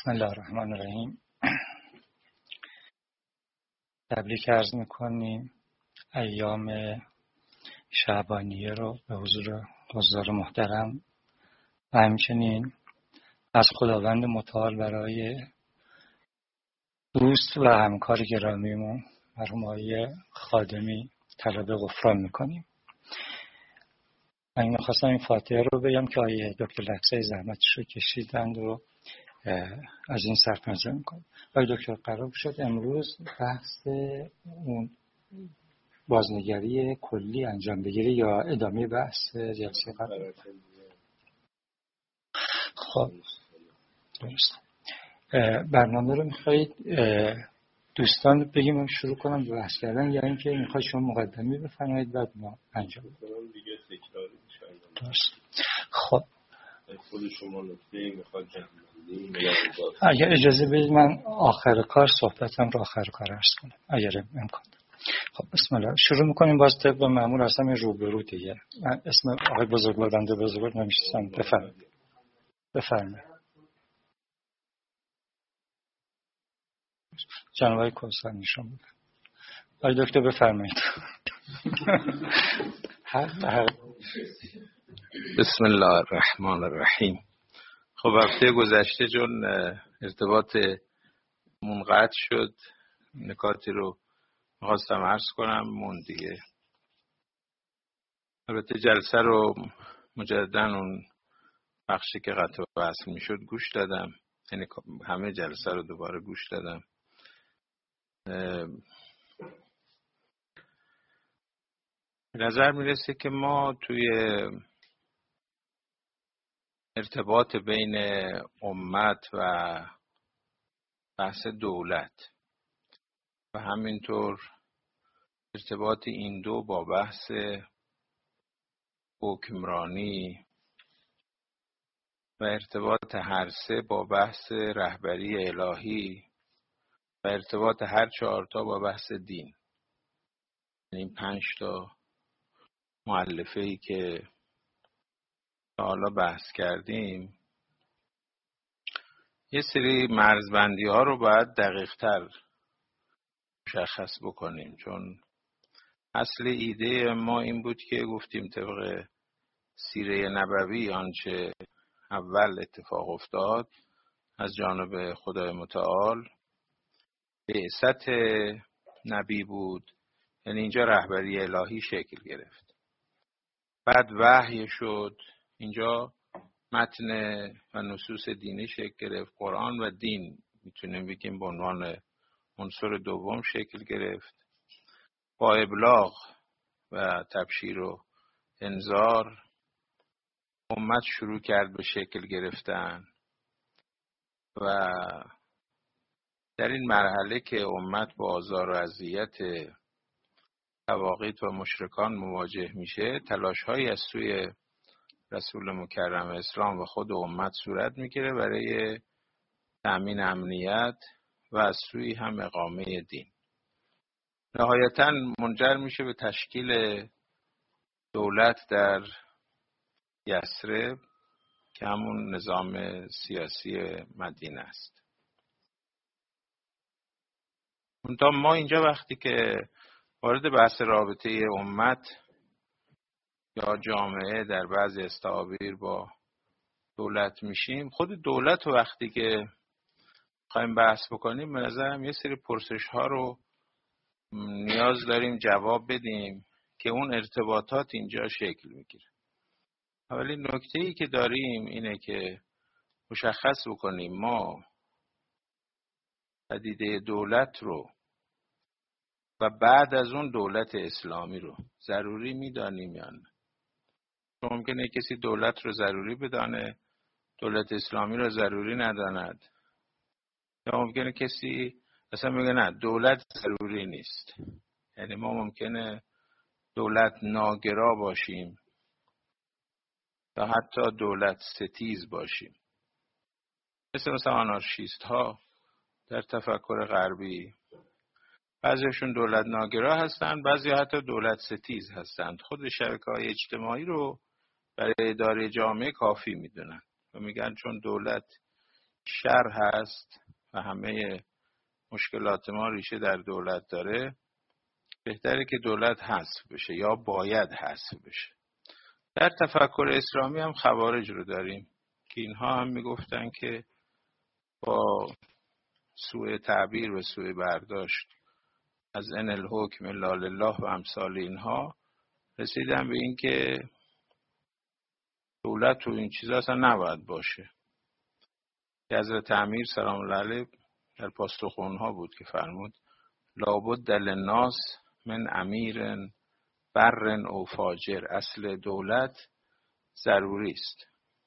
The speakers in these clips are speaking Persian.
بسم الله الرحمن الرحیم. تبریک عرض میکنیم ایام شعبانیه رو به حضور محترم و همچنین از خداوند متعال برای دوست و همکار گرامیمون مرحوم آقای خادمی طلب غفران میکنیم. من میخواستم این فاتحه رو بگم که آقای دکتر لکسه زحمتش رو کشیدند و از این سرپنجه میکنم. آقای دکتر قرار شد امروز بحث اون بازنگری کلی انجام بگیره یا ادامه بحث جلسه قبل؟ خب درست. برنامه رو میخواید دوستان بگیم شروع کنم به بحث کردن یا اینکه میخواید شما مقدمی بفرمایید بعد ما انجام بدیم؟ درست. خب خود شما نکته میخواد اگر اجازه بدید من آخر کار صحبتم رو آخر کار عرض کنم اگر امکان داره. خب بسم الله شروع میکنیم. باز طبق معمول هستم روبرو دیگه. من اسم آقای بزرگوار بنده بزرگوار نمیشناسم. بفرمایید جناب آقای کوثر نشون بده. آقای دکتر بفرمایید. بسم الله الرحمن الرحیم. خب هفته گذشته چون ارتباط منقطع شد نکاتی رو می‌خواستم عرض کنم مون دیگه. البته جلسه رو مجدداً اون بخشی که قطع و وصل میشد گوش دادم، یعنی همه جلسه رو دوباره گوش دادم. به نظر میرسه که ما توی ارتباط بین امت و بحث دولت و همینطور ارتباط این دو با بحث حکمرانی و ارتباط هر سه با بحث رهبری الهی و ارتباط هر چهارتا با بحث دین، یعنی این 5 تا مؤلفه‌ای که حالا بحث کردیم، یه سری مرزبندی ها رو باید دقیق تر مشخص بکنیم، چون اصل ایده ما این بود که گفتیم طبق سیره نبوی آنچه اول اتفاق افتاد از جانب خدای متعال بعثت نبی بود، یعنی اینجا رهبری الهی شکل گرفت، بعد وحی شد، اینجا متن و نصوص دینی شکل گرفت، قرآن و دین میتونیم بگیم به عنوان عنصر دوم شکل گرفت، با ابلاغ و تبشیر و انذار امت شروع کرد به شکل گرفتن و در این مرحله که امت با آزار و اذیت طواغیت و مشرکان مواجه میشه، تلاش‌هایی از سوی رسول مکرم اسلام و خود امت صورت میگیره برای تأمین امنیت و از سوی هم اقامه دین. نهایتاً منجر میشه به تشکیل دولت در یثرب که همون نظام سیاسی مدینه است. منتها ما اینجا وقتی که وارد بحث رابطه امت یا جامعه در بعضی استعابیر با دولت میشیم، خود دولت رو وقتی که خواهیم بحث بکنیم به نظرم یه سری پرسش ها رو نیاز داریم جواب بدیم که اون ارتباطات اینجا شکل میگیره. اولین نکته‌ای که داریم اینه که مشخص بکنیم ما پدیده دولت رو و بعد از اون دولت اسلامی رو ضروری میدانیم یا نه. ممکنه کسی دولت رو ضروری بدانه، دولت اسلامی رو ضروری نداند، یا ممکنه کسی اصلا بگه نه دولت ضروری نیست. یعنی ما ممکنه دولت ناگرا باشیم یا حتی دولت ستیز باشیم، مثلا آنارشیست ها در تفکر غربی. بعضیشون دولت ناگرا هستند، بعضی حتی دولت ستیز هستند. خود شبکه‌های اجتماعی رو برای اداره جامعه کافی میدونن و میگن چون دولت شر هست و همه مشکلات ما ریشه در دولت داره، بهتره که دولت حذف بشه یا باید حذف بشه. در تفکر اسلامی هم خوارج رو داریم که اینها هم میگفتن که با سوء تعبیر و سوء برداشت از ان الحکم الا لله و امثال اینها رسیدن به این که دولت و این چیزا اصلا نباید باشه. که حضرت امیر سلام الله علیه در پاسخونها بود که فرمود لابد للناس من امیر بر او فاجر. اصل دولت ضروری است،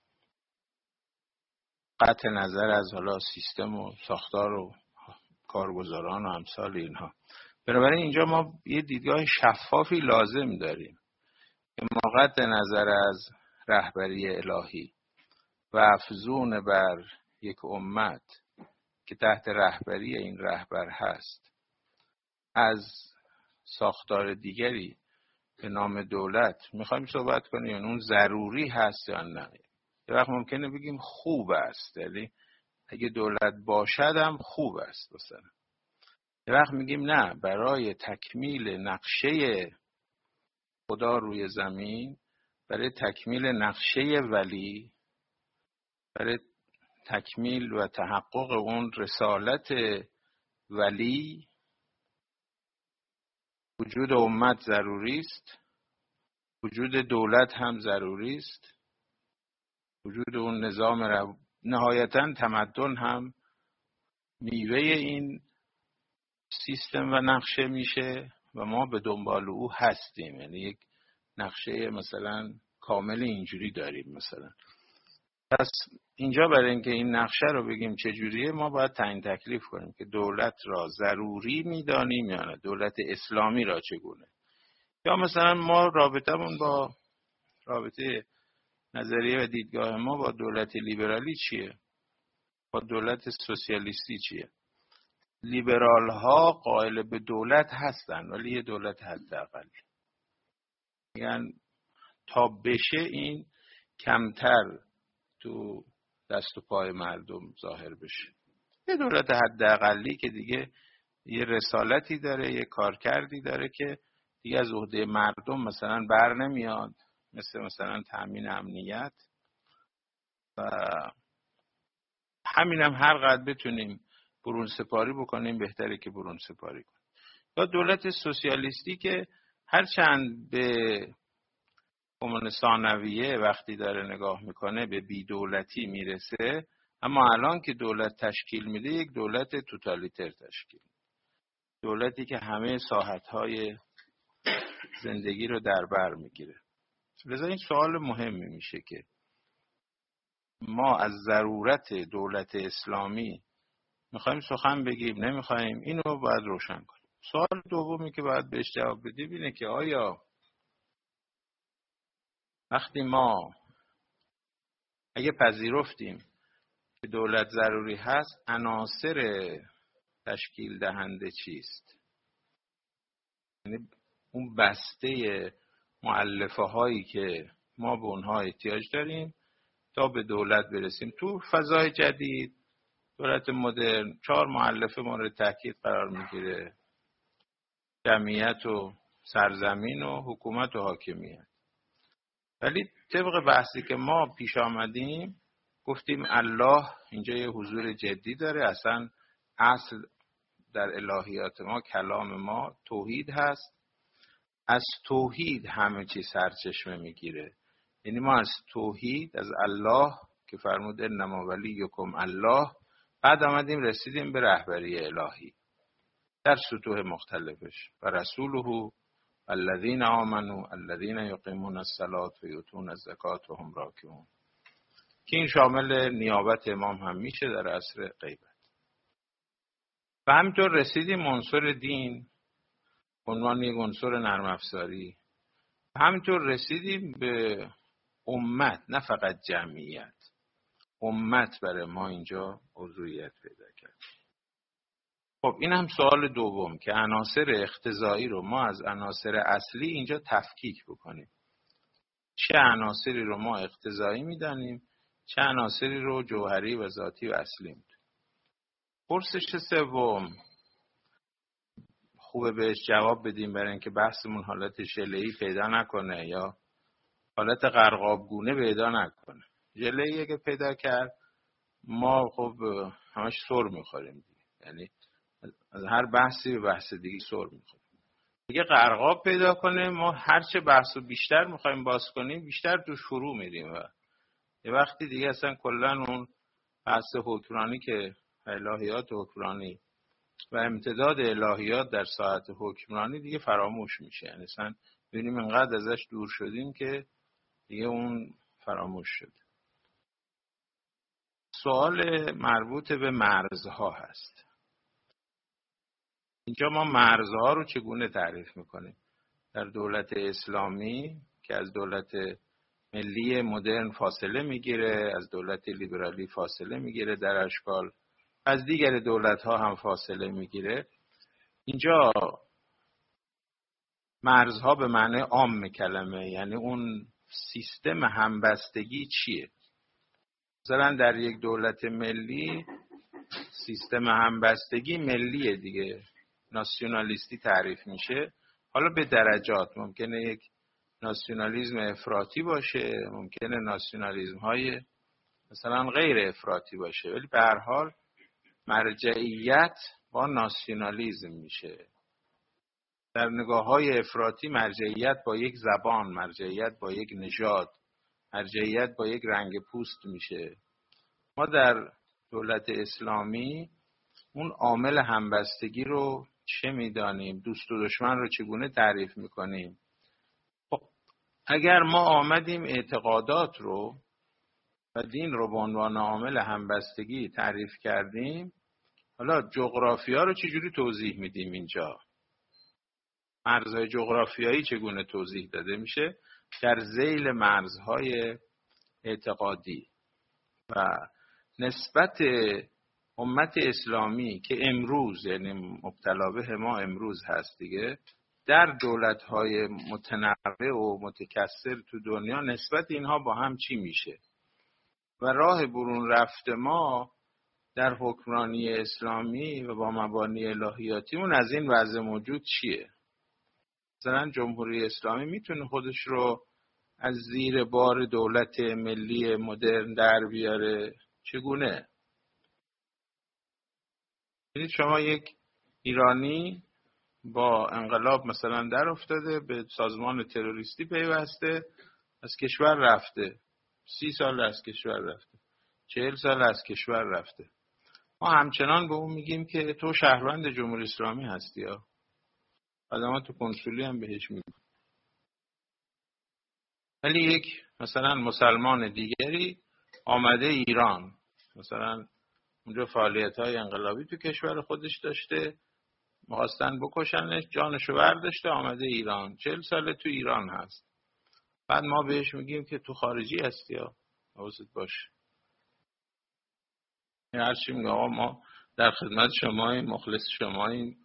قطع نظر از حالا سیستم و ساختار و کارگزاران و امثال اینها. بنابراین اینجا ما یه دیدگاه شفافی لازم داریم که ما قطع نظر از رهبری الهی و افزون بر یک امت که تحت رهبری این رهبر هست از ساختار دیگری به نام دولت میخوایم صحبت کنیم اون ضروری هست یا نه. یه وقت ممکنه بگیم خوب است، یعنی اگه دولت باشد هم خوب است مثلا. یه وقت میگیم نه، برای تکمیل نقشه خدا روی زمین، برای تکمیل نقشه ولی، برای تکمیل و تحقق اون رسالت ولی، وجود امت ضروری است، وجود دولت هم ضروری است، وجود اون نظام نهایتاً تمدن هم میوه این سیستم و نقشه میشه و ما به دنبال او هستیم. یعنی یک نقشه مثلا کامل اینجوری داریم مثلا. پس اینجا برای اینکه این نقشه رو بگیم چجوریه ما باید تعیین تکلیف کنیم که دولت را ضروری میدانیم یا نه، دولت اسلامی را چگونه. یا مثلا ما رابطمون با رابطه نظریه و دیدگاه ما با دولت لیبرالی چیه، با دولت سوسیالیستی چیه. لیبرال ها قائل به دولت هستن ولی یه دولت حداقل، میگن تا بشه این کمتر تو دست و پای مردم ظاهر بشه. یه دولت حداقلی که دیگه یه رسالتی داره، یه کارکردی داره که دیگه از عهده مردم مثلا بر نمیاد، مثلا تامین امنیت. و همینم هر قدر بتونیم برون سپاری بکنیم بهتره که برون سپاری کنیم. یا دولت سوسیالیستی که هرچند به عنوان ثانویه وقتی داره نگاه میکنه به بی‌دولتی میرسه، اما الان که دولت تشکیل میده یک دولت توتالیتر تشکیل، دولتی که همه ساحت‌های زندگی رو در بر میگیره. لذا این سوال مهمی میشه که ما از ضرورت دولت اسلامی میخوایم سخن بگیم نمیخوایم، اینو باید روشن کنیم. سوال دومی که باید بهش جواب بدیم اینه که آیا وقتی ما اگه پذیرفتیم که دولت ضروری هست، عناصر تشکیل دهنده چیست؟ یعنی اون بسته مؤلفه هایی که ما به اونها احتیاج داریم تا به دولت برسیم. تو فضای جدید دولت مدرن 4 مؤلفه مورد تاکید قرار میگیره: جمعیت و سرزمین و حکومت و حاکمیت. ولی طبق بحثی که ما پیش آمدیم گفتیم الله اینجا یه حضور جدی داره. اصلا اصل در الهیات ما، کلام ما توحید هست. از توحید همه چیز سرچشمه میگیره. یعنی ما از توحید، از الله که فرمود انما ولیکم الله، بعد آمدیم رسیدیم به رهبری الهی در سطوح مختلفش: و رسوله الذین آمنوا الذین یقیمون الصلاة و یؤتون الزکاة و هم راکعون، که این شامل نیابت امام هم میشه در عصر غیبت. و همینطور رسیدیم عنصر دین عنوان یک عنصر نرم افزاری. همینطور رسیدیم به امت، نه فقط جمعیت. امت برای ما اینجا عضویت پیدا کرد. خب این هم سوال دوم که عناصر اقتضایی رو ما از عناصر اصلی اینجا تفکیک بکنیم. چه عناصری رو ما اقتضایی میدانیم، چه عناصری رو جوهری و ذاتی و اصلی می‌دونیم. پرسش سوم خوبه بهش جواب بدیم برای اینکه بحثمون حالت شله‌ای پیدا نکنه یا حالت غرقابگونه پیدا نکنه. ژله‌ای که پیدا کرد ما خب همش سر میخوریم، یعنی از هر بحثی به بحث دیگه سر میخوریم. دیگه غرقاب پیدا کنه ما هرچه بحثو بیشتر میخوایم باز کنیم بیشتر توش فرو میریم و یه وقتی دیگه اصلا کلا اون بحث حکمرانی که الهیات حکمرانی و امتداد الهیات در ساعت حکمرانی دیگه فراموش میشه. یعنی اصلا ببینیم انقدر ازش دور شدیم که دیگه اون فراموش شد. سوال مربوط به مرزها هست. اینجا ما مرزها رو چگونه تعریف میکنیم؟ در دولت اسلامی که از دولت ملی مدرن فاصله میگیره، از دولت لیبرالی فاصله میگیره در اشکال، از دیگر دولت ها هم فاصله میگیره. اینجا مرزها به معنی عام کلمه، یعنی اون سیستم همبستگی چیه؟ مثلا در یک دولت ملی سیستم همبستگی ملیه دیگه، ناسیونالیستی تعریف میشه. حالا به درجات، ممکنه یک ناسیونالیسم افراطی باشه، ممکنه ناسیونالیسم های مثلا غیر افراطی باشه، ولی به هر حال مرجعیت با ناسیونالیسم میشه. در نگاه های افراطی مرجعیت با یک زبان، مرجعیت با یک نژاد، مرجعیت با یک رنگ پوست میشه. ما در دولت اسلامی اون عامل همبستگی رو چه میدانیم؟ دوست و دشمن رو چگونه تعریف میکنیم؟ خب اگر ما آمدیم اعتقادات رو و دین رو به عنوان عامل همبستگی تعریف کردیم، حالا جغرافیا رو چجوری توضیح میدیم؟ اینجا مرزهای جغرافیایی چگونه توضیح داده میشه؟ در ذیل مرزهای اعتقادی. و نسبت امت اسلامی که امروز، یعنی مبتلا به ما امروز هست دیگه، در دولت‌های متنوع و متکثر تو دنیا، نسبت اینها با هم چی میشه و راه برون رفت ما در حکمرانی اسلامی و با مبانی الهیاتیمون از این وضع موجود چیه؟ مثلا جمهوری اسلامی میتونه خودش رو از زیر بار دولت ملی مدرن در بیاره؟ چگونه؟ یعنی شما یک ایرانی با انقلاب مثلا در افتاده، به سازمان تروریستی پیوسته، از کشور رفته، 30 سال از کشور رفته، 40 سال از کشور رفته، ما همچنان به اون میگیم که تو شهروند جمهوری اسلامی هستی ها. آدما تو کنسولی هم بهش میگن. ولی یک مثلا مسلمان دیگری آمده ایران، مثلا اونجا فعالیت‌های انقلابی تو کشور خودش داشته، می‌خواستن بکشنش، جانشو برداشته آمده ایران، 40 ساله تو ایران هست. بعد ما بهش میگیم که تو خارجی هستی ها، حواست باشه. هر چی میگه آقا ما در خدمت شماییم، مخلص شماییم،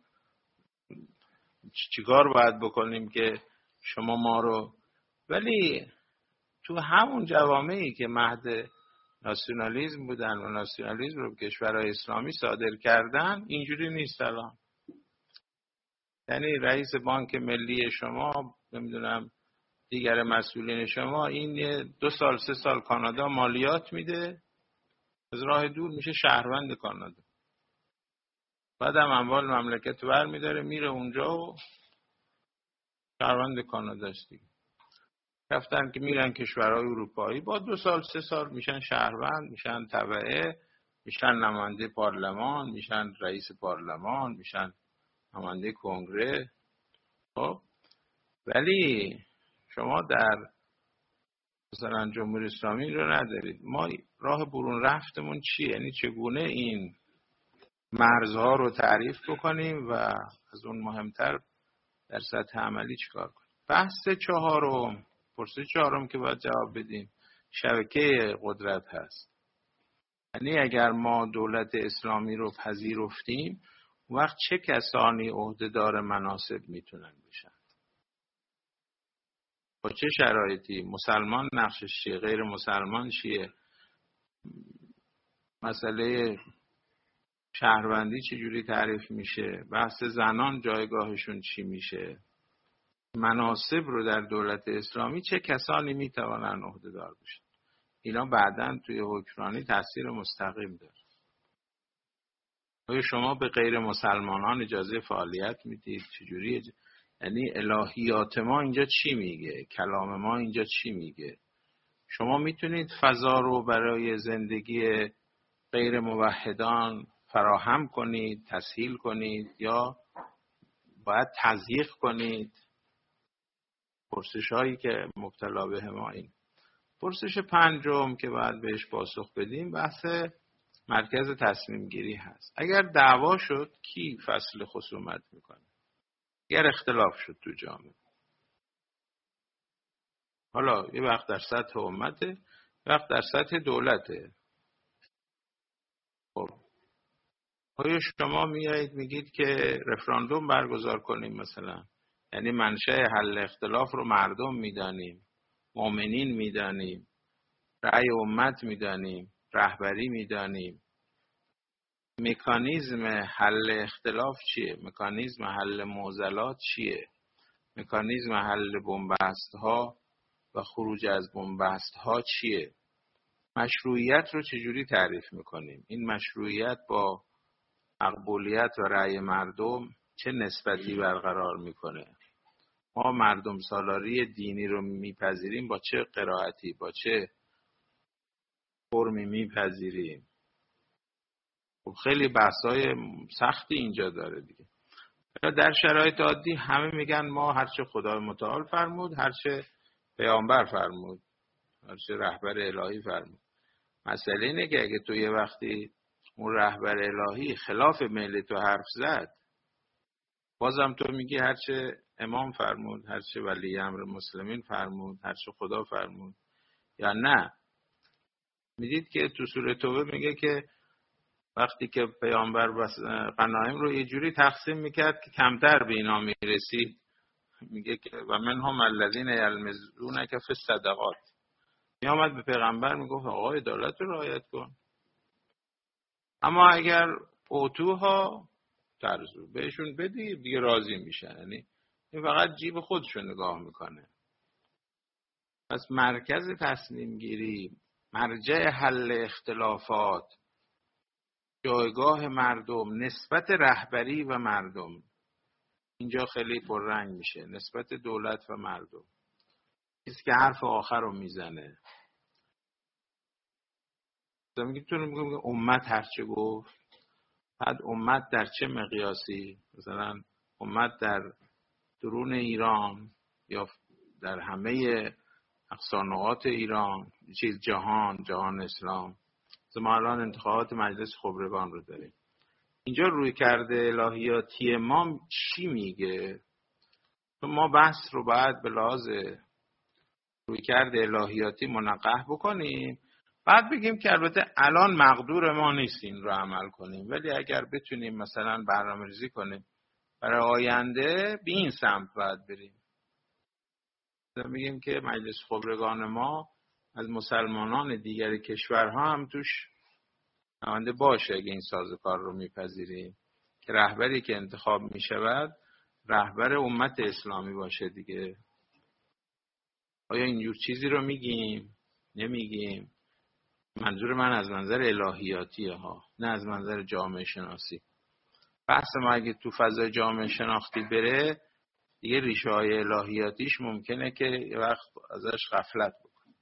چیکار باید بکنیم که شما ما رو. ولی تو همون جوامعی که مهد ناسیونالیسم بودن و ناسیونالیسم رو به کشورهای اسلامی صادر کردن، اینجوری نیست الان. یعنی رئیس بانک ملی شما، نمیدونم دیگر مسئولین شما، این 2 سال 3 سال کانادا مالیات میده، از راه دور میشه شهروند کانادا، بعد هم اموال مملکت بر میداره میره اونجا و شهروند کانادا است دیگه. رفتن که میرن کشورهای اروپایی، با 2 سال 3 سال میشن شهروند، میشن تبعه، میشن نماینده پارلمان، میشن رئیس پارلمان، میشن نماینده کنگره. خب ولی شما در مثلا جمهوری اسلامی رو ندارید. ما راه برون رفتمون چیه؟ یعنی چگونه این مرزها رو تعریف بکنیم و از اون مهمتر در سطح عملی چیکار کنیم. بحث چهارم، پرسش چهارم که باید جواب بدیم، شبکه قدرت هست. یعنی اگر ما دولت اسلامی رو پذیرفتیم، وقت چه کسانی عهدهدار مناصب میتونن بشن؟ با چه شرایطی؟ مسلمان نقشش چیه؟ غیر مسلمان چیه؟ مسئله شهروندی چجوری تعریف میشه، بحث زنان جایگاهشون چی میشه، مناصب رو در دولت اسلامی چه کسانی میتوانن عهدهدار بشن، اینا بعداً توی حکمرانی تاثیر مستقیم داره. آیا شما به غیر مسلمانان اجازه فعالیت میدید؟ چجوری یعنی الهیات ما اینجا چی میگه؟ کلام ما اینجا چی میگه؟ شما میتونید فضا رو برای زندگی غیر موحدان فراهم کنید، تسهیل کنید، یا باید تضییق کنید؟ پرسش هایی که مبتلا به ما این. پرسش پنجم که باید بهش پاسخ بدیم بحث مرکز تصمیم گیری هست. اگر دعوا شد کی فصل خصومت میکنه؟ اگر اختلاف شد تو جامعه، حالا یه وقت در سطح امته، یه وقت در سطح دولته، خب آیا شما میایید میگید که رفراندوم برگزار کنیم مثلا؟ یعنی منشأ حل اختلاف رو مردم میدانیم، مؤمنین میدانیم، رأی امت میدانیم، رهبری میدانیم. مکانیزم حل اختلاف چیه؟ مکانیزم حل معضلات چیه؟ مکانیزم حل بنبست ها و خروج از بنبست ها چیه؟ مشروعیت رو چجوری تعریف میکنیم؟ این مشروعیت با مقبولیت و رأی مردم چه نسبتی برقرار میکنه؟ ما مردم سالاری دینی رو میپذیریم با چه قرائتی، با چه فرمی میپذیریم؟ خب خیلی بحثای سختی اینجا داره دیگه. در شرایط عادی همه میگن ما هرچه خدای متعال فرمود، هرچه پیامبر فرمود، هرچه رهبر الهی فرمود. مسئله اینه که اگه تو یه وقتی اون رهبر الهی خلاف میل تو حرف زد، بازم تو میگی هرچه امام فرمود، هرچه ولی امر مسلمین فرمود، هرچه خدا فرمود، یا نه؟ میدید که تو سوره توبه میگه که وقتی که پیامبر غنایم رو یه جوری تقسیم میکرد که کمتر به اینا میرسید، میگه که و منهم الذین یلمزونک فی الصدقات، میامد به پیغمبر میگفت آقا عدالت رو رعایت کن، اما اگر اوتوها ترزو بهشون بدی دیگه راضی میشن. یعنی این فقط جیب خودشون نگاه میکنه. پس مرکز تصمیم گیری، مرجع حل اختلافات، جایگاه مردم، نسبت رهبری و مردم، اینجا خیلی پررنگ میشه. نسبت دولت و مردم، کسی که حرف آخر رو میزنه. میگه امت هرچه گفت، بعد امت در چه مقیاسی؟ مثلا امت در درون ایران یا در همه اقصانقاط ایران، جهان اسلام. ما الان انتخابات مجلس خبرگان رو داریم. اینجا روی کرده الهیاتی ما چی میگه؟ ما بحث رو باید به لحاظ روی کرده الهیاتی منقح بکنیم، بعد بگیم که البته الان مقدور ما نیست این رو عمل کنیم، ولی اگر بتونیم مثلا برنامه‌ریزی کنیم برای آینده به این سمت باید بریم. میگیم که مجلس خبرگان ما از مسلمانان دیگر کشورها هم توش نماینده باشه اگه این سازوکار رو میپذیریم که رهبری که انتخاب میشود رهبر امت اسلامی باشه دیگه. آیا اینجور چیزی رو میگیم؟ نمیگیم. منظور من از منظر الهیاتیه ها، نه از منظر جامعه شناسی. بحث ما اگه تو فضای جامعه شناختی بره دیگه ریشه های الهیاتیش ممکنه که یه وقت ازش غفلت بکنه.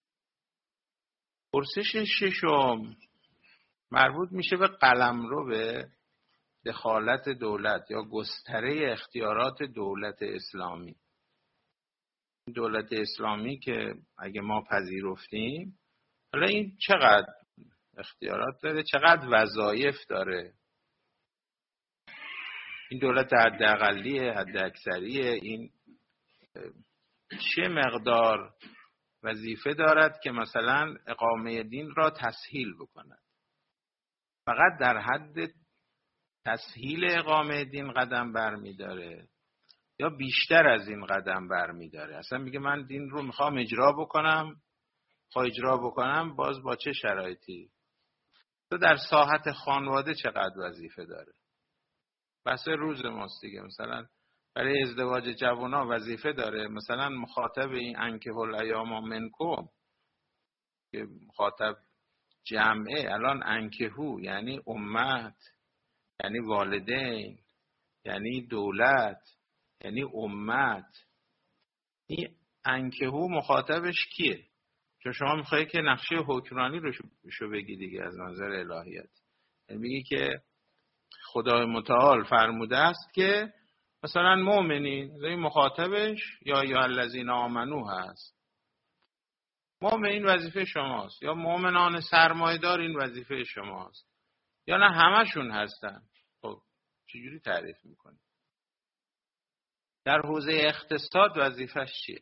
پرسش ششم مربوط میشه به قلمرو به دخالت دولت یا گستره اختیارات دولت اسلامی. دولت اسلامی که اگه ما پذیرفتیم، حالا این چقدر اختیارات داره، چقدر وظایف داره؟ این دولت حداقلیه، حد اکثریه؟ این چه مقدار وظیفه دارد که مثلا اقامه دین را تسهیل بکند؟ فقط در حد تسهیل اقامه دین قدم برمیداره یا بیشتر از این قدم برمیداره؟ اصلا میگه من دین رو میخوام اجرا بکنم، اجرا بکنم باز با چه شرایطی؟ تو در ساحت خانواده چقدر وظیفه داره؟ بس روز ماست دیگه. مثلا برای ازدواج جوانا وظیفه داره، مثلا مخاطب این انکحوا الایام منکم که مخاطب جمعه، الان انکحو یعنی امت، یعنی والدین، یعنی دولت، یعنی امت. این انکحو مخاطبش کیه؟ چون شما میخوایی که نقشه حکمرانی رو بگی دیگه از نظر الهیات. یعنی میگی که خدای متعال فرموده است که مثلا مؤمنین، این مخاطبش یا الذین آمنو هست. مؤمنین وظیفه شماست، یا مؤمنان سرمایه‌دار این وظیفه شماست، یا نه همشون هستن. خب چجوری تعریف میکنی؟ در حوزه اقتصاد وظیفش چیه؟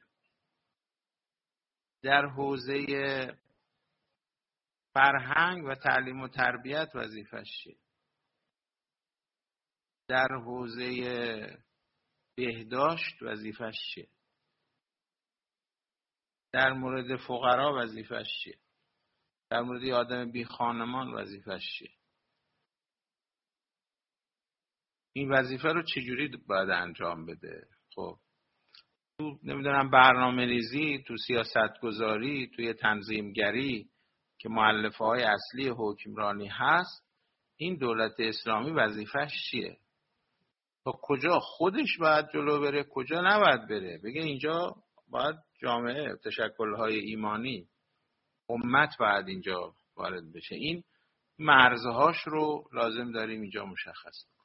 در حوزه فرهنگ و تعلیم و تربیت وظیفش چیه؟ در حوزه بهداشت وظیفش چیه؟ در مورد فقرا وظیفش چیه؟ در مورد آدم بی خانمان وظیفش چیه؟ این وظیفه رو چجوری باید انجام بده؟ خب تو نمیدونم برنامه ریزی، تو سیاست گذاری، توی تنظیمگری که مؤلفه های اصلی حکمرانی هست، این دولت اسلامی وظیفش چیه؟ تا کجا خودش باید جلو بره، کجا نباید بره؟ بگه اینجا باید جامعه، تشکل‌های ایمانی، امت باید اینجا وارد بشه. این مرزهاش رو لازم داریم اینجا مشخص کنیم.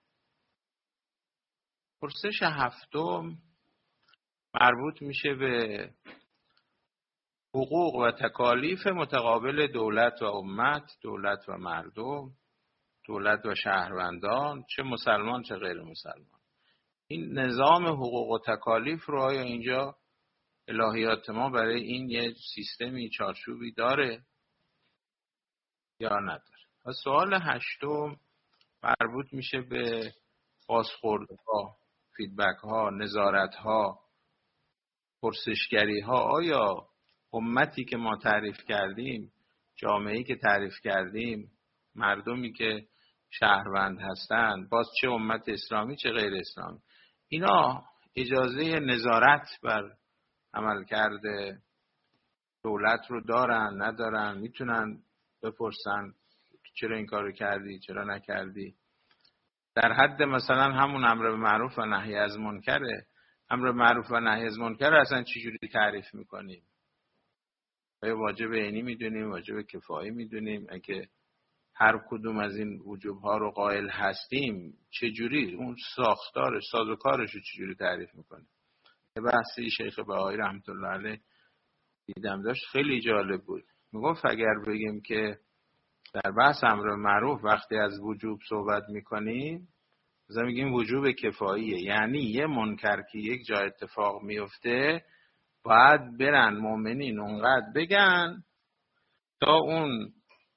پرسش هفتم مربوط میشه به حقوق و تکالیف متقابل دولت و امت، دولت و مردم، دولت و شهروندان، چه مسلمان چه غیر مسلمان. این نظام حقوق و تکالیف رو آیا اینجا الهیات ما برای این یه سیستمی، چارچوبی داره یا نداره؟ و سوال هشتم مربوط میشه به بازخوردها، فیدبک ها، نظارت ها، پرسشگری ها. آیا امتی که ما تعریف کردیم، جامعه‌ای که تعریف کردیم، مردمی که شهروند هستند، باز چه امت اسلامی چه غیر اسلامی، اینا اجازه نظارت بر عملکرد دولت رو دارن ندارن؟ میتونن بپرسن چرا این کارو کردی، چرا نکردی؟ در حد مثلا همون امر به معروف و نهی از منکره. امر معروف و نهی از منکر اصلا چجوری تعریف میکنیم؟ آیا واجب عینی میدونیم، واجب کفایی میدونیم؟ اگه هر کدوم از این وجوب ها رو قائل هستیم، چجوری اون ساختار سازوکارش رو چجوری تعریف میکنیم؟ یه بحثی شیخ بهایی رحمت الله علیه دیدم داشت، خیلی جالب بود. میگفت اگر بگیم که در بحث امر معروف وقتی از وجوب صحبت میکنیم، مثلا میگیم وجوب کفاییه، یعنی یه منکر که یک جا اتفاق میفته باید برن مؤمنین اونقدر بگن تا اون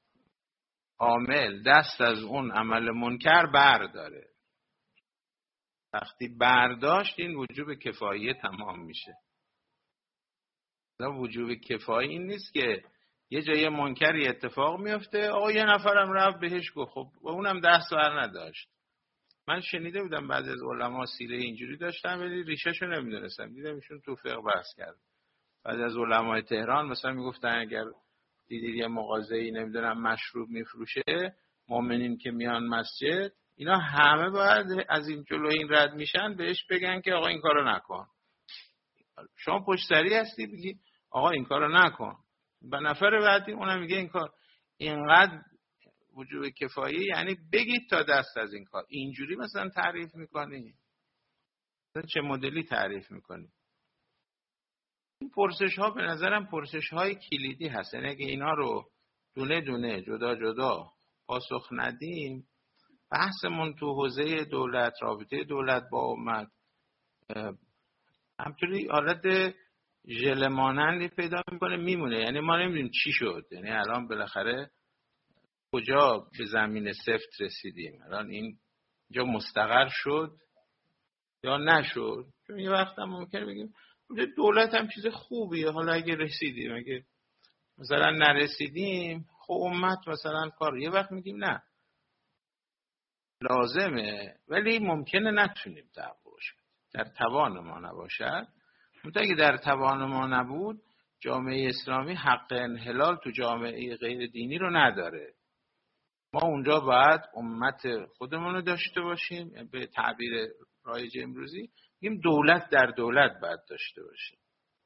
عامل دست از اون عمل منکر برداره. وقتی برداشت این وجوب کفاییه تمام میشه. وجوب کفایی این نیست که یه جای منکری اتفاق میفته آقا یه نفرم رفت بهش گفت، خب و اونم دست بر نداشت. من شنیده بودم بعضی از علما سیره اینجوری داشتن ولی ریشه‌شو نمیدونستم، دیدم ایشون تو فقه بحث کرد. بعضی از علمای تهران مثلا میگفتن اگر دیدید یه مغازه‌ای نمیدونم مشروب میفروشه، مؤمنین که میان مسجد اینا همه باید از این جلوی این رد میشن بهش بگن که آقا این کارو نکن. شما پشت سری هستی بگی آقا این کارو نکن، به نفر بعدی اونم میگه این کار. اینقدر وجوب کفایی یعنی بگید تا دست از این کار. اینجوری مثلا تعریف میکنی؟ چه مدلی تعریف میکنی؟ این پرسش ها به نظرم پرسش های کلیدی هستن. اگه اینا رو دونه دونه جدا جدا پاسخ ندیم، بحثمون تو حوزه دولت، رابطه دولت با امت همطوری حالت ژله مانندی پیدا میکنه، میمونه. یعنی ما نمیدونیم چی شد. یعنی الان بالاخره کجا به زمین سفت رسیدیم؟ الان این جا مستقر شد یا نشد؟ چون یه وقت هم ممکنه بگیم دولت هم چیز خوبیه، حالا اگه رسیدیم، اگه مثلا نرسیدیم، خب امت مثلا کار، یه وقت میگیم نه لازمه ولی ممکنه نتونیم تحققش بدیم، در توان ما نباشد. منتها اگه در توان ما نبود، جامعه اسلامی حق انحلال تو جامعه غیر دینی رو نداره. ما اونجا باید امت خودمون رو داشته باشیم، به تعبیر رایج امروزی میگیم دولت در دولت باید داشته باشیم،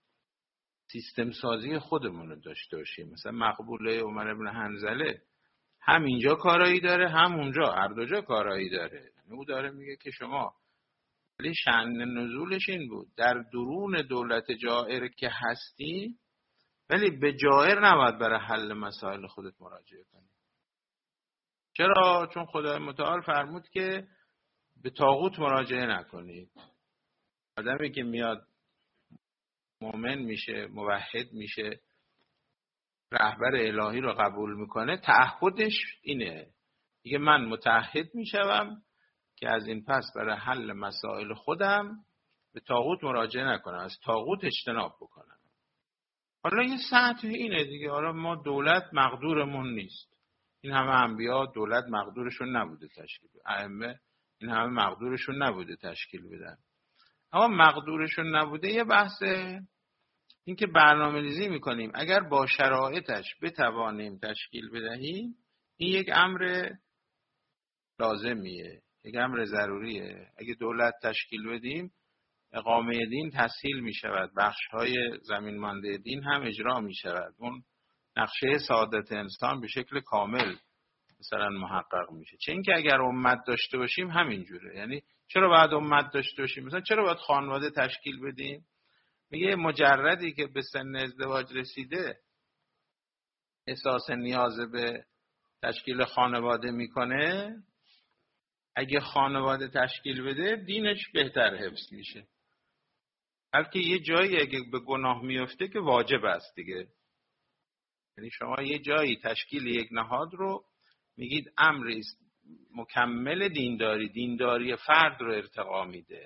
سیستم سازی خودمون رو داشته باشیم. مثلا مقبوله عمر بن حنظله هم اینجا کارایی داره هم اونجا، هر دو جا کارایی داره. او داره میگه که شما، ولی شأن نزولش این بود در درون دولت جائر که هستی، ولی به جائر نباید برای حل مسائل خودت مراجعه کنی. چرا؟ چون خدای متعال فرمود که به طاغوت مراجعه نکنید. آدمی که میاد مؤمن میشه، موحد میشه، رهبر الهی رو قبول میکنه، تعهدش اینه، میگه من متعهد میشم که از این پس برای حل مسائل خودم به طاغوت مراجعه نکنم، از طاغوت اجتناب بکنم. حالا یه سطح اینه دیگه. حالا ما دولت مقدورمون نیست، این همه انبیا دولت مقدورشون نبوده تشکیل بدن، ائمه این همه مقدورشون نبوده تشکیل بدن. اما مقدورشون نبوده یه بحثه، این که برنامه‌ریزی میکنیم اگر با شرایطش بتوانیم تشکیل بدهیم، این یک امر لازمیه، یک امر ضروریه. اگه دولت تشکیل بدیم، اقامه دین تسهیل می شود، بخش‌های زمین مانده دین هم اجرا می شود، اون نقشه سعادت انسان به شکل کامل مثلا محقق میشه. چه اینکه اگر امت داشته باشیم همینجوره. یعنی چرا باید امت داشته باشیم؟ مثلا چرا باید خانواده تشکیل بدیم؟ میگه مجردی که به سن ازدواج رسیده احساس نیاز به تشکیل خانواده میکنه، اگه خانواده تشکیل بده دینش بهتر حفظ میشه. بلکه یه جایی اگه به گناه میفته که واجب است دیگه. یعنی شما یه جایی تشکیل یک نهاد رو میگید امری است مکمل دینداری، دینداری فرد رو ارتقا میده.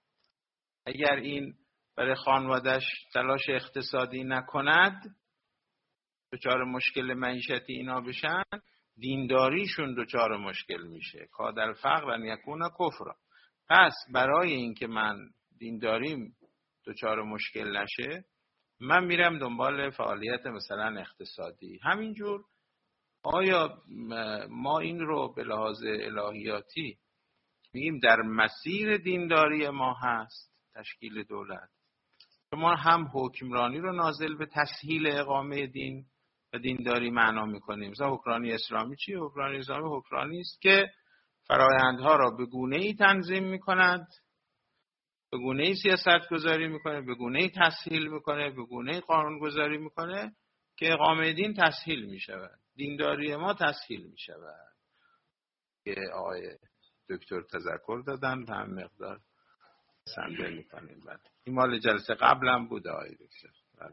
اگر این برای خانواده‌اش تلاش اقتصادی نکند، دچار مشکل معیشتی اینا بشن، دینداریشون دچار مشکل میشه. کاد الفقر ان یکون کفرا. پس برای اینکه من دینداریم دچار مشکل نشه، من میرم دنبال فعالیت مثلا اقتصادی. همینجور آیا ما این رو به لحاظ الهیاتی میگیم در مسیر دینداری ما هست تشکیل دولت؟ ما هم حکمرانی رو نازل به تسهیل اقامه دین و دینداری معنا میکنیم. مثلا حکمرانی اسلامی چیه؟ حکمرانی اسلامی حکمرانی است که فرایندها را به گونه‌ای تنظیم میکند، به گونه‌ای سیاست گذاری میکنه، به گونه‌ای تسهیل میکنه، به گونه‌ای قانون گذاری میکنه که اقامه دین تسهیل میشود، دینداری ما تسهیل میشود. که آقای دکتر تذکر دادن و هم مقدار سنده میکنیم. این مال جلسه قبلم بود آقای دکتر.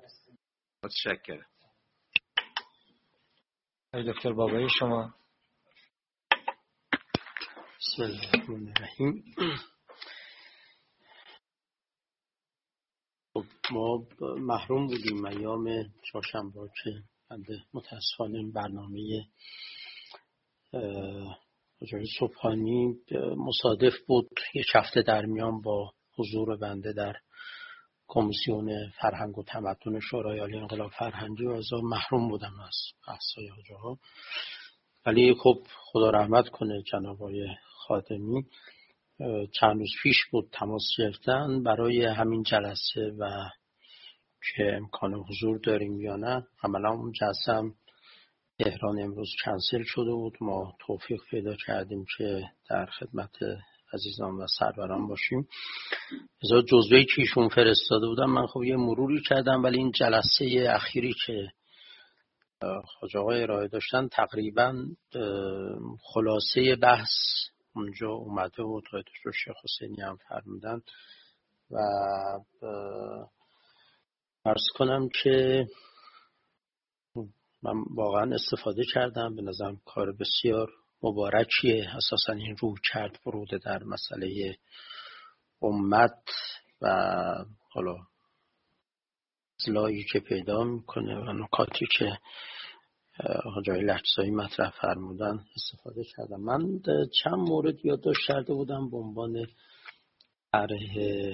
متشکرم. آقای دکتر بابایی شما. بسم الله الرحمن الرحیم. ما محروم بودیم ایام چهارشنبه که بنده متاسفانه این برنامه حضور صبحانی مصادف بود یک هفته در میان با حضور بنده در کمیسیون فرهنگ و تمدن شورای عالی انقلاب فرهنگی و از محروم بودم از بحث‌های حاجی‌ها. ولی خب خدا رحمت کنه جناب آقای خادمی چند روز پیش بود تماس گرفتن برای همین جلسه و که امکان حضور داریم یا نه. عملا اون جلسه هم تهران امروز کنسل شده بود. ما توفیق پیدا کردیم که در خدمت عزیزان و سروران باشیم. از جزوه‌ای که ایشون فرستاده بودم من خب یه مروری کردم، ولی این جلسه اخیری که حاج آقای ارائه داشتن تقریبا خلاصه بحث اونجا اومده بود. دکتر شیخ حسینی هم فرمودن و عرض کنم که من واقعا استفاده کردم. به نظرم کار بسیار مبارکیه. اساسا این روح کرد ورود در مسئله امت و حالا اصلاحی که پیدا میکنه و نکاتی که آقای لکزایی مطرح فرمودن استفاده کردم. من چند مورد یادداشت کرده بودم به عنوان طرح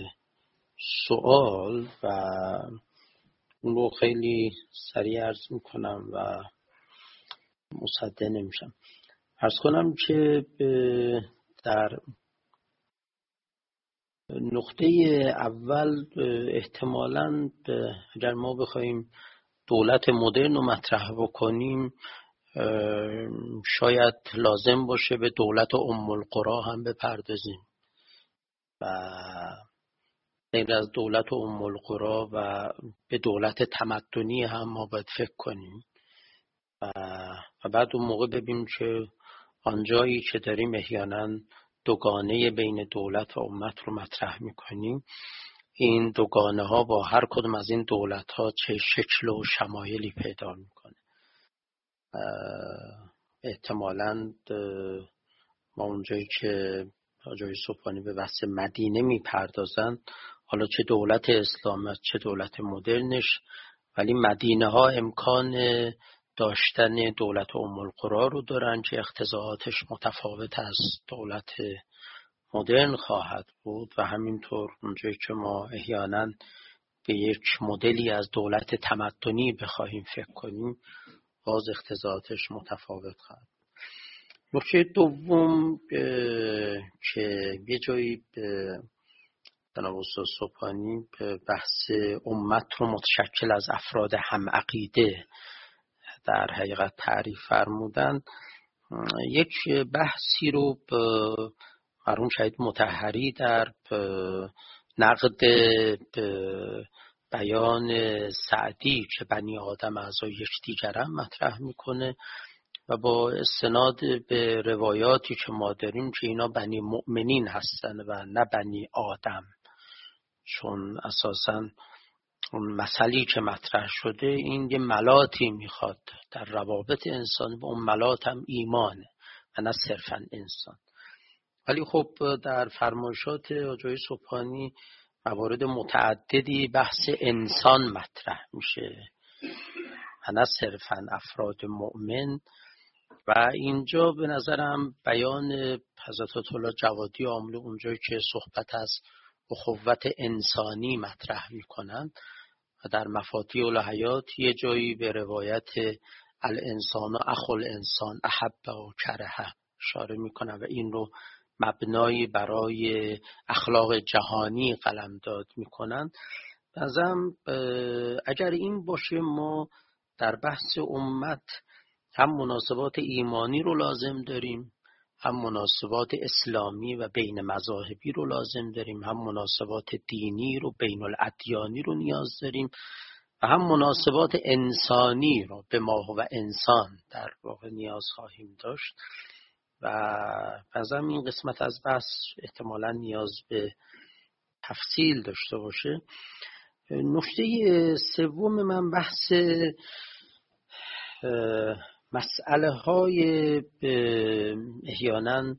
سوال و اون رو خیلی سریع عرض میکنم و مصدق نمیشم. عرض کنم که در نقطه اول احتمالاً اگر ما بخوایم دولت مدرن رو مطرح بکنیم شاید لازم باشه به دولت ام القری هم بپردازیم و غیر از دولت ام القری و به دولت تمدنی هم ما باید فکر کنیم و بعد اون موقع ببینیم که آنجایی که داریم احیانا دوگانه بین دولت و امت رو مطرح میکنیم این دوگانه ها با هر کدوم از این دولت ها چه شکل و شمایلی پیدا میکنه. احتمالاً ما اونجایی که آقای صبحانی به بحث مدینه میپردازن، حالا چه دولت اسلام چه دولت مدرنش، ولی مدینه ها امکان داشتن دولت ام القری رو دارن که اقتضاعاتش متفاوت از دولت مدرن خواهد بود و همینطور اونجایی که ما احیانا به یک مدلی از دولت تمدنی بخواهیم فکر کنیم باز اقتضاعاتش متفاوت خواهد. نکته دوم که یه جایی جناب استاد صبحانی بحث امت رو متشکل از افراد هم عقیده در حقیقت تعریف فرمودن، یک بحثی رو مرحوم شهید مطهری در نقد بیان سعدی که بنی آدم اعضای یکدیگرند مطرح میکنه و با استناد به روایاتی که ما داریم که اینا بنی مؤمنین هستن و نه بنی آدم، چون اساساً اون مسئله که مطرح شده این یه ملاتی میخواد در روابط انسانی و اون ملات هم ایمانه و نه صرفاً انسان. ولی خب در فرمایشات آقای صبحانی موارد متعددی بحث انسان مطرح میشه و نه صرفاً افراد مؤمن و اینجا به نظرم بیان حضرت آیت الله جوادی عامل اونجایی که صحبت از اخوت انسانی مطرح میکنن و در مفاتیح الحیات یه جایی به روایت الانسان و اخو الانسان احب و کرهه اشاره میکنن و این رو مبنایی برای اخلاق جهانی قلمداد میکنن. بازم اگر این باشه ما در بحث امت هم مناسبات ایمانی رو لازم داریم، هم مناسبات اسلامی و بین مذاهبی رو لازم داریم، هم مناسبات دینی رو بین الادیانی رو نیاز داریم و هم مناسبات انسانی رو به ما و انسان در واقع نیاز خواهیم داشت و بازم این قسمت از بحث احتمالاً نیاز به تفصیل داشته باشه. نکته سوم من بحث مسئله های احیانا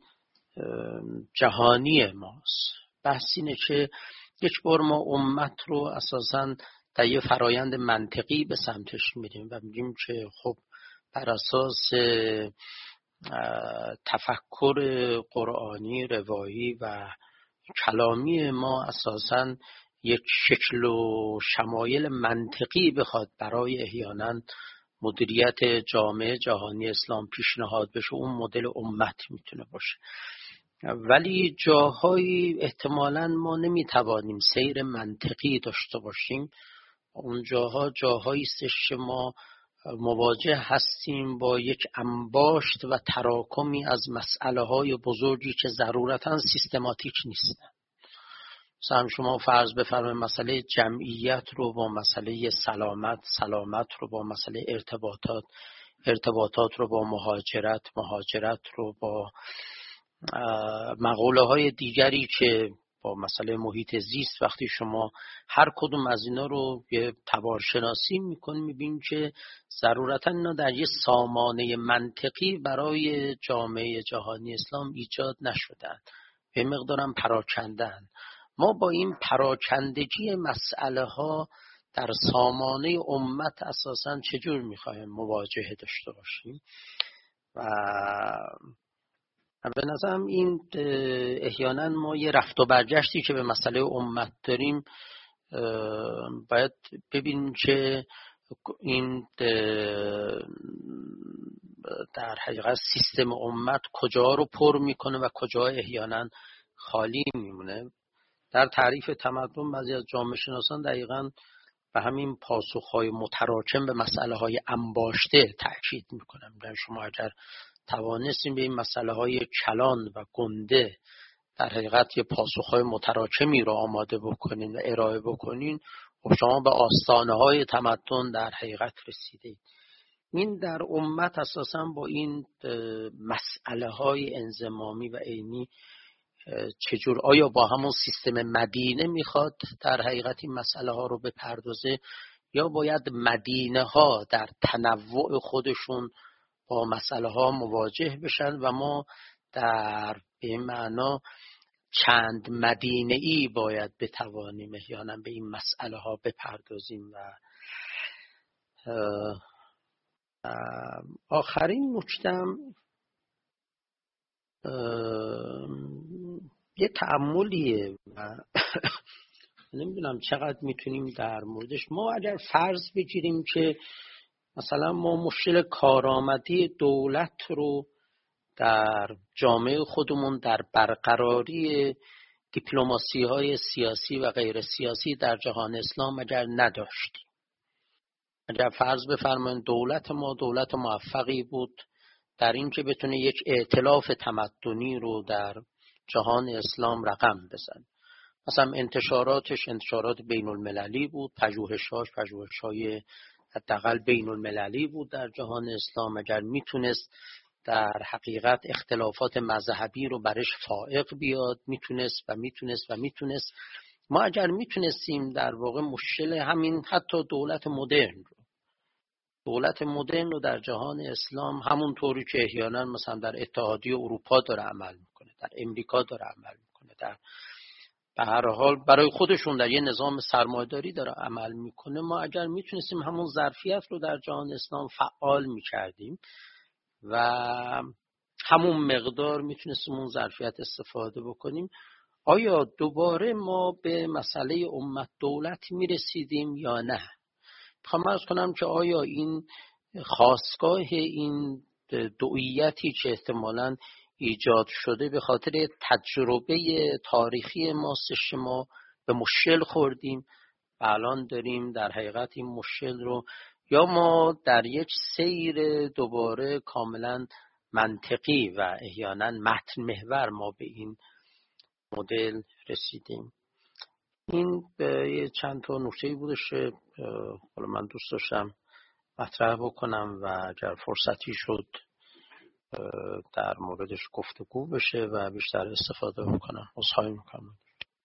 جهانی ماست. بحث اینه که یک بار ما امت رو اساساً در یه فرایند منطقی به سمتش میریم و میگیم که خب بر اساس تفکر قرآنی روایی و کلامی ما اساساً یک شکل و شمایل منطقی بخواد برای احیانا مدیریت جامعه جهانی اسلام پیشنهاد بشه، اون مدل امت میتونه باشه. ولی جاهایی احتمالاً ما نمیتوانیم سیر منطقی داشته باشیم، اون جاهایی استش که ما مواجه هستیم با یک انباشت و تراکمی از مسئله های بزرگی که ضرورتاً سیستماتیک نیستن. مثلا شما فرض بفرمایید مسئله جمعیت رو با مسئله سلامت رو با مسئله ارتباطات رو با مهاجرت رو با مقوله های دیگری که با مسئله محیط زیست، وقتی شما هر کدوم از اینا رو یه تبارشناسی میکنید میبینید که ضرورتاً اینا در یه سامانه منطقی برای جامعه جهانی اسلام ایجاد نشدن، به مقدارم پراکندن. ما با این پراکندگی مسئله ها در سامانه امت اساساً چجور میخوایم مواجهه داشته باشیم. و به نظرم این احیانا ما یه رفت و برگشتی که به مسئله امت داریم باید ببینیم که این در حقیقت سیستم امت کجا رو پر میکنه و کجا احیانا خالی میمونه. در تعریف تمدن بعضی از جامعه شناسان دقیقاً به همین پاسخهای متراکم به مسئله های انباشته تأکید میکنم. یعنی شما اگر توانستیم به این مسئله های کلان و گنده در حقیقت یه پاسخهای متراکمی رو آماده بکنین و ارائه بکنین و شما به آستانه های تمدن در حقیقت رسیدید. این در امت اساساً با این مسئله های انضمامی و عینی چجور، آیا با همون سیستم مدینه میخواد در حقیقت این مسئله ها رو بپردازه یا باید مدینه ها در تنوع خودشون با مسئله ها مواجه بشن و ما در به این معنا چند مدینه ای باید بتوانیم احیانا به این مسئله ها بپردازیم. و آخرین نکته‌ام یه تأملیه و نمیدونم چقدر میتونیم در موردش. ما اگر فرض بگیریم که مثلا ما مشکل کارآمدی دولت رو در جامعه خودمون در برقراری دیپلماسی های سیاسی و غیر سیاسی در جهان اسلام اگر نداشتیم، اگر فرض بفرمایید دولت ما دولت موفقی بود در این که بتونه یک ائتلاف تمدنی رو در جهان اسلام رقم بزنه، مثلا انتشاراتش انتشارات بین المللی بود، پژوهش‌های حداقل بین المللی بود در جهان اسلام، اگر میتونست در حقیقت اختلافات مذهبی رو برش فائق بیاد، میتونست ما اگر میتونستیم در واقع مشکل همین حتی دولت مدرن رو در جهان اسلام همون طوری که احیانا مثلا در اتحادیه اروپا داره عمل میکنه، در امریکا داره عمل میکنه، به هر حال برای خودشون در یه نظام سرمایه‌داری داره عمل میکنه، ما اگر میتونستیم همون ظرفیت رو در جهان اسلام فعال میکردیم و همون مقدار میتونستیم اون ظرفیت استفاده بکنیم، آیا دوباره ما به مسئله امت دولت میرسیدیم یا نه؟ میخوام عرض کنم که آیا این خاستگاه این دوئیتی که احتمالاً ایجاد شده به خاطر تجربه تاریخی ماست، ما به مشکل خوردیم و الان داریم در حقیقت این مشکل رو، یا ما در یک سیر دوباره کاملا منطقی و احیانا متن محور ما به این مدل رسیدیم. این یه چند تا نکته‌ای بودش که حالا من دوست داشتم مطرح بکنم و اگر فرصتی شد در موردش گفتگو بشه و بیشتر استفاده بکنم. عذرخواهی میکنم.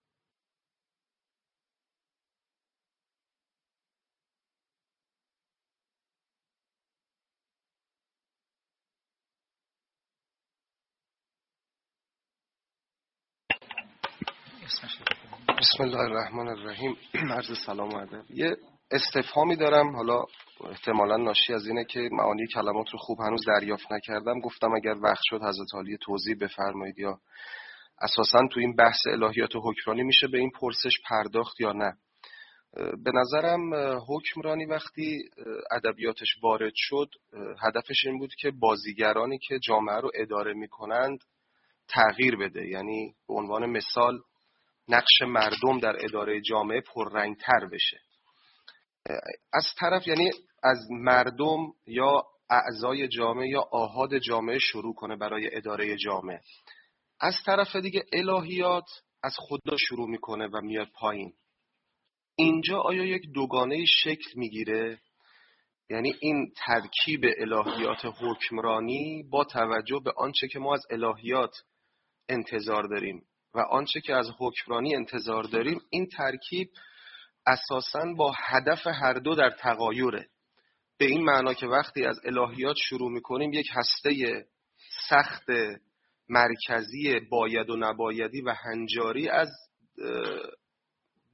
بسم الله الرحمن الرحیم. عرض سلام و ادب. یه استفهامی دارم، حالا احتمالاً ناشی از اینه که معانی کلمات رو خوب هنوز دریافت نکردم. گفتم اگر وقت شد حضرت عالی توضیح بفرمایید یا اساساً تو این بحث الهیات و حکمرانی میشه به این پرسش پرداخت یا نه. به نظرم حکمرانی وقتی ادبیاتش وارد شد هدفش این بود که بازیگرانی که جامعه رو اداره میکنند تغییر بده، یعنی به عنوان مثال نقش مردم در اداره جامعه پررنگتر بشه. از طرف یعنی از مردم یا اعضای جامعه یا آحاد جامعه شروع کنه برای اداره جامعه. از طرف دیگه الهیات از خدا شروع میکنه و میاد پایین. اینجا آیا یک دوگانه شکل میگیره؟ یعنی این ترکیب الهیات حکمرانی با توجه به آنچه که ما از الهیات انتظار داریم و آنچه که از حکمرانی انتظار داریم، این ترکیب اساساً با هدف هر دو در تغایره. به این معنا که وقتی از الهیات شروع میکنیم یک هسته سخت مرکزی باید و نبایدی و هنجاری از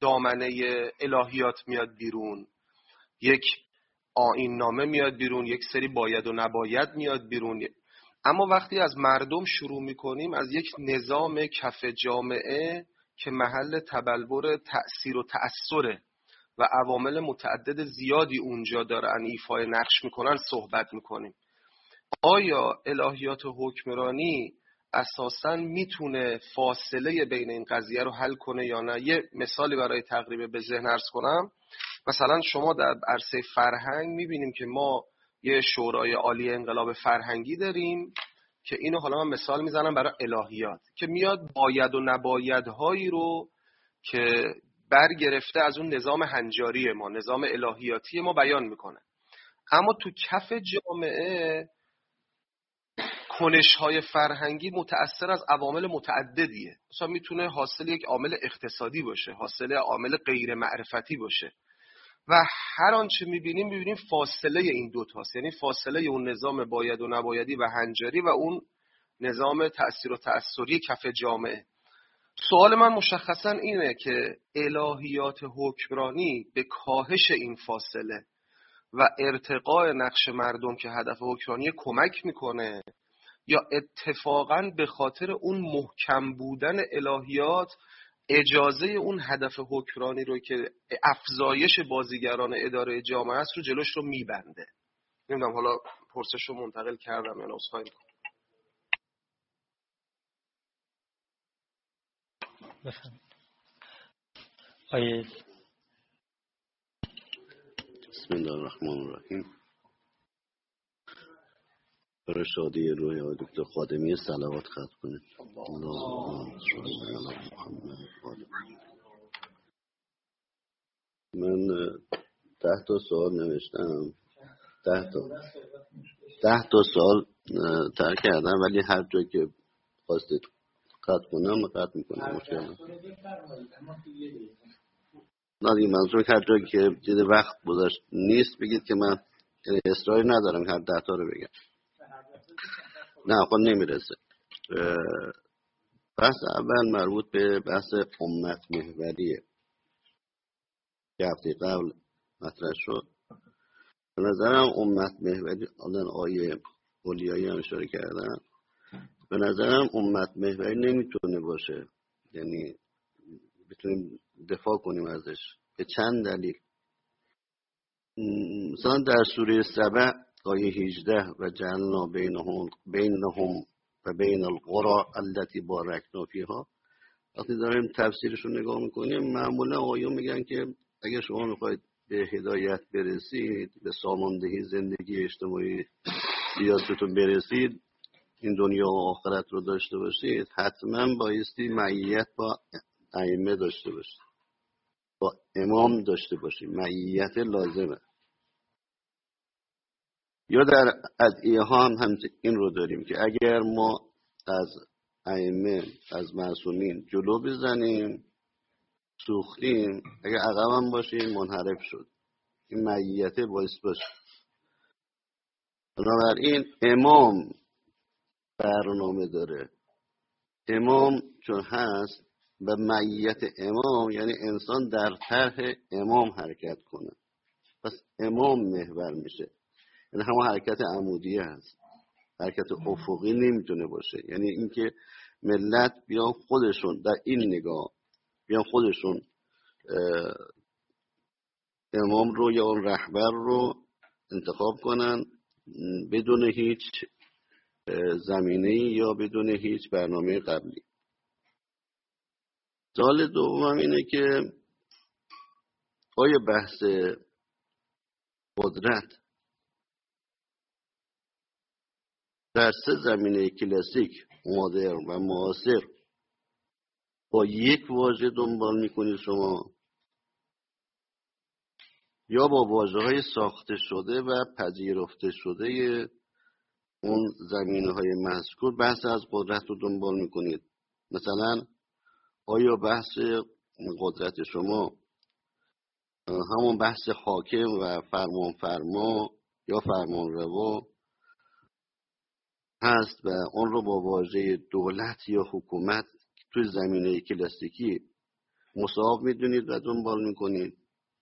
دامنه الهیات میاد بیرون، یک آیین نامه میاد بیرون، یک سری باید و نباید میاد بیرون. اما وقتی از مردم شروع میکنیم، از یک نظام کف جامعه که محل تبلور تأثیر و تأثره و عوامل متعدد زیادی اونجا دارن ایفای نقش میکنن صحبت میکنیم، آیا الهیات حکمرانی اساساً میتونه فاصله بین این قضیه رو حل کنه یا نه؟ یه مثالی برای تقریب به ذهن عرض کنم. مثلا شما در عرصه فرهنگ میبینیم که ما یه شورای عالی انقلاب فرهنگی داریم که اینو حالا من مثال میزنم برای الهیات که میاد باید و نبایدهایی رو که برگرفته از اون نظام هنجاری ما، نظام الهیاتی ما بیان میکنه. اما تو کف جامعه کنش‌های فرهنگی متأثر از عوامل متعددیه. مثلا میتونه حاصل یک عامل اقتصادی باشه، حاصل عامل غیر معرفتی باشه و هر آنچه میبینیم فاصله این دوتاست، یعنی فاصله اون نظام باید و نبایدی و هنجاری و اون نظام تأثیر و تأثری کف جامعه. سوال من مشخصا اینه که الهیات حکمرانی به کاهش این فاصله و ارتقاء نقش مردم که هدف حکمرانی کمک میکنه یا اتفاقاً به خاطر اون محکم بودن الهیات اجازه اون هدف حکمرانی رو که افزایش بازیگران اداره جامعه است رو جلوش رو میبنده؟ نمیدونم حالا پرسش رو منتقل کردم یا عذرخواهی میکنم. بفهم آیه. بسم الله الرحمن الرحیم. برای شادی روح آقای دکتر خادمی صلوات ختم کنید. من 10 تا سوال نوشتم، 10 تا سوال ترک کردم، ولی هر جایی که خواستید قطع کنم قطع میکنم. مشکل نه دیگه، منظور که هر جایی که دید وقت گذاشت نیست بگید که من اصراری ندارم هر 10 تا رو بگم. نه خب نمیرسه. بحث اول مربوط به بحث امت محوریه که هفته قبل مطرح شد. به نظرم امت محوری، الان آیه اولیایی هم اشاره کردن، به نظرم امت محوری نمیتونه باشه، یعنی بتونیم دفاع کنیم ازش به چند دلیل. مثلا در سوره سبع آیه 18 و جعلنا بینهم و بین القرى التي بارکنا فیها، وقتی داریم تفسیرش رو نگاه میکنیم معمولا آیه میگن که اگر شما میخواید به هدایت برسید، به ساماندهی زندگی اجتماعی سیاستتون برسید، این دنیا و آخرت رو داشته باشید، حتما بایستی معیت با ائمه داشته باشید، با امام داشته باشید، معیت لازمه. یا در ادعیه ها هم این رو داریم که اگر ما از ائمه، از معصومین جلو بزنیم سوختیم، اگر عقب هم باشیم منحرف شد. این معیت باعث باشه. بنابراین امام برنامه داره. امام چون هست و معیت امام یعنی انسان در طرح امام حرکت کنه، پس امام محور میشه. یعنی همون حرکت عمودیه هست، حرکت افقی نمیتونه باشه. یعنی اینکه ملت بیان خودشون در این نگاه بیان خودشون امام رو یا اون رهبر رو انتخاب کنن بدون هیچ زمینه‌ای یا بدون هیچ برنامه قبلی. سوال دوم اینه که آیا بحث قدرت در 3 زمینه کلاسیک، مدرن و معاصر با یک واژه دنبال میکنید شما، یا با واژه‌های ساخته شده و پذیرفته شده اون زمینه‌های مذکور بحث از قدرت رو دنبال میکنید؟ مثلا آیا بحث قدرت شما همون بحث حاکم و فرما یا فرمانروا هست و اون رو با واژه دولت یا حکومت توی زمینه کلاسیکی مصاب میدونید و دنبال میکنید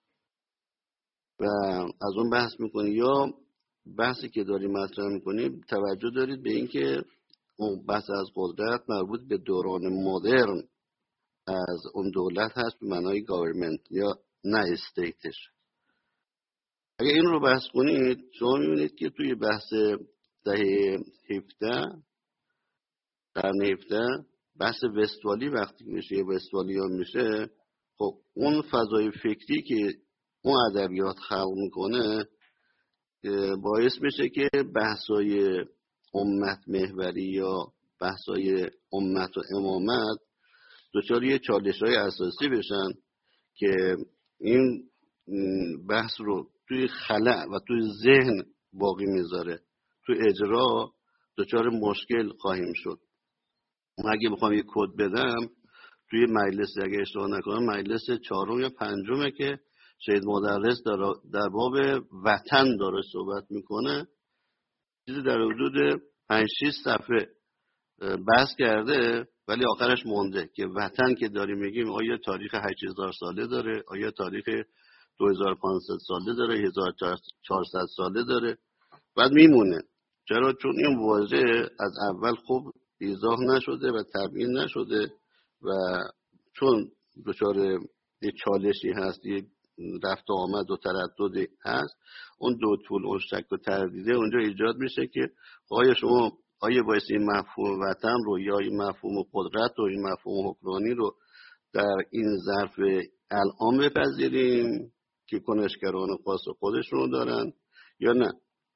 و از اون بحث میکنید، یا بحثی که داریم مطرح میکنید توجه دارید به اینکه اون بحث از قدرت مربوط به دوران مدرن از اون دولت هست به معنای گاورمنت یا نه استیتش. اگه این رو بحث کنید شما میبینید که توی بحث دهه 17 قرن 17 بحث وستفالی وقتی میشه وستفالیان میشه، خب اون فضای فکری که اون ادبیات خلق میکنه باعث میشه که بحثای امت محوری یا بحثای امت و امامت دچار یه چالش‌های اساسی بشن که این بحث رو توی خلأ و توی ذهن باقی میذاره، توی اجرا دچار مشکل خواهیم شد. من اگه بخوام یه کد بدم توی مجلس، اگه اشتباه نکنم مجلس 4 یا 5 که شهید مدرس در باب وطن داره صحبت میکنه، چیزی در حدود 5-6 صفحه بحث کرده ولی آخرش مونده که وطن که داریم میگیم آیا تاریخ 8000 ساله داره، آیا تاریخ 2500 ساله داره، 1400 ساله داره، بعد میمونه. چرا؟ چون این واژه از اول خوب ایضاح نشده و تبیین نشده و چون دچار یه چالشی هست، یه رفت و آمد و ترددی هست، اون دو طول اون شک و تردیده اونجا ایجاد میشه که آیا باید این مفهوم وطن رو یا این مفهوم قدرت و این مفهوم حکمرانی رو در این ظرف الان بپذیریم که کنشگران خاص خودشون دارن یا نه.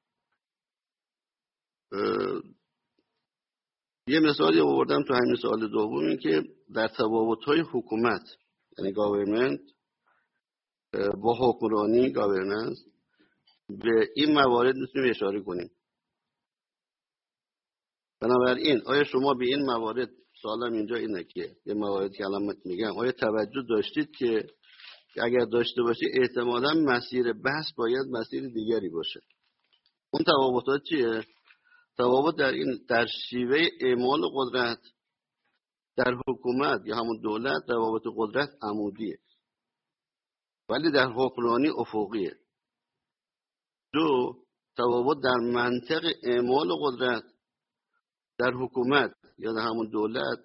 یه مثالی آوردم تو همین سوال دومی که در تفاوت‌های حکومت یعنی گاورمنت با حکمرانی گاورننس به این موارد میتونیم اشاره کنیم. بنابراین آیا شما به این موارد، سوالم اینجا اینه که یه مواردی که الان میگم آیا توجه داشتید که اگر داشته باشی احتمالاً مسیر بحث باید مسیر دیگری باشه. اون تفاوتات چیه؟ تفاوت در شیوه اعمال قدرت در حکومت یا همون دولت روابط قدرت عمودیه ولی در حکمرانی افقیه. 2 تفاوت در منطق اعمال قدرت در حکومت یا در همون دولت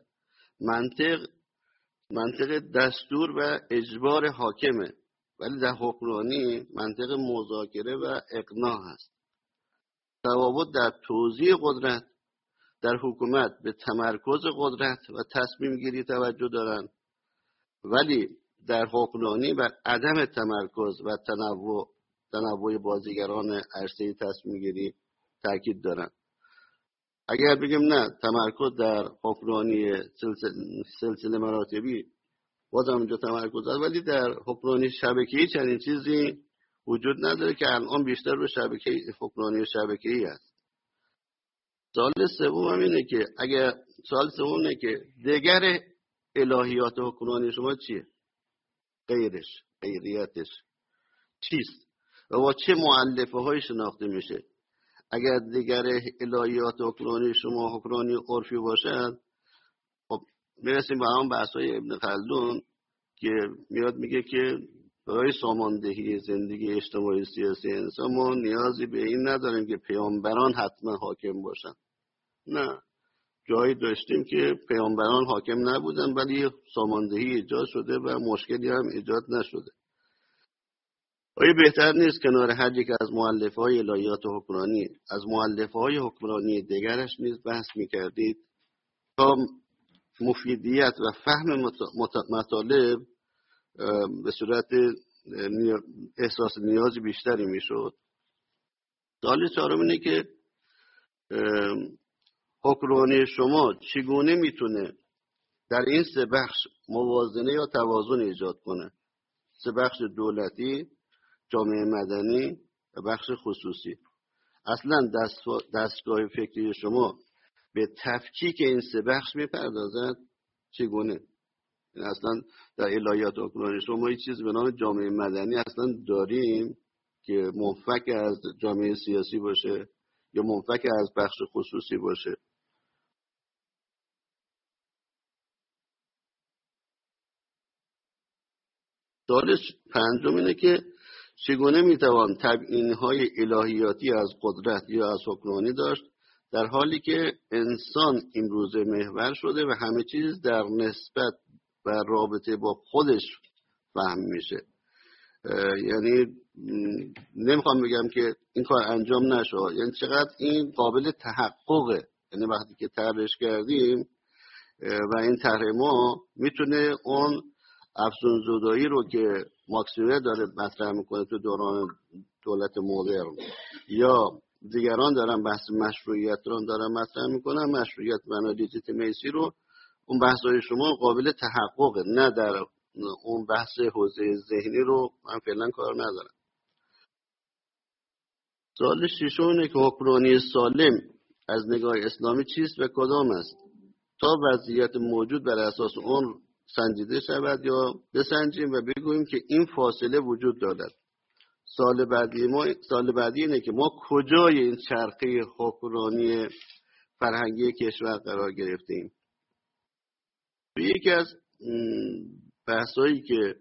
منطق دستور و اجبار حاکمه ولی در حکمرانی منطق مذاکره و اقناع هست. تفاوت در توزیع قدرت در حکومت به تمرکز قدرت و تصمیم گیری توجه دارن ولی در حکمرانی بر عدم تمرکز و تنوع بازیگران عرصه تصمیم گیری تاکید دارن. اگر بگیم نه تمرکز در حکمرانی سلسله مراتبی بازم اینجا تمرکز هست ولی در حکمرانی شبکه‌ای چنین چیزی وجود نداره که الان بیشتر به حکمرانی شبکه‌ای هست. سوال سوم اینه که دیگر الهیات حکمرانی شما چیه؟ غیریتش چیست؟ و با چه مؤلفه های شناخته میشه؟ اگر دیگر الهیات حکمرانی شما حکمرانی عرفی باشد، خب میرسیم به همون بحث‌های ابن خلدون که میاد میگه که برای ساماندهی زندگی اجتماعی سیاسی انسان ما نیازی به این نداریم که پیامبران حتما حاکم باشن. نه، جایی داشتیم که پیامبران حاکم نبودن ولی ساماندهی ایجاد شده و مشکلی هم ایجاد نشده. آیا بهتر نیست کنار هر یک از مؤلفه‌های الهیات حکمرانی از مؤلفه‌های حکمرانی دیگرش نیز بحث می‌کردید تا مفیدیت و فهم مطالب به صورت احساس نیازی بیشتری میشد؟ سوال چهارم اینه که حکمرانی شما چگونه میتونه در این 3 بخش موازنه یا توازن ایجاد کنه؟ 3 بخش دولتی، جامعه مدنی و بخش خصوصی. اصلا دستگاه فکری شما به تفکیک این 3 بخش میپردازد چگونه؟ اصلا در الهیات حکمرانی شما هیچ چیز به نام جامعه مدنی اصلا داریم که منفک از جامعه سیاسی باشه یا منفک از بخش خصوصی باشه؟ سوال پنجم اینه که چگونه میتوان تبیین‌های الهیاتی از قدرت یا از حکمرانی داشت در حالی که انسان امروزه محور شده و همه چیز در نسبت و رابطه با خودش فهم میشه. یعنی نمیخوام بگم که این کار انجام نشه، یعنی چقدر این قابل تحققه. یعنی وقتی که طرحش کردیم و این طرح ما میتونه اون افزون‌زدایی رو که ماکسوئل داره مطرح میکنه تو دوران دولت مدرن یا دیگران دارن بحث مشروعیت رو دارن مطرح میکنن، مشروعیت و لژیتیمیسی رو، اون بحث‌های شما قابل تحققه، نه در اون بحث حوزه ذهنی رو من فعلا کار ندارم. سوال ششم اینه که حکمرانی سالم از نگاه اسلامی چیست و کدام است تا وضعیت موجود بر اساس اون سنجیده شود یا بسنجیم و بگوییم که این فاصله وجود دارد. سال بعدی اینه که ما کجای این چرخه حکمرانی فرهنگی کشور قرار گرفتیم. یکی از بحثایی که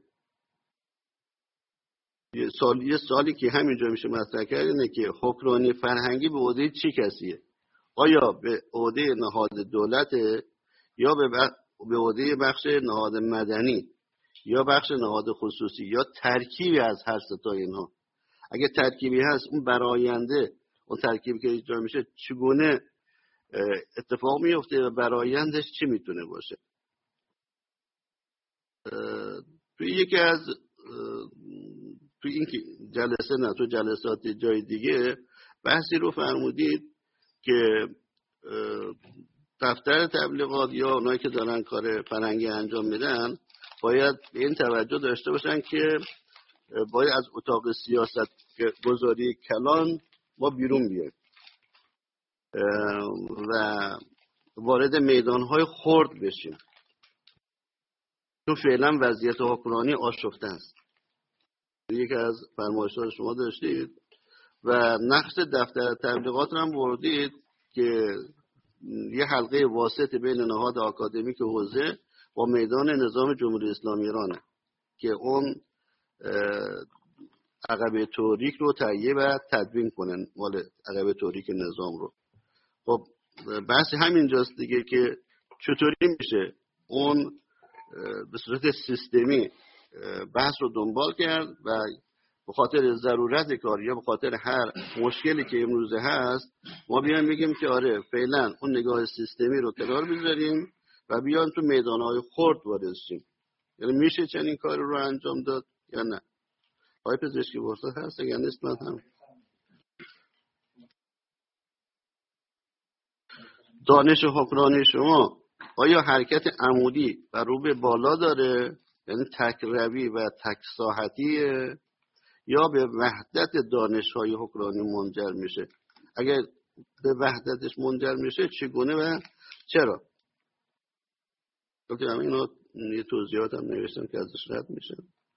یه سالی که همینجا میشه مطرح کرد اینه که حکمرانی فرهنگی به عهده چه کسیه؟ آیا به عهده نهاد دولته یا به عهده بخش نهاد مدنی یا بخش نهاد خصوصی یا ترکیبی از هر سه تا اینها؟ اگه ترکیبی هست، اون براینده، اون ترکیبی که اجرا میشه چگونه اتفاق میفته و برایندش چی میتونه باشه؟ تو این جلسه نه تو جلسات جای دیگه بحثی رو فرمودید که دفتر تبلیغات یا اونایی که دارن کار فرهنگی انجام میدن باید به این توجه داشته باشن که باید از اتاق سیاست گذاری کلان ما بیرون بیایم و وارد میدانهای خرد بشیم، چون فعلا وضعیت حکمرانی آشفته است. یکی از فرمایشات شما داشتید و نقش دفتر تبلیغات رو هم بردید که یه حلقه واسط بین نهاد آکادمیک حوزه با میدان نظام جمهوری اسلامی ایرانه که اون عقبه توریک رو تهیه و تدوین کنن، مال عقبه توریک نظام رو. خب بحث همینجاست دیگه که چطوری میشه اون به صورت سیستمی بحث رو دنبال کرد و به خاطر ضرورت کار یا به خاطر هر مشکلی که امروزه هست ما بیان بگیم که آره فعلا اون نگاه سیستمی رو کنار بذاریم و بیان تو میدانهای خرد وارد شیم. یعنی میشه چنین کار رو انجام داد یا نه؟ آقای پزشکی ورسد هست؟ اگر نیست من هم دانش حکمرانی شما آیا حرکت عمودی و رو به بالا داره، یعنی تک روی و تک ساحتیه، یا به وحدت دانش‌های حکمرانی منجر میشه؟ اگر به وحدتش منجر میشه چگونه و چرا؟ گفتم اینو یه توضیحات هم نوشتم که ازش رد میشه.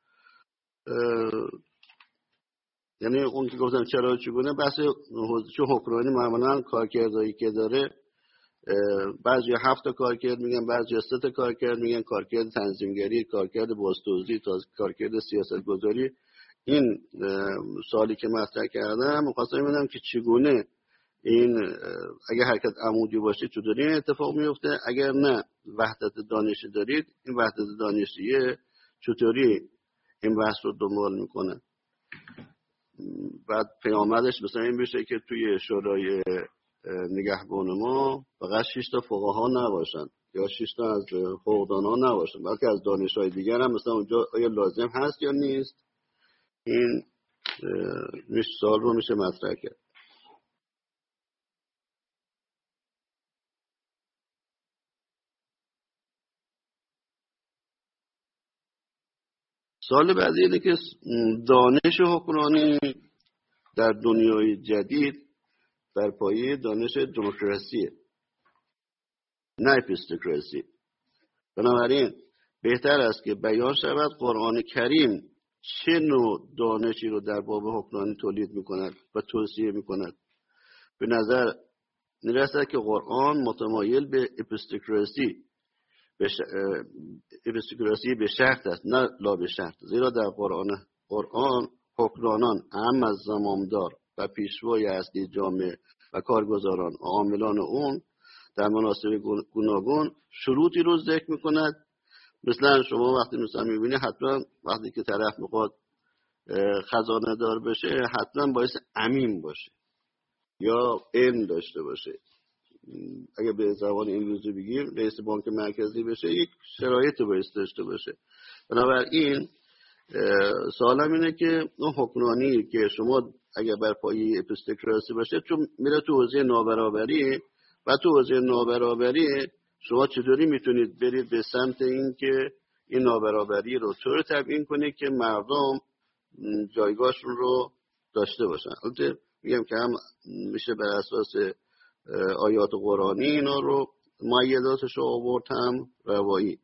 یعنی اون که گفتم چرا چگونه، بحث چون حکمرانی معمولا کارکردهایی که داره، بعضی 7 کارکرد میگن، بعضی 3 کارکرد میگن، کارکرد تنظیمگری، کارکرد بازتوزیع، کارکرد سیاست گذاری. این سوالی که مطرح کردم می‌خواستم ببینم که چگونه این اگر حرکت عمودی باشه چطوری این اتفاق میفته، اگر نه وحدت دانشی دارید این وحدت دانشیه چطوری این بحث رو دنبال میکنه. بعد پیامدش مثلا این بشه که توی شورای نگهبان ما فقط 6 تا فقها نباشن یا 6 تا از حقوقدان‌ها نباشن، بلکه از دانش‌های دیگر هم مثلا اونجا آیا لازم هست یا نیست. این سوال رو میشه مطرح کرد. سوال بعدی اینه که دانش حکمرانی در دنیای جدید بر پایه دانش دموکراسیه، نه اپیستوکراسی. بنابراین بهتر است که بیان شود قرآن کریم چه نوع دانشی رو در باب حکمرانی تولید میکند و توصیه میکند. به نظر میرسد که قرآن متمایل به اپیستوکراسی اپیستوکراسی به شرط است نه لا به شرط، زیرا در قرآن حکمرانان اهم از زمامدار و پیشوای اصلی جامعه و کارگزاران و عاملان اون در مناسب گوناگون شروطی رو ذکر میکند. مثلا شما وقتی مثلا میبینی حتما وقتی که طرف میخواد خزانه دار بشه حتما باید امین باشه یا علم داشته باشه. اگه به زبان امروزی بگیم رئیس بانک مرکزی بشه یک شرایط باید داشته باشه. بنابراین سوالم اینه که اون حکمرانی که شما اگه بر پایه اپیستوکراسی باشه چون میره تو حوزه نابرابری و تو حوزه نابرابری شما چطوری میتونید برید به سمت این که این نابرابری رو طور تبیین کنید که مردم جایگاهشون رو داشته باشن. البته میگم که هم میشه بر اساس آیات قرآنی اینا رو مؤیداتش رو آورد هم روایی.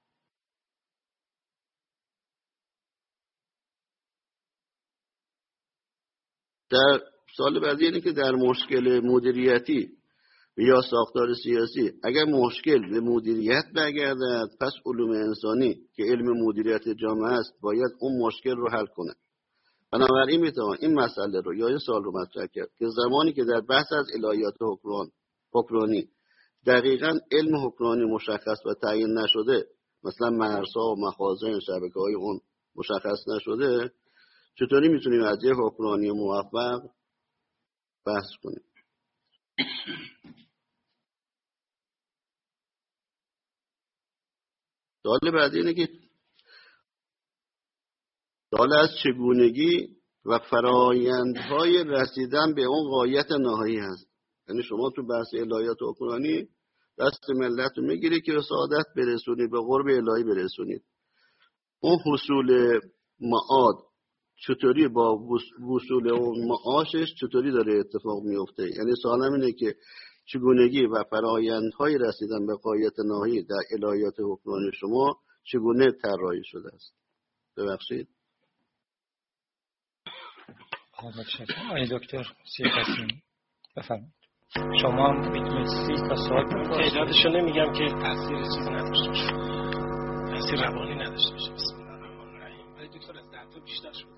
در سال بعدی اینه که در مشکل مدیریتی یا ساختار سیاسی اگر مشکل به مدیریت برگردد پس علوم انسانی که علم مدیریت جامعه است باید اون مشکل رو حل کنه. بنابراین میتوان این مسئله رو یا این سوال رو مطرح کرد که زمانی که در بحث از الهیات حکمرانی دقیقاً علم حکمرانی مشخص و تعیین نشده، مثلا مرزها و مخازن شبکه‌های اون مشخص نشده، چطوری میتونیم از یه حکمرانی موفق بحث کنیم؟ سوال بعدی اینه که سوال از چگونگی و فرایندهای رسیدن به اون غایت نهایی هست. یعنی شما تو بحث الهیات حکمرانی دست ملت رو میگیری که به سعادت برسونید، به قرب الهی برسونید. اون حصول معاد چطوری با وصول اون معاشش چطوری داره اتفاق میفته؟ یعنی سوالم اینه که چگونگی و فرایندهای رسیدن به غایت نهایی در الهیات حکمرانی شما چگونه طراحی شده است؟ ببخشید. آقای دکتر سیاق‌سین بفرمایید. شما هم میتونید 30 تا سوال بپرسید. تعدادشو نمیگم که تاثیر چیزی نداشته باشه، تاثیر روانی نداشته باشه. بسم الله الرحمن الرحیم. ولی دکتر از 10 تا بیشتر شد.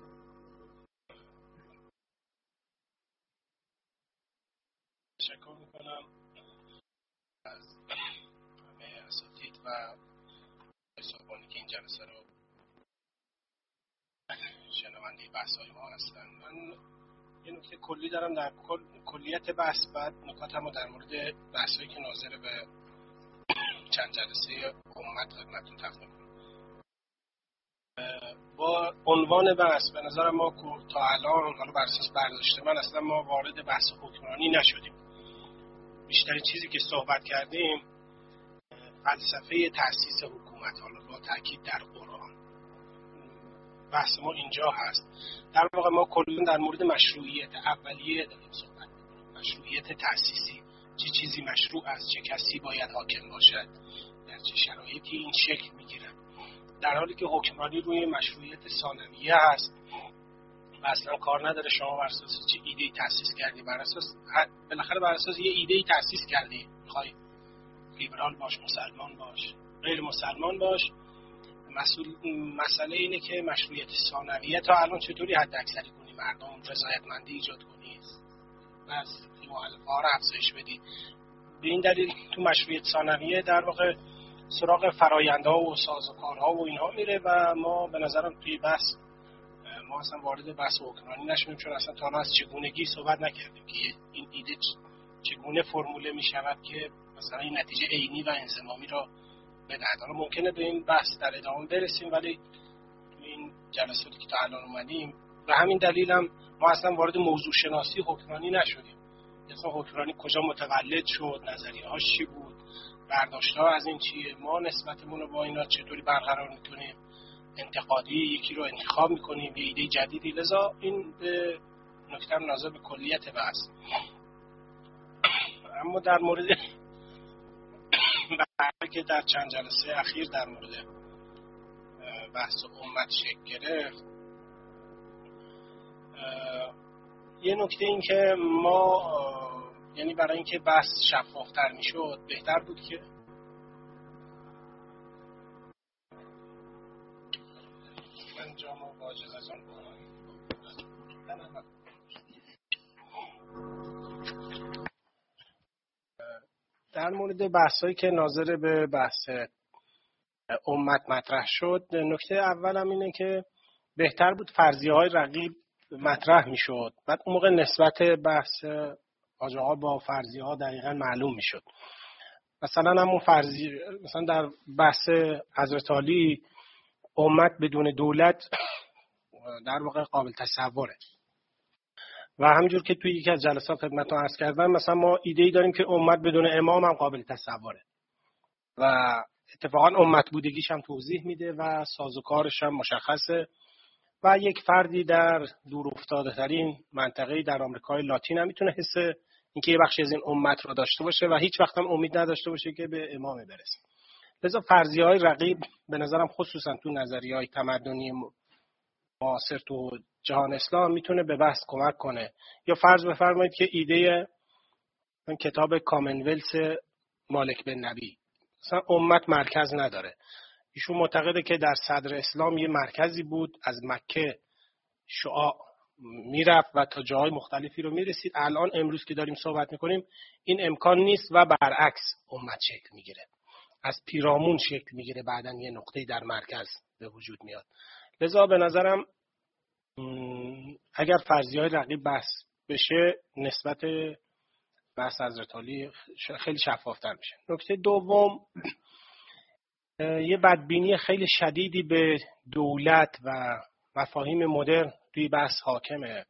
تشکر میکنم از همه اساتید و صاحبانی که این جلسه رو شنونده بحث‌های ما هستن. من یه نکته کلی دارم در کلیت بحث، بعد نکاتمو در مورد بحثایی که ناظر به چند جلسه امت خدمتتون تقدیم کنم. با عنوان بحث به نظرم ما تا الان حالا بر اساس برداشت من اصلا ما وارد بحث حکمرانی نشدیم. بیشترین چیزی که صحبت کردیم فلسفه تأسیس حکومت، حالا با تاکید در قرآن. بحث ما اینجا هست. در واقع ما کلا در مورد مشروعیت اولیه داریم صحبت می‌کنیم. مشروعیت تأسیسی، چه چیزی مشروع است، چه کسی باید حاکم باشد، در چه شرایطی این شکل می‌گیرد. در حالی که حکمرانی روی مشروعیت ثانویه هست و اصلا کار نداره شما بر اساس چه ایده‌ای تأسیس کردی، بر اساس بالاخره بر اساس یه ایده‌ای تأسیس کردی، می‌خوای لیبرال باش، مسلمان باش، غیر مسلمان باش. مسئله اینه که مشروعیت ثانویه تا الان چطوری حد اکثری کنی، مردم رضایتمندی ایجاد کنی، بس مؤلفه‌ها رو افزایش بدی. به این دلیل تو مشروعیت ثانویه در واقع سراغ فرآیندها و سازوکارها و اینها میره و ما به نظرم توی بحث ما اصلا وارد بحث حکمرانی نشدیم، چون اصلا تا الان از چگونگی صحبت نکردیم که این ایده چگونه فرموله میشود که مثلا این نتیجه عینی و انضمامی را بدهد. حالا ممکنه به این بحث در ادامه برسیم، ولی تو این جلساتی که تا الان اومدیم و همین دلیل هم ما اصلا وارد موضوع شناسی حکمرانی نشدیم. مثلا حکمرانی کجا متولد شد، نظریه‌هاش چی بود، برداشت‌ها از این چیه، ما نسبتمون رو با اینا چطوری برقرار می‌کنیم، انتقادی یکی رو انتخاب می‌کنیم یه ایده جدیدی. لذا این نکته هم ناظر به کلیت بحث. اما در مورد که در چند جلسه اخیر در مورد بحث امت شکل گرفت، یه نکته این که ما یعنی برای اینکه بحث شفافتر میشد بهتر بود که انجام و واجزتون کنم. در مورد بحثایی که ناظر به بحث امت مطرح شد، نکته اولم اینه که بهتر بود فرضیه‌های رقیب مطرح میشد، بعد اون موقع نسبت بحث حاج آقا با فرضیه‌ها دقیقاً معلوم میشد. مثلا همون فرضیه، مثلا در بحث حضرت علی امت بدون دولت در واقع قابل تصوره و همینجور که توی یکی از جلسات خدمتتون عرض کردم، مثلا ما ایده‌ای داریم که امت بدون امام هم قابل تصوره و اتفاقا امت بودگیش هم توضیح میده و سازوکارش هم مشخصه و یک فردی در دور افتاده ترین منطقه‌ای در آمریکای لاتین هم میتونه حس اینکه یه بخشی از این امت رو داشته باشه و هیچ وقت هم امید نداشته باشه که به امام برسه. لذا فرضیه‌های رقیب به نظرم خصوصا تو نظریه‌های تمدنی معاصر تو جهان اسلام میتونه به بحث کمک کنه. یا فرض بفرمایید که ایده این کتاب کامنولث مالک بن نبی، مثلا امت مرکز نداره. ایشون معتقده که در صدر اسلام یه مرکزی بود، از مکه شعاع میرفت و تا جاهای مختلفی رو میرسید. الان امروز که داریم صحبت میکنیم این امکان نیست و برعکس امت شکل میگیره، از پیرامون شکل میگیره، بعدن یه نقطه‌ای در مرکز به وجود میاد. لذا به نظرم اگر فرضیه‌های رقیب بحث بشه نسبت بحث حضرت علی خیلی شفافتر میشه. نکته دوم، یه بدبینی خیلی شدیدی به دولت و مفاهیم مدرن توی بحث حاکمه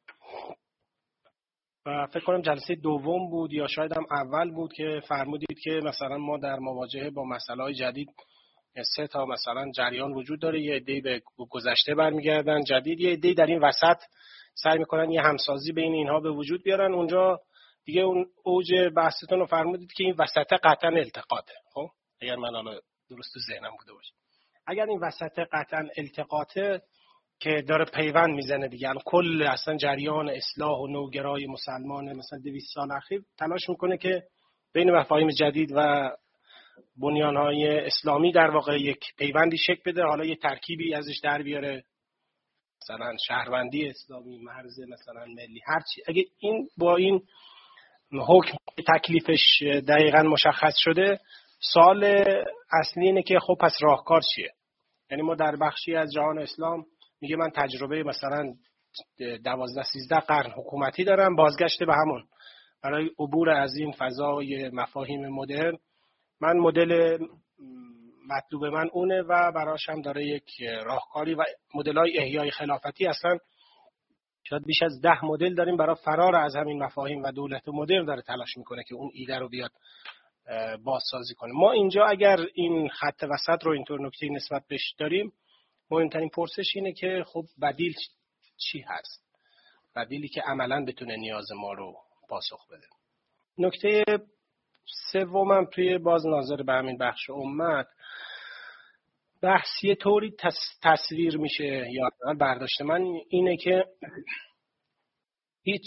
و فکر کنم جلسه دوم بود یا شاید هم اول بود که فرمودید که مثلا ما در مواجهه با مسائل جدید 3 تا مثلا جریان وجود داره، یه عده‌ای به گذشته برمیگردن جدید، یه عده‌ای در این وسط سعی میکنن یه همسازی بین اینها به وجود بیارن. اونجا دیگه اون اوج بحثتون رو فرمودید که این وسط قطعا التقاطه. خب اگر من حالا درست تو ذهنم بوده باشه، اگر این وسط قطعا التقاطه که داره پیوند میزنه دیگه، الان کل اصلا جریان اصلاح و نوگرای مسلمان مثلا 200 سال اخیر تلاش میکنه که بین مفاهیم جدید و بنیانهای اسلامی در واقع یک پیوندی شکل بده، حالا یه ترکیبی ازش در بیاره، مثلا شهروندی اسلامی، مرز مثلا ملی، هر چی. اگه این با این حکم تکلیفش دقیقاً مشخص شده، سوال اصلی اینه که خب پس راهکار چیه؟ یعنی ما در بخشی از جهان اسلام میگه من تجربه مثلا 12-13 قرن حکومتی دارم، بازگشت به همون برای عبور از این فضای مفاهیم مدرن من مدل مطلوب من اونه و براش هم داره یک راهکاری و مدل‌های احیای خلافتی اصلا شاید بیش از 10 مدل داریم برای فرار از همین مفاهیم و دولت مدرن داره تلاش میکنه که اون ایده رو بیاد بازسازی کنه. ما اینجا اگر این خط وسط رو اینطور نکته نسبت بهش داریم، مهمترین پرسش اینه که خب بدیل چی هست؟ بدیلی که عملاً بتونه نیاز ما رو پاسخ بده. نکته سومم توی باز ناظر به همین بخش امت، بحث یه طوری تصویر میشه یا برداشت من اینه که هیچ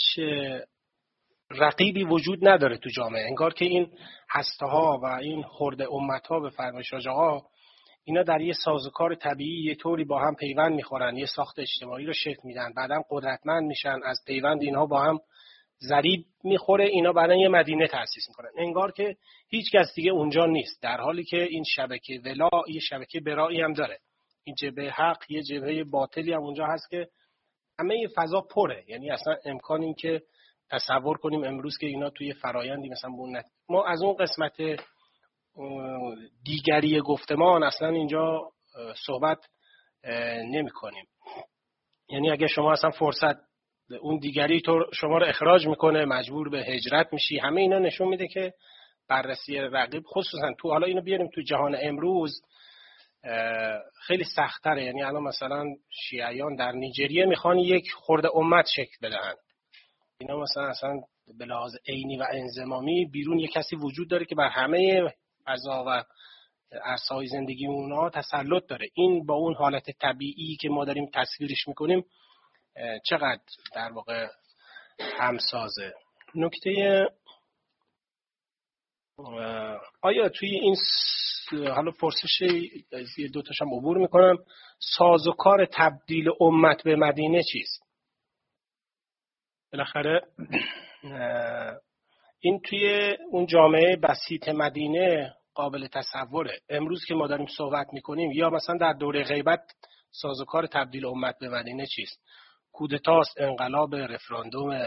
رقیبی وجود نداره تو جامعه، انگار که این هسته‌ها و این خرده امت‌ها به فرمایش حاج آقا اینا در یه سازوکار طبیعی یه طوری با هم پیوند میخورن، یه ساخت اجتماعی رو شکل میدن، بعداً قدرتمند میشن، از پیوند اینها با هم ضریب میخوره، اینا بعداً یه مدینه تأسیس میکنن، انگار که هیچ کس دیگه اونجا نیست، در حالی که این شبکه ولا یه شبکه برایی هم داره، این جبهه حق یه جبهه باطلی هم اونجا هست که همه فضا پره. یعنی اصلا امکان این که تصور کنیم امروز که اینا توی فرایندی مثلا بونت، ما از اون قسمت دیگری گفتمان اصلا اینجا صحبت نمی کنیم. یعنی اگه شما اصلا فرصت اون دیگری تو شما رو اخراج میکنه، مجبور به هجرت میشی، همه اینا نشون میده که بررسی رقیب خصوصا تو، حالا اینو بیاریم تو جهان امروز خیلی سخت‌تره. یعنی الان مثلا شیعیان در نیجریه میخوان یک خرده امت شکل بدن، اینا مثلا اصلا به لحاظ عینی و انضمامی بیرون یک کسی وجود داره که بر همه فضا و عرصه‌های زندگی اونها تسلط داره. این با اون حالت طبیعی که ما داریم تصویرش میکنیم چقدر در واقع همسازه. نکته آیا توی این حالا پرسش یه دو تاشم عبور میکنم، سازوکار تبدیل امت به مدینه چیست؟ بالاخره این توی اون جامعه بسیط مدینه قابل تصوره. امروز که ما داریم صحبت میکنیم یا مثلا در دوره غیبت سازوکار تبدیل امت به مدینه چیست؟ کودتاست، انقلاب، رفراندوم،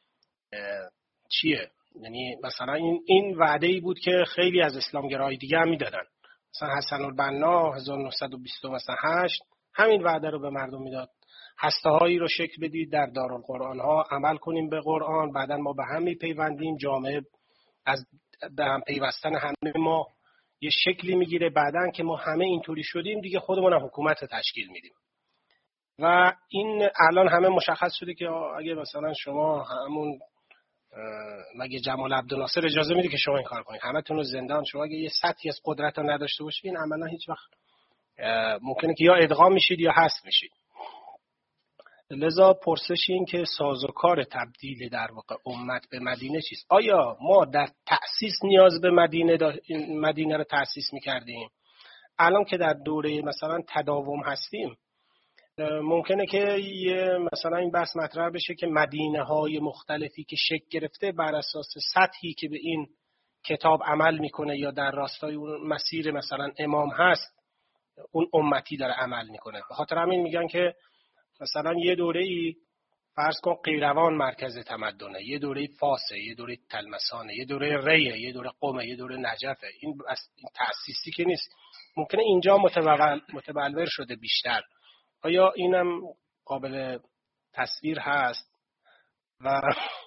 چیه؟ یعنی مثلا این وعده‌ای بود که خیلی از اسلامگرای دیگه هم میدادن. مثلا حسن البنا 1928 همین وعده رو به مردم میداد، هسته‌هایی رو شکل بدید در دارالقرآن ها، عمل کنیم به قرآن، بعدن ما به هم میپیوندیم، جامعه از به هم پیوستن همه ما یه شکلی میگیره، بعدن که ما همه اینطوری شدیم دیگه خودمون هم حکومت رو تشکیل میدیم. و این الان همه مشخص شده که اگه مثلا شما همون مگه جمال عبدالناصر اجازه میده که شما این کار کنید، همتون رو زندان، شما اگه یه سطحی از قدرت رو نداشته باشید این عملا هیچ وقت ممکنه که یا ادغام میشید یا حذف میشید. لذا پرسش این که سازوکار تبدیل در واقع امت به مدینه چیست؟ آیا ما در تأسیس نیاز به مدینه رو تأسیس میکردیم؟ الان که در دوره مثلا تداوم هستیم ممکنه که یه مثلا این بحث مطرح بشه که مدینه های مختلفی که شکل گرفته بر اساس سطحی که به این کتاب عمل میکنه یا در راستای اون مسیر مثلا امام هست اون امتی داره عمل میکنه. به خاطر همین میگن که مثلا یه دوره‌ای فرض کن قیروان مرکز تمدنه، یه دوره فاسه، یه دوره تلمسانه، یه دوره ریه، یه دوره قمه، یه دوره نجفه. این تأسیسی که نیست، ممکنه اینجا متبلور شده بیشتر. آیا اینم قابل تصویر هست؟ و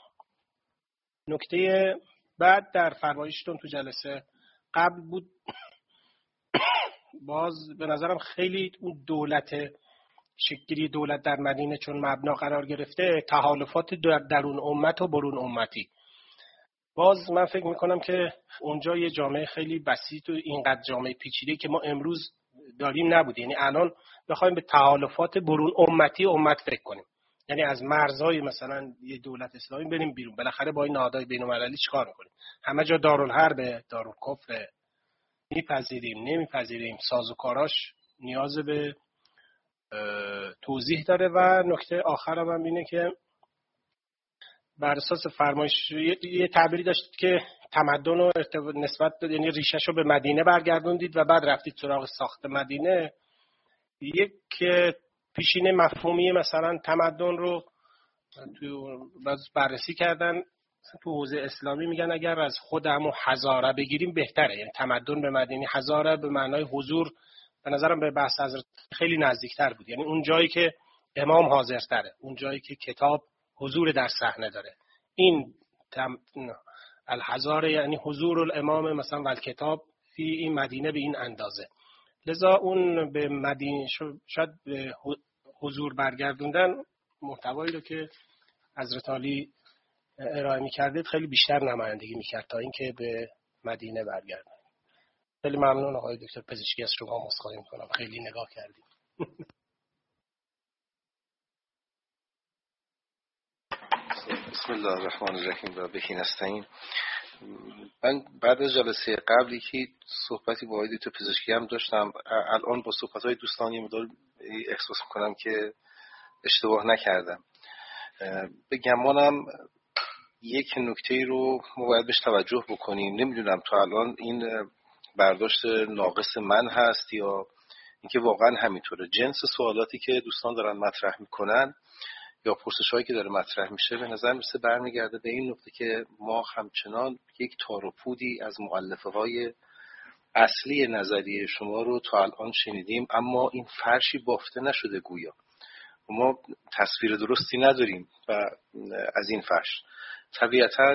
نکته بعد در فرمایشتون تو جلسه قبل بود، باز به نظرم خیلی اون شکلی دولت در مدینه چون مبنا قرار گرفته، تحالفات درون امت و برون امتی، باز من فکر میکنم که اونجا یه جامعه خیلی بسیط و اینقدر جامعه پیچیده که ما امروز داریم نبود. یعنی الان بخوایم به تحالفات برون امتی امت فکر کنیم، یعنی از مرزهای مثلا یه دولت اسلامی بریم بیرون، بالاخره با این نهادهای بین‌المللی چیکار میکنیم؟ همه جا دارالحرب، دارالکفر، میپذیریم نمیپذیریم، سازوکاراش نیاز به توضیح داره. و نکته آخرم هم اینه که بر اساس فرمایش یه تعبیری داشتید که تمدن رو نسبت داد، یعنی ریشش رو به مدینه برگردوندید و بعد رفتید سراغ ساخت مدینه. یک پیشینه مفهومی مثلا تمدن رو تو بررسی کردن تو حوزه اسلامی، میگن اگر از خودمون حضاره بگیریم بهتره، یعنی تمدن به مدینه، حضاره به معنای حضور به نظرم به بحث حضرت خیلی نزدیکتر بود، یعنی اون جایی که امام حاضرتره، اون جایی که کتاب حضور در صحنه داره. این الحضاره یعنی حضور الامام مثلا و کتاب فی این مدینه به این اندازه. لذا اون به مدینه شاید به حضور برگردوندن محتوایی رو که حضرت علی ارائه می‌کردید خیلی بیشتر نمایندگی می‌کرد تا اینکه به مدینه برگردن. خیلی ممنون آقای دکتر پزشکی، از شما عذرخواهی می‌کنم، خیلی نگاه کردیم. بسم الله الرحمن الرحیم و بهین نستعین. من بعد از جلسه قبلی که صحبتی با آقای دکتر پزشکی هم داشتم، الان با صحبت‌های دوستانی مدار احساس می‌کنم که اشتباه نکردم. به گمانم یک نکته رو ما باید بهش توجه بکنیم. نمیدونم تا الان این برداشت ناقص من هست یا اینکه واقعا همینطوره. جنس سوالاتی که دوستان دارن مطرح میکنن یا پرسش‌هایی که داره مطرح میشه به نظر میسه برمیگرده به این نقطه که ما همچنان یک تار و پودی از مؤلفه‌های اصلی نظریه شما رو تا الان شنیدیم، اما این فرشی بافته نشده گویا. ما تصویر درستی نداریم و از این فرش طبیعتاً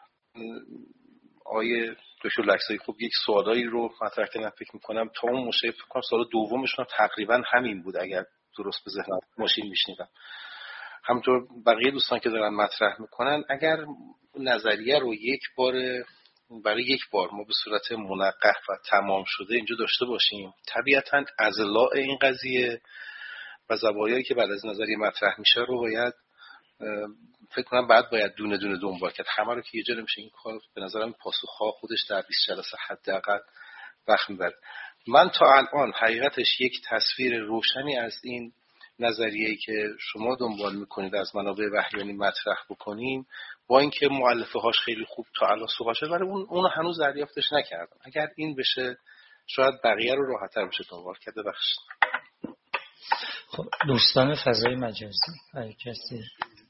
آیه دکتر لکسایی خوب یک سوالایی رو مطرح کردن، فکر می‌کنم تا اون موشه فکر کنم سوال دومشون تقریبا همین بود اگر درست به ذهنم ماشین میشنیدم. همونطور بقیه دوستان که دارن مطرح میکنن، اگر نظریه رو برای یک بار ما به صورت منقح و تمام شده اینجا داشته باشیم، طبیعتاً اضلاع این قضیه و زوایایی که بعد از نظریه مطرح میشه رو باید فکر کنم باید دونه دونه دنبال کرد. همه رو که یه جا نمیشه این کار. به نظرم پاسخ‌ها خودش در 20 جلسه حداقل وقت میبره. من تا الان حقیقتش یک تصویر روشنی از این نظریه‌ای که شما دنبال میکنید از منابع وحیانی مطرح بکنیم، با اینکه مؤلفه هاش خیلی خوب تا الان صحبت شده، ولی اونو هنوز دریافتش نکردم. اگر این بشه شاید بقیه رو راحت‌تر بشه دنبال کرد. ببخشید. خب دوستان فضای مجازی اگه کسی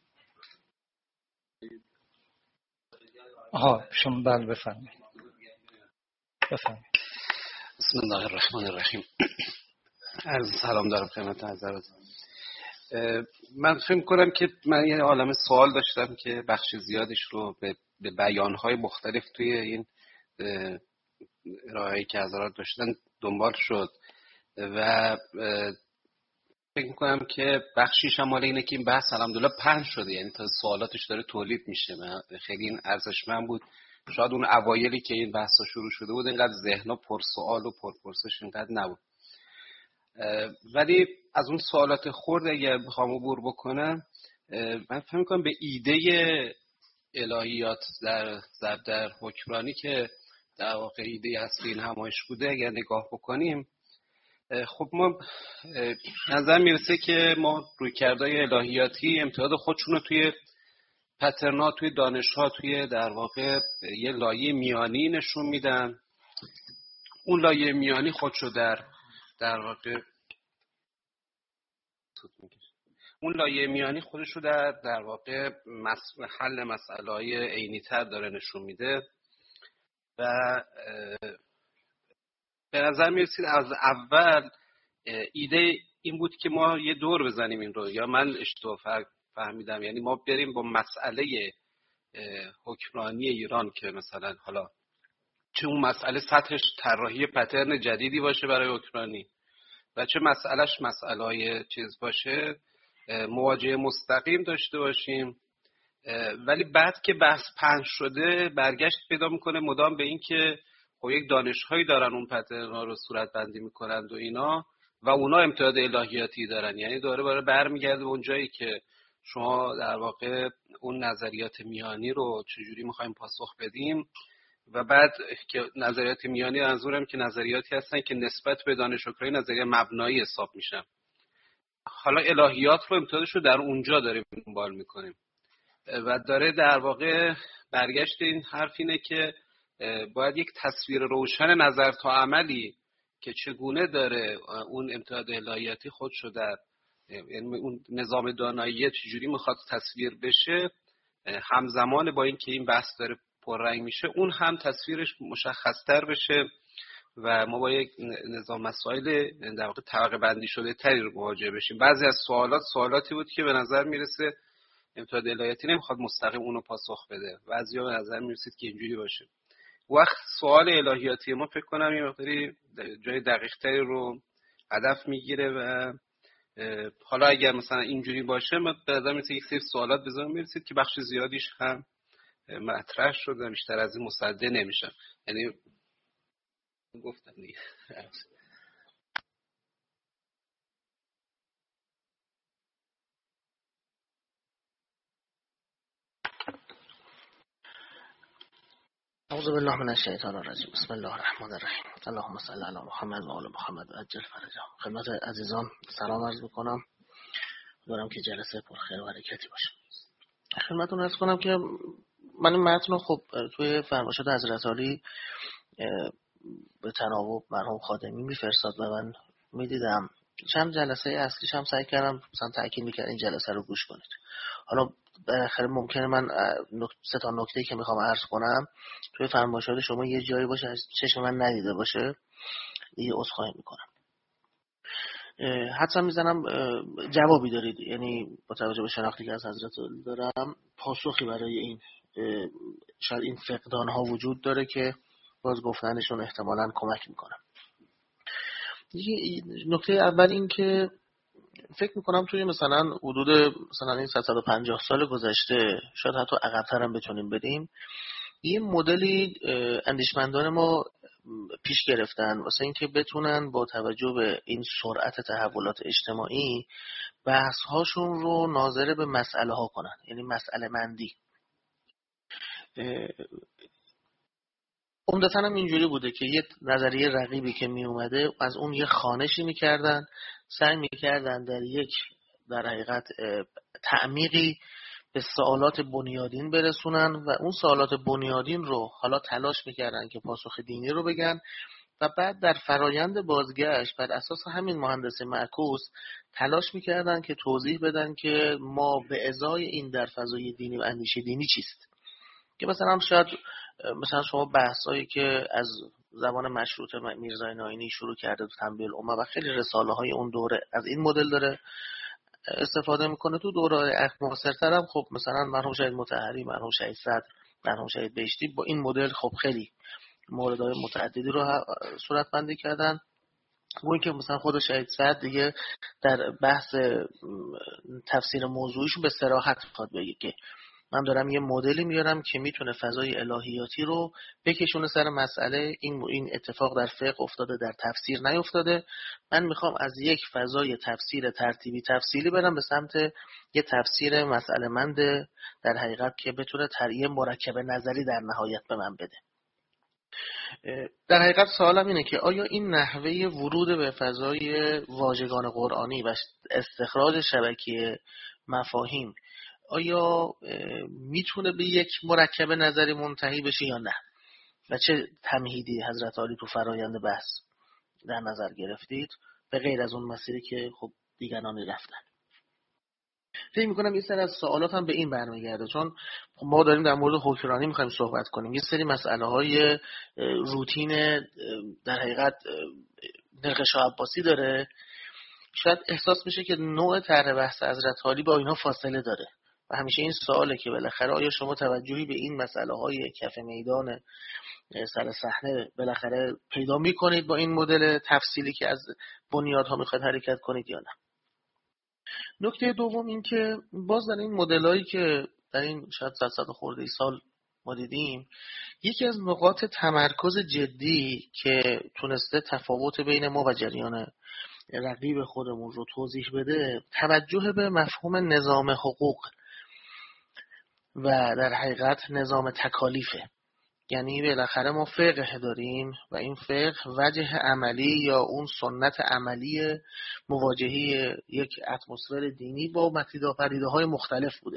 شما بفرمایید. بسم الله الرحمن الرحیم. عرض سلام دارم خدمت حضرات. من فکر کنم که من یه عالمه سوال داشتم که بخش زیادش رو به بیانهای مختلف توی این ارائه‌ای که حضرات داشتن دنبال شد و فکر میکنم که بخشی شمال اینه که این بحث الحمدلله پهن شده، یعنی تا سوالاتش داره تولید میشه. خیلی این ارزشمند بود. شاید اون اوایلی که این بحثا شروع شده بود اینقدر ذهن‌ها پر سوال و پرپرسش اینقدر نبود، ولی از اون سوالات خرد اگر بخوام عبور بکنم، من فکر میکنم به ایده الهیات در حکمرانی که در واقع ایده اصلی این همایش بوده اگر نگاه بکنیم، خب ما نظر میرسه که ما رویکردهای الهیاتی امتداد خودشون رو توی پترنا، توی دانش‌ها، توی در واقع یه لایه میانی نشون میدن. اون لایه میانی خودشو در واقع اون لایه میانی خودشو در واقع حل مسائل عینی‌تر داره نشون میده و به نظر میرسید از اول ایده این بود که ما یه دور بزنیم این رو، یا من اشتباه فهمیدم، یعنی ما بریم با مسئله حکمرانی ایران که مثلا حالا چه اون مسئله سطحش طراحی پترن جدیدی باشه برای حکمرانی و چه مسئلهش مسئله چیز باشه، مواجهه مستقیم داشته باشیم. ولی بعد که بحث پهن شده برگشت پیدا میکنه مدام به این که خب یک دانش‌هایی دارن اون پترن‌ها رو صورت بندی میکنند و اینا، و اونا امتداد الهیاتی دارن. یعنی دوباره برمیگرده به اون جایی که شما در واقع اون نظریات میانی رو چجوری میخوایم پاسخ بدیم، و بعد که نظریات میانی منظورم که نظریاتی هستن که نسبت به دانشگاهی نظریه مبنایی حساب میشن. حالا الهیات رو امتدادش رو در اونجا داریم دنبال میکنیم و داره در واقع برگشت این حرف اینه که باید یک تصویر روشن نظر تا عملی که چگونه داره اون امتداد الهیاتی خودشو در یعنی اون نظام دانایی چجوری میخواد تصویر بشه، همزمان با این که این بحث داره پررنگ میشه اون هم تصویرش مشخص‌تر بشه و ما با یک نظام مسائل در واقع طبقه بندی شده تری رو مواجه بشیم. بعضی از سوالاتی بود که به نظر میرسه امتداد الهیاتی نمیخواد مستقیم اونو پاسخ بده، بعضیا به نظر میرسید که اینجوری باشه. وقت سوال الهیاتی ما فکر کنم یه مقداری جای دقیق تری رو هدف میگیره و حالا اگر مثلا اینجوری باشه ما به نظر میرسه یک سری سوالات بذارم میرسید که بخش زیادیش هم مطرح شده، بیشتر از این مصدق نمیشن. یعنی گفتم دیگه. اعوذ بالله من الشیطان الرجیم. بسم الله الرحمن الرحیم. اللهم صل علی محمد و آل محمد و عجل فرجهم. خدمت عزیزان سلام عرض میکنم. دارم که جلسه پر خیر و برکتی باشه. خدمتتون عرض کنم که من این متن رو خب توی فرمایشات حضرت عالی به تناوب مرحوم خادمی میفرستاد و من میدیدم. چند جلسه اصلیش هم سعی کردم مثلا تاکید میکرد این جلسه رو گوش کنید. حالا بالاخره ممکنه من 3 تا نکته که میخوام عرض کنم توی فرمایشات شما یه جایی باشه از چشم من ندیده باشه، دیگه عذرخواهی میکنم. حدسم میزنم جوابی دارید، یعنی با توجه به شناختی که از حضرت دارم پاسخی برای این شاید این فقدان ها وجود داره که باز گفتنشون احتمالاً کمک میکنم. نکته اول این که فکر میکنم توی مثلا حدود مثلا این 150 سال گذشته شاید حتی عقب‌تر هم بتونیم بریم، یه مدلی اندیشمندان ما پیش گرفتن واسه اینکه بتونن با توجه به این سرعت تحولات اجتماعی بحث هاشون رو ناظر به مسئله ها کنن، یعنی مسئله مندی. عمدتاً هم اینجوری بوده که یه نظریه رقیبی که می اومده از اون یه خوانشی میکردن، سعی میکردن در حقیقت تعمیقی به سوالات بنیادین برسونن و اون سوالات بنیادین رو حالا تلاش میکردن که پاسخ دینی رو بگن و بعد در فرایند بازگشت بر اساس همین مهندسی معکوس تلاش میکردن که توضیح بدن که ما به ازای این در فضای دینی و اندیشه دینی چیست. که مثلا شاید شما بحثایی که از زمان مشروطه میرزای ناینی شروع کرده تو تنبیه الامه و خیلی رساله های اون دوره از این مدل داره استفاده میکنه، تو دوره معاصرتر هم خب مثلا مرحوم شهید مطهری، مرحوم شهید صدر، مرحوم شهید بهشتی با این مدل خب خیلی موردهای متعددی رو صورت بندی کردن. اون که مثلا خود شهید صدر دیگه در بحث تفسیر موضوعیشون به صراحت میخواد بگه که من دارم یه مدلی میارم که میتونه فضای الهیاتی رو بکشونه سر مسئله. این اتفاق در فقه افتاده، در تفسیر نیفتاده. من میخوام از یک فضای تفسیر ترتیبی تفصیلی برم به سمت یه تفسیر مسئله مند در حقیقت که بتونه یه مرکب نظری در نهایت به من بده. در حقیقت سوالم اینه که آیا این نحوه ورود به فضای واژگان قرآنی و استخراج شبکه مفاهیم آیا میتونه به یک مرکب نظری منتهی بشه یا نه؟ و چه تمهیدی حضرت عالی تو فرایند بحث در نظر گرفتید به غیر از اون مسیری که خب دیگرانی رفتن؟ فکر میکنم یه سری از سوالات هم به این برمیگرده، چون ما داریم در مورد حکمرانی میخوایم صحبت کنیم. یه سری مسئله های روتین در حقیقت نقش عباسی داره، شاید احساس میشه که نوع طرح بحث حضرت عالی با اینا فاصله داره و همیشه این سواله که بالاخره آیا شما توجهی به این مسئله های کف میدان سر صحنه بالاخره پیدا میکنید با این مدل تفصیلی که از بنیادها میخواید حرکت کنید یا نه؟ نکته دوم این که باز در این مدلایی که در این شاید 100 خورده سال ما دیدیم، یکی از نقاط تمرکز جدی که تونسته تفاوت بین ما و جریان رقیب خودمون رو توضیح بده، توجه به مفهوم نظام حقوق و در حقیقت نظام تکالیفه. یعنی بالاخره ما فقه داریم و این فقه وجه عملی یا اون سنت عملی مواجهه یک اتمسفر دینی با پدیده‌های مختلف بوده.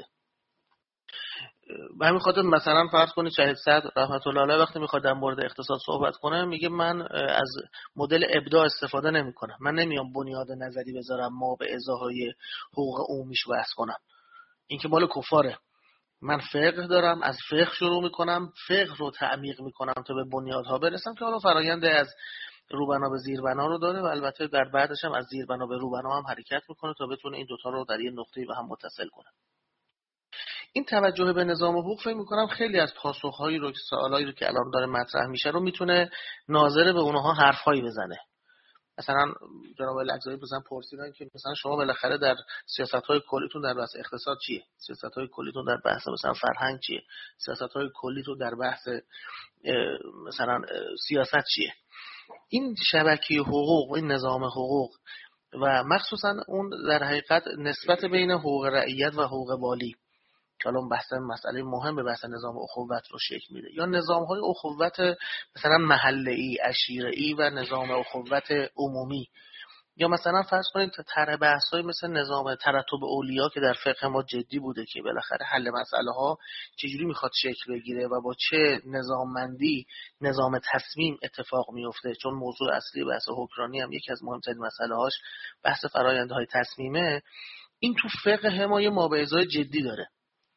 به همین خاطر مثلا فرض کنید شهید صدر رحمت الله علیه وقتی میخواد در مورد اقتصاد صحبت کنه میگه من از مدل ابداع استفاده نمیکنم، من نمیام بنیاد نظری بذارم ما به ازاهای حقوق عمومیش بحث کنم، این که مال کفاره. من فقه دارم، از فقه شروع میکنم، فقه رو تعمیق میکنم تا به بنیادها برسم که حالا فرآیند از روبنا به زیربنا رو داره و البته در بعدش هم از زیربنا به روبنا هم حرکت میکنه تا بتونه این دوتا رو در یه نقطه‌ای به هم متصل کنه. این توجه به نظام حقوق فکر میکنم خیلی از پاسخهایی رو که سوالایی رو که الان داره مطرح میشه رو میتونه ناظر به اونها حرفایی بزنه. مثلا جناب العزایی بزن پرسیدن که مثلا شما بالاخره در سیاست‌های کلیتون در بحث اقتصاد چیه؟ سیاست‌های کلیتون در بحث مثلا فرهنگ چیه؟ سیاست‌های کلیتون در بحث مثلا سیاست چیه؟ این شبکه حقوق و این نظام حقوق و مخصوصا اون در حقیقت نسبت بین حقوق رعیت و حقوق والی که الان بحث مسئله مهم به بحث نظام اخوت رو شکل میده، یا نظام‌های اخوت مثلا محله‌ای، عشیره‌ای و نظام اخوت عمومی، یا مثلا فرض کنید طرح بحث‌های مثل نظام ترتب اولیا که در فقه ما جدی بوده که بالاخره حل مسئله‌ها چجوری میخواد شکل بگیره و با چه نظاممندی نظام تصمیم اتفاق میفته، چون موضوع اصلی بحث حکمرانی هم یکی از مهمترین مسئله‌هاش بحث فرآیندهای تصمیمه. این تو فقه ما یه مابعضای جدی داره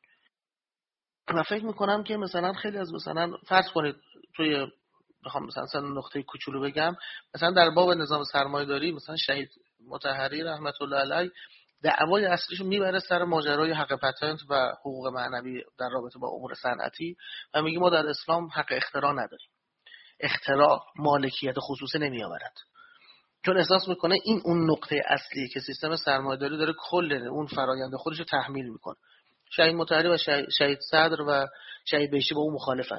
و فکر میکنم که مثلا خیلی از مثلا فرض کنید توی بخوام مثلا نقطه کوچولو بگم، مثلا در باب نظام سرمایه‌داری مثلا شهید مطهری رحمت الله علیه دعوای اصلیشو میبره سر ماجرای حق پتنت و حقوق معنوی در رابطه با امور صنعتی و میگه ما در اسلام حق اختراع نداریم، اختراع مالکیت خصوصی نمیآورد، چون احساس میکنه این اون نقطه اصلیه که سیستم سرمایه‌داری داره کل اون فرآیند خودش رو تحمیل میکنه. شهید مطهری و شهید صدر و شهید بهشتی با اون مخالفن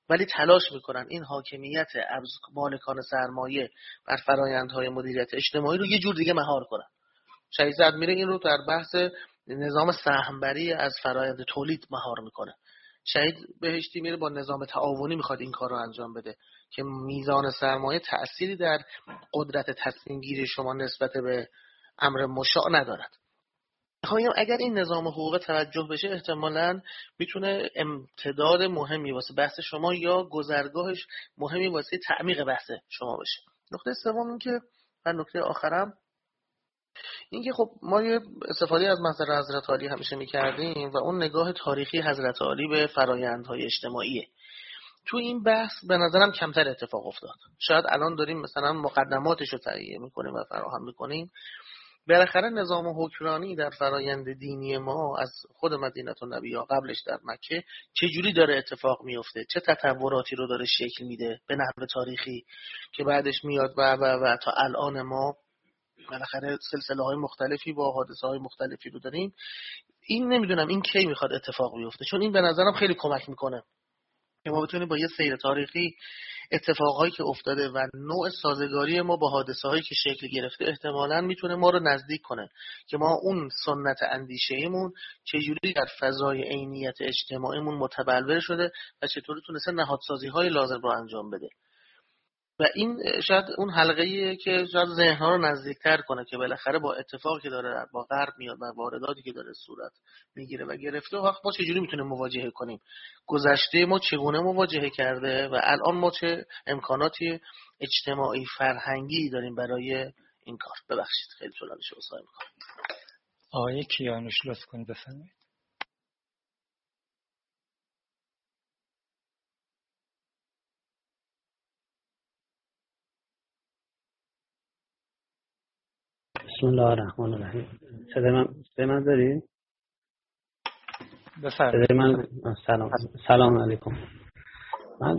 ولی تلاش میکنن این حاکمیت مالکان سرمایه بر فرآیندهای مدیریت اجتماعی رو یه جور دیگه مهار کنن. شهید زدمیره این رو در بحث نظام سهمبری از فرآیند تولید مهار میکنه. شهید بهشتی میره با نظام تعاونی میخواد این کار رو انجام بده که میزان سرمایه تأثیری در قدرت تصمیم گیری شما نسبت به امر مشاع ندارد. میخوایم اگر این نظام حقوق توجه بشه احتمالاً میتونه امتداد مهمی واسه بحث شما یا گذرگاهش مهمی واسه تعمیق بحث شما بشه. نکته سوم این که و نکته آخرم این که خب ما یه استفاده از منظر حضرت علی همیشه میکردیم و اون نگاه تاریخی حضرت علی به فرایندهای اجتماعیه. تو این بحث به نظرم کمتر اتفاق افتاد. شاید الان داریم مثلا مقدماتش رو تهیه میکنیم و فراهم میکنیم. بالاخره نظام حکمرانی در فرایند دینی ما از خود مدینه النبی یا قبلش در مکه چه جوری داره اتفاق میفته، چه تطوراتی رو داره شکل میده به نحو تاریخی که بعدش میاد و تا الان ما بالاخره سلسله های مختلفی با حادثه های مختلفی رو داریم. این نمیدونم این کی میخواد اتفاق بیفته، چون این به نظرم خیلی کمک میکنه که ما بتونیم با یه سیر تاریخی اتفاقهایی که افتاده و نوع سازگاری ما با حادثه‌هایی که شکل گرفته احتمالاً میتونه ما رو نزدیک کنه که ما اون سنت اندیشه‌ایمون چجوری در فضای عینیت اجتماعیمون متبلور شده و چطوری تونسته نهادسازی‌های لازم رو انجام بده. و این شاید اون حلقه‌ایه که شاید ذهن‌ها رو نزدیک‌تر کنه که بالاخره با اتفاقی که داره با غرب میاد و وارداتی که داره صورت میگیره و گرفته و ما چجوری میتونیم مواجهه کنیم، گذشته ما چگونه مواجهه کرده و الان ما چه امکاناتی اجتماعی فرهنگی داریم برای این کار. ببخشید خیلی طولانی شد، عذرخواهی می‌کنم. آقای کیانوش لطف کنید بفرمایید. بسم الله الرحمن الرحیم. صدای من داری؟ بفرمایید. سلام علیکم. من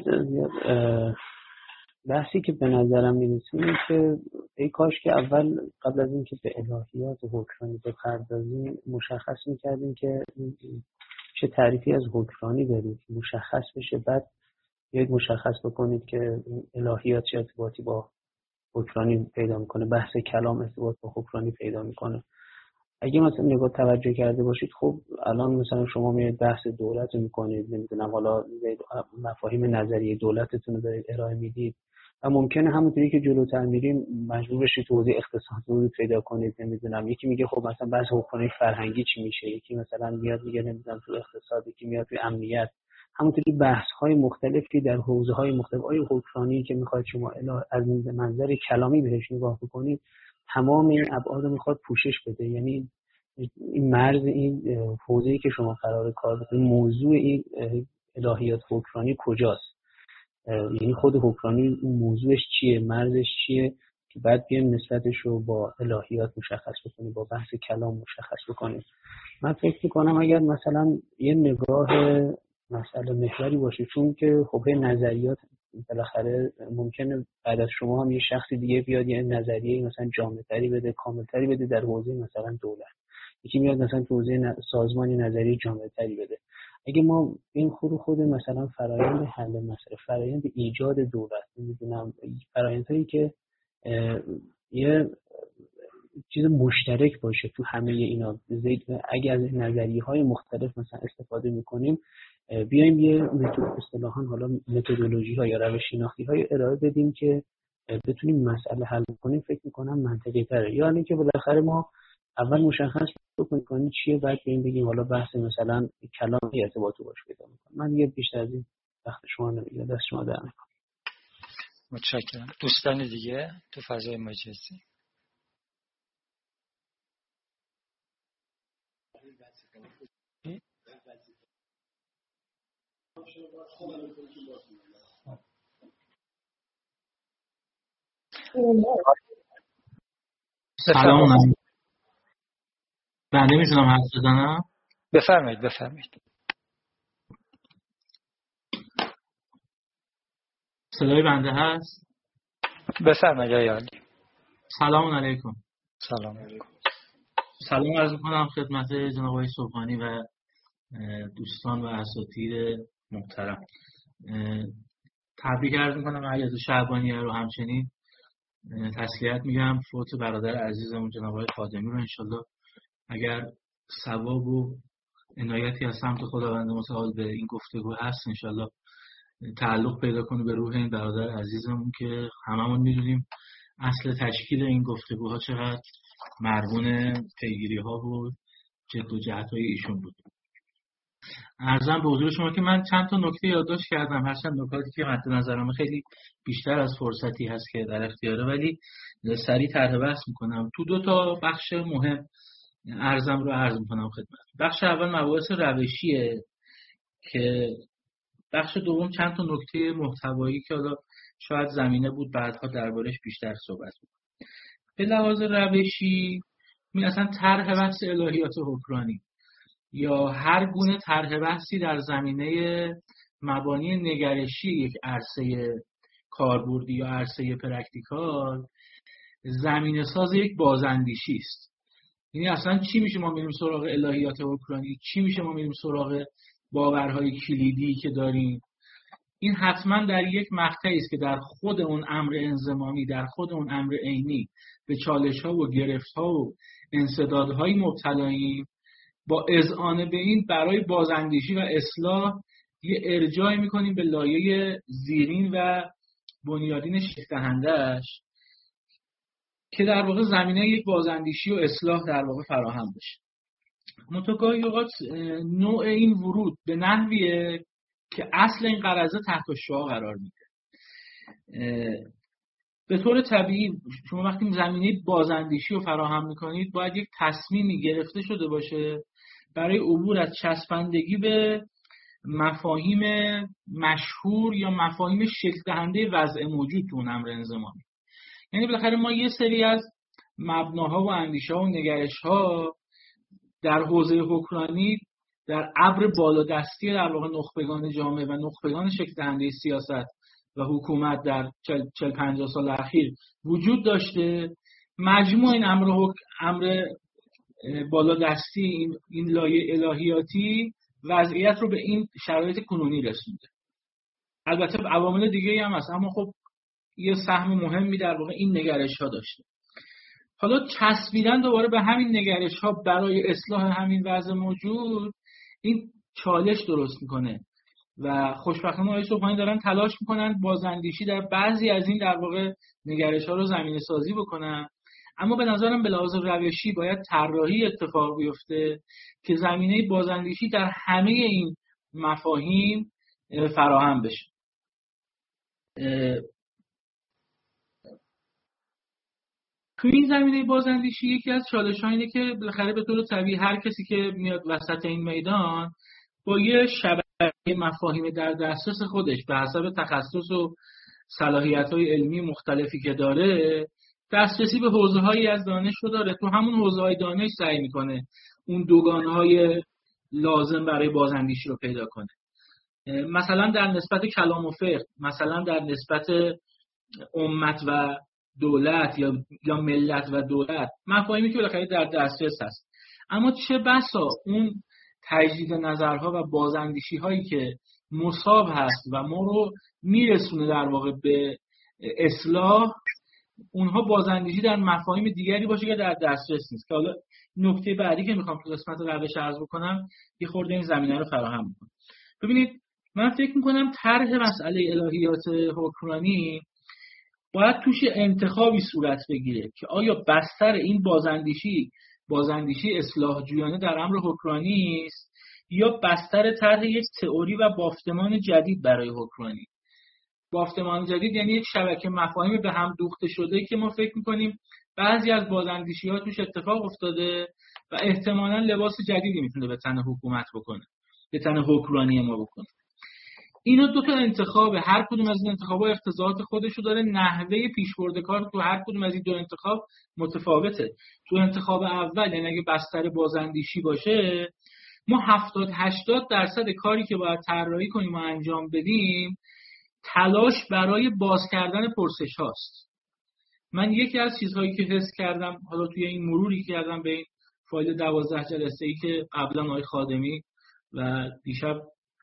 بحثی که به نظرم میرسه اینه که ای کاش که اول قبل از اینکه به الهیات و حکمرانی بپردازیم مشخص میکردیم که چه تعریفی از حکمرانی دارید مشخص بشه، بعد بیاید مشخص بکنید که الهیات چه ارتباطی با حکمرانی پیدا میکنه، بحث کلام ارتباط با حکمرانی پیدا میکنه. اگه مثلا نگاه توجه کرده باشید، خب الان مثلا شما میاد بحث دولت رو میکنید، نمیدونم حالا مفاهیم نظریه دولتتون رو دارید ارائه میدید و ممکنه همونطوری که جلوتر میریم مجبور بشید توضیح اقتصادی رو پیدا کنید. نمیدونم یکی میگه خب مثلا بحث حکمرانی فرهنگی چی میشه، یکی مثلا میاد میگه نمیدونم تو اقتصاد، یکی میاد تو امنیت. همونطوری بحث‌های مختلفی در حوزه‌های مختلف. آیا حکمرانی که میخواد شما از منظر کلامی بهش نگاه بکنید تمام این ابعاد رو میخواد پوشش بده، یعنی این مرز این حوزه‌ای که شما قراره کار بکنید، موضوع این الهیات حکمرانی کجاست، یعنی خود حکمرانی موضوعش چیه، مرزش چیه که بعد بیایم نسبتش رو با الهیات مشخص بکنیم، با بحث کلام مشخص بکنیم. من فکر می‌کنم اگر مثلا یه نگاه مسئله محوری باشه، چون که خب نظریات بالاخره ممکنه بعد از شما هم یه شخصی دیگه بیاد یه نظریه مثلا جامع‌تری بده، کاملتری بده در حوزه مثلا دولت، یکی میاد مثلا تو حوزه سازمانی نظریه جامع‌تری بده. اگه ما این خود مثلا فرآیند حل مسئله، فرآیند ایجاد دولت، نمیدونم فرآیندهایی که یه چیز مشترک باشه تو همه اینا، اگه از نظریه‌های مختلف مثلا استفاده می‌کنیم، بیایم یه اصطلاحاً حالا متدولوژی‌ها یا روش شناختی‌های ارائه بدیم که بتونیم مسئله حل کنیم، فکر می‌کنم منطقی‌تره. یا اینکه بالاخره ما اول مشخص بکنیم چیه، بعد بیایم بگیم حالا بحث مثلا کلام ارتباطی باشه پیدا می‌کنه. من دیگه بیشتر از این وقت شما نمیگیرم، دست شما در نکنم. متشکرم. دوستان دیگه تو فضای مجازی. سلام. بنده میتونم حرف بزنم؟ بفرمایید. صدای بنده هست؟ بفرمایید آقای عالی. سلام علیکم. سلام علیکم. سلام عرض می‌کنم خدمت جناب آقای صبحانی و دوستان و اساتید محترم. تبریک عرض میکنم عیاد شعبانیه رو، همچنین تسلیت میگم فوت برادر عزیزمون جناب آقای خادمی رو. انشالله اگر ثواب و عنایتی از سمت خداوند متعال به این گفتگو هست، انشالله تعلق پیدا کنه به روح این برادر عزیزمون که هممون میدونیم اصل تشکیل این گفتگوها چقدر مرهون پیگیری ها و جد و جهت های ایشون بود. عرضم به حضور شما که من چند تا نکته یادداشت کردم، هرچند نکاتی که مد نظرم خیلی بیشتر از فرصتی هست که در اختیاره، ولی سریع طرح بحث میکنم. تو 2 تا بخش مهم عرضم رو عرض میکنم خدمت. بخش اول مباحث روشیه که بخش دوم چند تا نکته محتوایی که حالا شاید زمینه بود بعدها دربارش بیشتر صحبت میکنم. به لحاظ روشی می اصلا طرح بحث الهیات حکمرانی یا هر گونه طرح بحثی در زمینه مبانی نگرشی یک عرصه کاربردی یا عرصه پرکتیکال زمینه ساز یک بازاندیشی است. یعنی اصلا چی میشه ما میریم سراغ الهیات حکمرانی، چی میشه ما میریم سراغ باورهای کلیدی که داریم. این حتما در یک مقطعی است که در خود اون امر انضمامی، در خود اون امر عینی به چالش‌ها و گرفت‌ها و انسدادهای مبتلاییم. با اذعان به این برای بازاندیشی و اصلاح یه ارجاعی میکنیم به لایه زیرین و بنیادین شکل دهنده‌اش که در واقع زمینه یک بازاندیشی و اصلاح در واقع فراهم بشه. متوگاهی اوقات نوع این ورود به نحویه که اصل این غرضه تحت الشعاع قرار میده. به طور طبیعی شما وقتی زمینه بازاندیشی رو فراهم میکنید باید یک تصمیمی گرفته شده باشه برای عبور از چسبندگی به مفاهیم مشهور یا مفاهیم شکل دهنده وضع موجود تو اون امر انضمامی. یعنی بالاخره ما یه سری از مبناها و اندیشه‌ها و نگرش‌ها در حوزه حکمرانی در ابر بالادستی در واقع نخبگان جامعه و نخبگان شکل دهنده سیاست و حکومت در 40-50 سال اخیر وجود داشته. مجموع این امر بالادستی، این لایه الهیاتی وضعیت رو به این شرایط کنونی رسونده. البته عوامل دیگه هم هست، اما خب یه سهم مهمی در واقع این نگرش ها داشته. حالا چسبیدن دوباره به همین نگرش ها برای اصلاح همین وضع موجود این چالش درست میکنه و خوشبختانه آقای صبحانی دارن تلاش میکنن بازاندیشی در بعضی از این در واقع نگرش ها رو زمینه سازی بکنن. اما به نظرم به لحاظ روشی باید طراحی اتفاق بیفته که زمینه بازاندیشی در همه این مفاهیم فراهم بشه. تو این زمینه بازاندیشی یکی از چالش‌ها اینه که بالاخره به طور طبیعی هر کسی که میاد وسط این میدان با یه شبکه مفاهیم در دسترس خودش به حسب تخصص و صلاحیت‌های علمی مختلفی که داره دسترسی به حوزه‌هایی از دانش رو داره. تو همون حوزه‌های دانش سعی می‌کنه اون دوگانه‌های لازم برای بازاندیشی رو پیدا کنه. مثلا در نسبت کلام و فقه، مثلا در نسبت امت و دولت یا ملت و دولت، مفاهیمی که بالاخره در دسترس هست. اما چه بسا اون تجدید نظرها و بازاندیشی‌هایی که مصاب هست و ما رو میرسونه در واقع به اصلاح، اونها بازاندیشی در مفاهیم دیگری باشه که در دسترس نیست. که حالا نکته بعدی که میخوام تو قسمت روش عرض بکنم یه خورده این زمینه رو فراهم میکنه. ببینید من فکر میکنم طرح مسئله الهیات حکمرانی باید توش انتخابی صورت بگیره که آیا بستر این بازاندیشی اصلاح جویانه در امر حکمرانی است یا بستر طرح یک تئوری و بافتمان جدید برای حکمرانی. بافتمان جدید یعنی یک شبکه مفاهیم به هم دوخته شده که ما فکر میکنیم بعضی از بازاندیشی‌ها توش اتفاق افتاده و احتمالاً لباس جدیدی میتونه به تن حکومت بکنه، به تن حکمرانی ما بکنه. اینا دو تا انتخاب، هر کدوم از این انتخاب‌ها اقتضاعات خودشو داره، نحوه پیشبرد کار تو هر کدوم از این دو انتخاب متفاوته. تو انتخاب اول یعنی اگه بستر بازاندیشی باشه، ما 70-80% کاری که باید طراحی کنیم و انجام بدیم تلاش برای باز کردن پرسش هاست. من یکی از چیزهایی که حس کردم حالا توی این مروری کردم به این فایل 12 جلسه‌ای که قبلا آقای خادمی و دیشب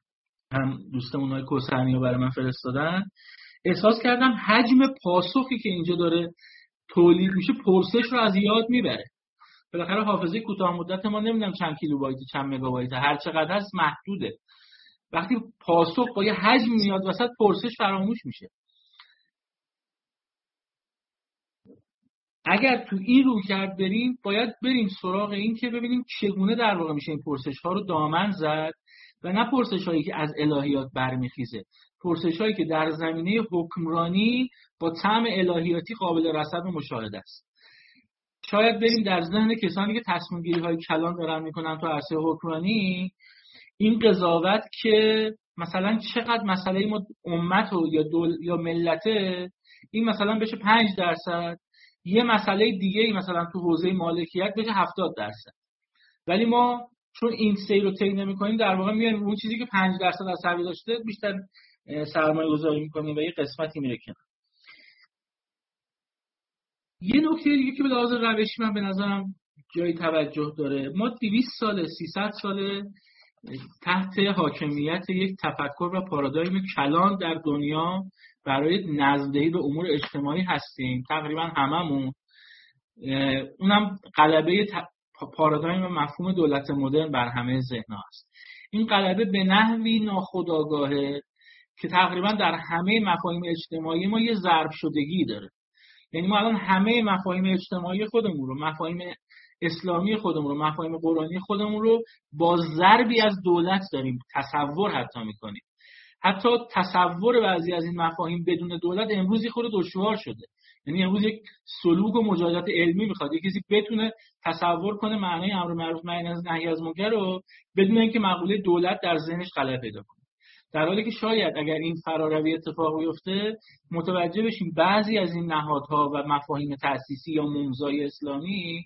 هم دوستمون های کوسرنی رو برای من فرستادن، احساس کردم حجم پاسخی که اینجا داره تولید میشه پرسش رو از یاد میبره. بالاخره حافظه کوتاه مدت ما نمیدونم چند کیلوبایت چند مگابایت هر چقدر هست محدوده. وقتی پاسخ با یه حجم میاد وسط پرسش فراموش میشه. اگر تو این رویکرد بریم باید بریم سراغ این که ببینیم چگونه در واقع میشه این پرسش ها رو دامن زد و نه پرسش هایی که از الهیات برمیخیزه، پرسش هایی که در زمینه حکمرانی با طعم الهیاتی قابل رصد و مشاهده است. شاید بریم در ذهن کسانی که تصمیم گیری های کلان دارن میکنن تو عرصه حکمرانی این قضاوت که مثلا چقدر مسئله ما امت یا ملته این مثلا بشه 5%، یه مسئله دیگه مثلا تو حوزه مالکیت بشه 70%. ولی ما چون این سیر رو طی نمی‌کنیم در واقع میایم اون چیزی که 5% از سرمایه داشته بیشتر سرمایه گذاری می‌کنیم و یه قسمتی میره کنار. یه نکته دیگه که به لحاظ روشی من به نظرم جای توجه داره، ما 200 ساله 300 ساله تحت حاکمیت یک تفکر و پارادایم کلان در دنیا برای نظم‌دهی به امور اجتماعی هستیم، تقریبا هممون. اونم غلبه پارادایم و مفهوم دولت مدرن بر همه ذهن‌ها است. این غلبه به نحوی ناخودآگاهه که تقریبا در همه مفاهیم اجتماعی ما یه ضرب شدگی داره. یعنی ما الان همه مفاهیم اجتماعی خودمون رو، مفاهیم اسلامی خودمون رو، مفاهیم قرآنی خودمون رو با ضربی از دولت داریم تصور حتی میکنیم. حتی تصور بعضی از این مفاهیم بدون دولت امروز خود دشوار شده. یعنی امروز یک سلوک و مجادلت علمی میخواد یک کسی بتونه تصور کنه معنای امر معروف نهی از منکر رو بدون اینکه مقوله دولت در ذهنش غلبه پیدا کنه. در حالی که شاید اگر این فراروی اتفاق بیفته متوجه بشیم بعضی از این نهادها و مفاهیم تأسیسی یا ممزای اسلامی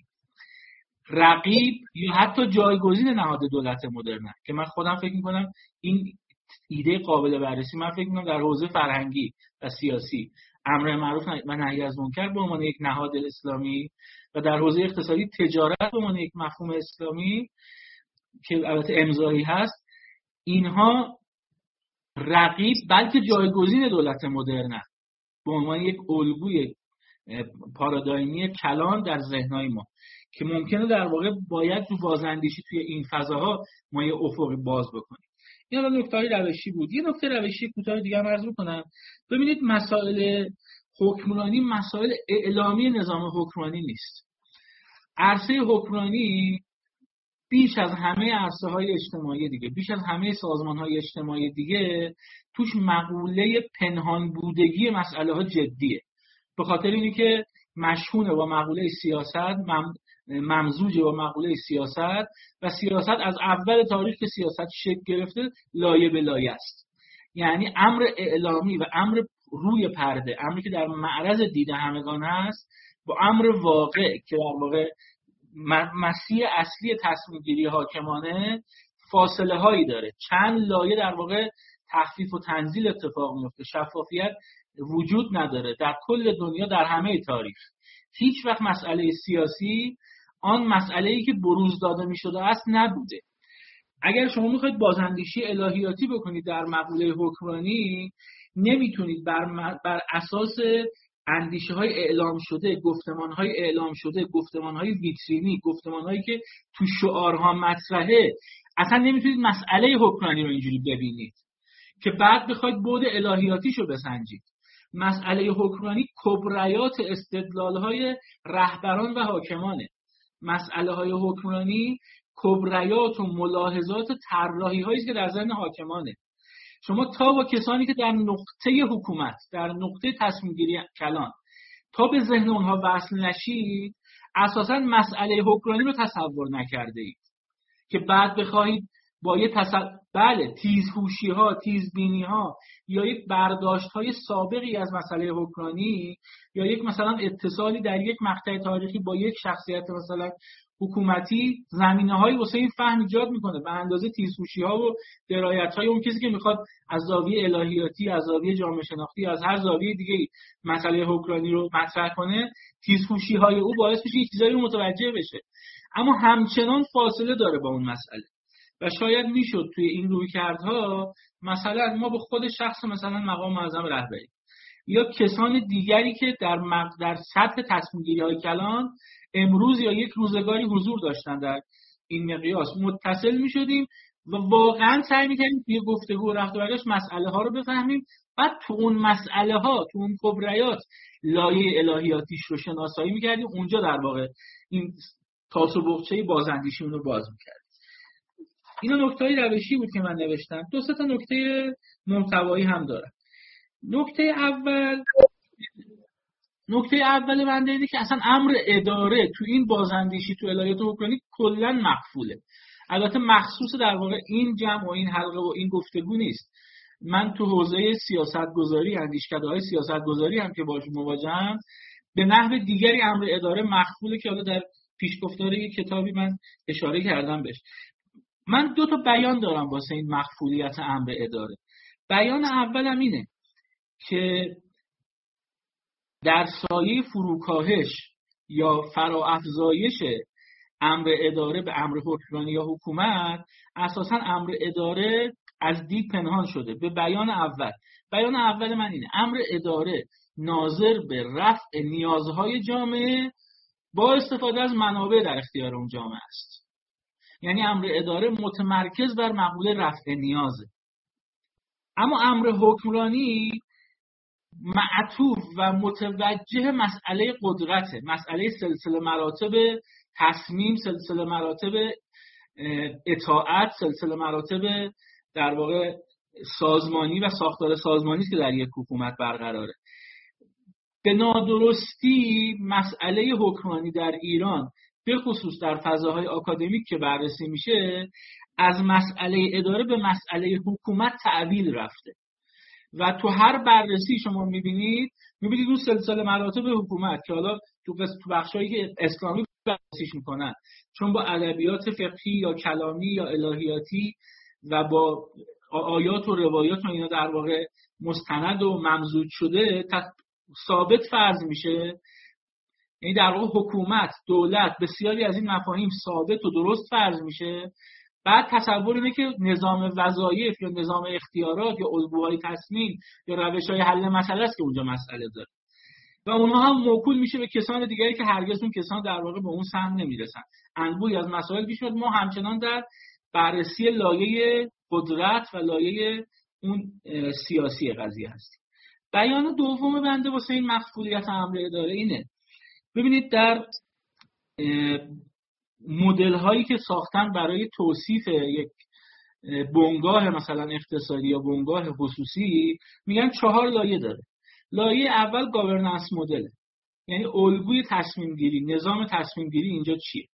رقیب یا حتی جایگزین نهاد دولت مدرن که من خودم فکر میکنم این ایده قابل بررسی. من فکر میکنم در حوزه فرهنگی و سیاسی امر معروف و نهی از منکر به عنوان یک نهاد اسلامی و در حوزه اقتصادی تجارت به عنوان یک مفهوم اسلامی که البته امضایی هست، اینها رقیب بلکه جایگزین دولت مدرن به عنوان یک الگوی پارادایمی کلان در ذهنهای ما که ممکنه در واقع باید تو بازاندیشی توی این فضاها ما یه افقی باز بکنیم. این الان نکته روشی بود. یه نکته روشی کوتاه دیگه هم عرض می‌کنم. ببینید مسائل حکمرانی مسائل اعلامی نظام حکمرانی نیست. عرصه حکمرانی بیش از همه عرصه‌های اجتماعی دیگه، بیش از همه سازمان‌های اجتماعی دیگه توش مقوله پنهان بودگی مسئله‌ها جدیه. به خاطر اینی که مشهونه با مقوله سیاست، ممزوجه با مقوله سیاست و سیاست از اول تاریخ که سیاست شکل گرفته لایه به لایه است. یعنی امر اعلامی و امر روی پرده، امری که در معرض دید همگان هست، با امر واقع که در واقع مسیر اصلی تصمیم گیری حاکمانه فاصله هایی داره. چند لایه در واقع تخفیف و تنزیل اتفاق میفته. شفافیت وجود نداره در کل دنیا، در همه تاریخ. هیچ وقت مسئله سیاسی آن مسئله‌ای که بروز داده می‌شده است نبوده. اگر شما می‌خواید بازاندیشی الهیاتی بکنید در مقوله حکمرانی، نمیتونید بر اساس اندیشه‌های اعلام شده، گفتمان‌های اعلام شده، گفتمان‌های ویترینی، گفتمان‌هایی که تو شعارها مطرحه، اصلا نمیتونید مسئله حکمرانی رو اینجوری ببینید که بعد بخواید بعد الهیاتیشو بسنجید. مسئله حکمرانی کبریات استدلال‌های رهبران و حاکمانه. مسئله‌های حکمرانی کبریات و ملاحظات و طراحی‌هایی است که در ذهن حاکمانه. شما تا با کسانی که در نقطه حکومت، در نقطه تصمیم گیری کلان، تا به ذهن اونها وصل نشید، اساساً مسئله حکمرانی رو تصور نکرده اید که بعد بخواهید با یه بله تیزهوشی‌ها، تیزبینی‌ها یا یک برداشت‌های سابقی از مسئله حکمرانی یا یک مثلا اتصالی در یک مقطع تاریخی با یک شخصیت مثلا حکومتی زمینه‌هایی واسه این فهم ایجاد می‌کنه به اندازه تیزهوشی‌ها و درایت‌های اون کسی که می‌خواد از زاویه الهیاتی، از زاویه جامعه شناختی، از هر زاویه دیگه مسئله حکمرانی رو مطرح کنه. تیزهوشی‌های او باعث میشه یک چیزایی رو متوجه بشه، اما همچنان فاصله داره با اون مسئله. و شاید میشد توی این رویکردها مثلا ما به خود شخص مثلا مقام معظم رهبری یا کسان دیگری که در سطح تصمیم گیری های کلان امروز یا یک روزگاری حضور داشتن در این مقیاس متصل می شدیم و واقعا سعی می کردیم توی گفتگو و رفت و برگشت مسئله ها رو بفهمیم، بعد تو اون مسئله ها، تو اون کبریات لایه الهیاتیش رو شناسایی می کردیم، اونجا در واقع این تاس و بغچه بازاندیشی رو باز می کردیم. اینا نکته‌های روشی بود که من نوشتم. 2-3 تا نکته محتوایی هم دارم. نکته اول بنده اینه که اصلا امر اداره تو این بازاندیشی تو الهیات حکمرانی کلا مقفوله. البته مخصوص در واقع این جمع و این حلقه و این گفتگو نیست. من تو حوزه سیاستگذاری، اندیشکده‌های سیاستگذاری هم که باهاش مواجهم، به نحو دیگری امر اداره مخفوله که حالا در پیشگفتار یک کتابی من اشاره کردم بهش. من 2 تا بیان دارم واسه این مخفولیت امر اداره. بیان اولم اینه که در سایه فروکاهش یا فراافزایش امر اداره به امر حکمرانی یا حکومت، اساساً امر اداره از دید پنهان شده. به بیان اول من اینه: امر اداره ناظر به رفع نیازهای جامعه با استفاده از منابع در اختیار اون جامعه است. یعنی امر اداره متمرکز بر مقوله رفع نیازه. اما امر حکمرانی معطوف و متوجه مسئله قدرته، مسئله سلسله مراتب تصمیم، سلسله مراتب اطاعت، سلسله مراتب در واقع سازمانی و ساختار سازمانی که در یک حکومت برقراره. به نادرستی مسئله حکمرانی در ایران به خصوص در فضاهای آکادمیک که بررسی میشه، از مسئله اداره به مسئله حکومت تعویل رفته و تو هر بررسی شما میبینید اون سلسله مراتب حکومت که حالا تو بخشایی که اسلامی بررسیش میکنن، چون با ادبیات فقهی یا کلامی یا الهیاتی و با آیات و روایات و اینا در واقع مستند و ممزوج شده ثابت فرض میشه. یعنی در واقع حکومت، دولت، بسیاری از این مفاهیم ثابت و درست فرض میشه. بعد تصور اینه که نظام وظایف یا نظام اختیارات یا الگوهای تصمیم یا روش‌های حل مسئله است که اونجا مسئله داره و اونها هم موکول میشه به کسان دیگری که هرگز اون کسان در واقع به اون سهم نمیرسن. انبوهی از مسائل پیش میاد. ما همچنان در بررسی لایه قدرت و لایه اون سیاسی قضیه هستیم. بیان دوم بنده واسه این مخفولیت امر اداره اینه: ببینید در مدل هایی که ساختن برای توصیف یک بنگاه مثلا اقتصادی یا بنگاه خصوصی، میگن 4 لایه داره. لایه اول گاورننس مدل، یعنی الگوی تصمیم گیری، نظام تصمیم گیری اینجا چیه.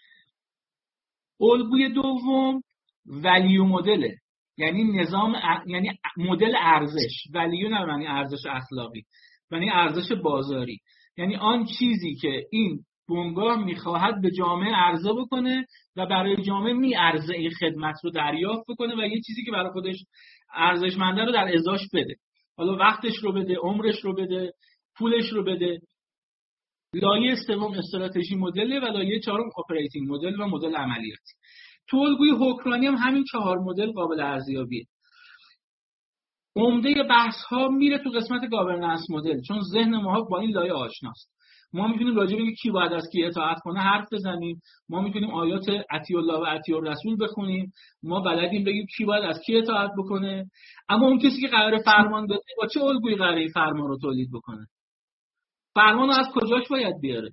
الگوی دوم ولیو مدله، یعنی یعنی مدل ارزش. ولیو نه معنی ارزش اخلاقی، یعنی ارزش بازاری، یعنی آن چیزی که این بنگاه میخواهد به جامعه عرضه بکنه و برای جامعه میارزه این خدمت رو دریافت بکنه و یه چیزی که برای خودش ارزشمنده رو در ازاش بده. حالا وقتش رو بده، عمرش رو بده، پولش رو بده. لایه سوم استراتژی مدل و لایه چهارم اپراتینگ مدل و مدل عملیاتی. تو الگوی حکمرانی هم همین 4 مدل قابل ارزیابیه. عمده بحث ها میره تو قسمت گاورننس مدل، چون ذهن ما با این لایه آشناست. ما میتونیم راجع به کی باید از کی اطاعت کنه حرف بزنیم، ما میتونیم آیات اطیع الله و اطیع الرسول بخونیم، ما بلدیم بگیم کی باید از کی اطاعت بکنه. اما اون کسی که قراره فرمان بده با چه الگویی قراره این فرمان رو تولید بکنه؟ فرمان رو از کجاش باید بیاره؟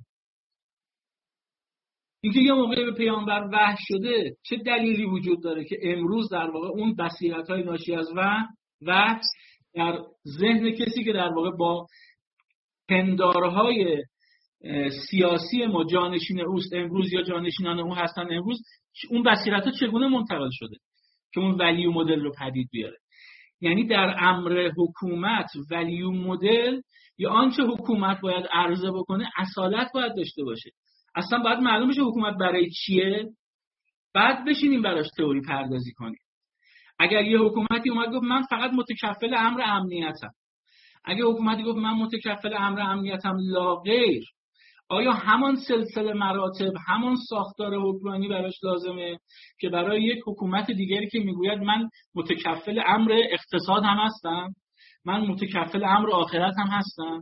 اینکه یه موقعی به پیامبر وحی شده چه دلیلی وجود داره که امروز در واقع اون بصیرت‌های ناشی از وحی در ذهن کسی که در واقع با پندارهای سیاسی ما جانشین اوست امروز یا جانشینان او هستن امروز، اون بصیرت‌ها چگونه منتقل شده که اون ولیو مدل رو پدید بیاره؟ یعنی در امر حکومت ولیو مدل یا آنچه حکومت باید عرضه بکنه اصالت باید داشته باشه. اصلا باید معلوم بشه حکومت برای چیه، بعد بشینیم براش تئوری پردازی کنیم. اگر یه حکومتی اومد گفت من فقط متکفل امر امنیتم، اگه حکومتی گفت من متکفل امر امنیتم لا غیر، آیا همان سلسله مراتب، همان ساختار حکمرانی براش لازمه که برای یک حکومت دیگری که میگوید من متکفل امر اقتصاد هم هستم، من متکفل امر آخرت هم هستم؟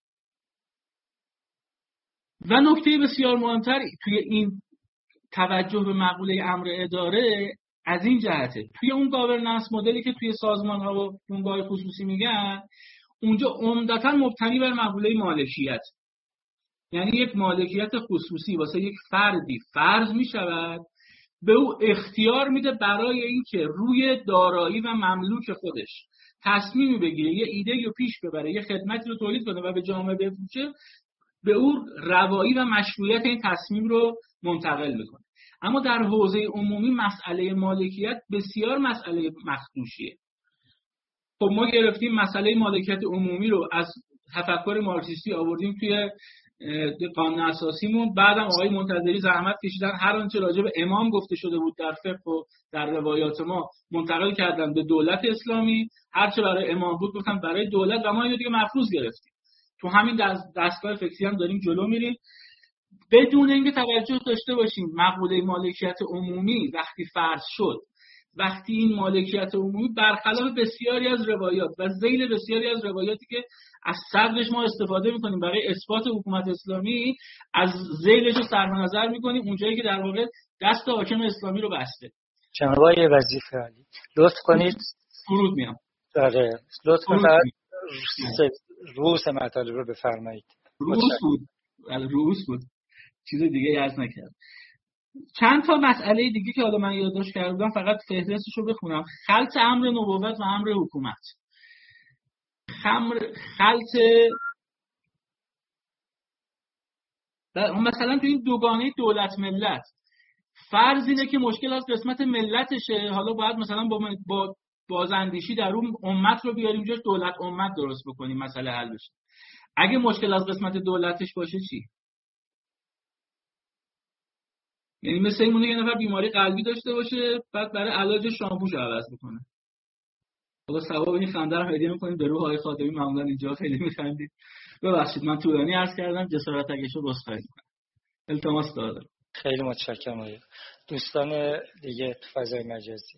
و نکته بسیار مهمتر توی این توجه به مقوله امر اداره از این جهته، توی اون گاورننس مدلی که توی سازمان‌ها و بنگاه خصوصی میگن، اونجا عمدتاً مبتنی بر مقوله مالکیت. یعنی یک مالکیت خصوصی واسه یک فردی فرض میشود، به او اختیار میده برای اینکه روی دارایی و مملوک خودش تصمیمی بگیره، یه ایده رو پیش ببره، یه خدمتی رو تولید کنه و به جامعه بفروشه، به او روایی و مشروعیت این تصمیم رو منتقل میکنه. اما در حوزه عمومی مسئله مالکیت بسیار مسئله مخدوشیه. خب ما گرفتیم مسئله مالکیت عمومی رو از تفکر مارکسیستی آوردیم توی قانون اساسیمون، بعدم آقای منتظری زحمت کشیدن هر آنچه راجع به امام گفته شده بود در فقه و در روایات ما منتقل کردن به دولت اسلامی، هر چه برای امام بود گفتن برای دولت، و ما اینو دیگه مفروض گرفتیم. تو همین دستگاه فکری هم داریم جلو میریم بدون اینکه توجه داشته باشیم مقوله مالکیت عمومی وقتی فرض شد، وقتی این مالکیت عمومی برخلاف بسیاری از روایات و ذیل بسیاری از روایاتی که از صدرش ما استفاده میکنیم برای اثبات حکومت اسلامی، از ذیلش رو صرف نظر میکنیم اونجایی که در واقع دست حاکم اسلامی رو بسته. جناب آقای وظیفه علی لطف کنید فرود میام. داره لطف کنید رؤوس مطالب رو بفرمایید. رؤوس بود. چیز دیگه عرض نکردم. چند تا مسئله دیگه که حالا من یادداشت کردم فقط فهرستش رو بخونم. خلط امر نبوت و امر حکومت. خلط مثلا تو این دوگانه دولت ملت فرض اینه که مشکل از قسمت ملتشه، حالا باید مثلا با بازاندیشی در اون امت رو بیاریم جاش دولت امت درست بکنیم مسئله حل بشه. اگه مشکل از قسمت دولتش باشه چی؟ یعنی مثل اینمونه یه نفر بیماری قلبی داشته باشه بعد برای علاج شامپوش عوض بکنه. حالا ثواب این خنده رو هدیه می‌کنیم به روح آقای خاتمی، معمولا اینجا خیلی می‌خندید. ببخشید من طولانی عرض کردم، جسارت اگه‌شو بسخواهی می‌کنم. التماس دارم. خیلی متشکرم آقای دوستان دیگه تو فضای مجازی.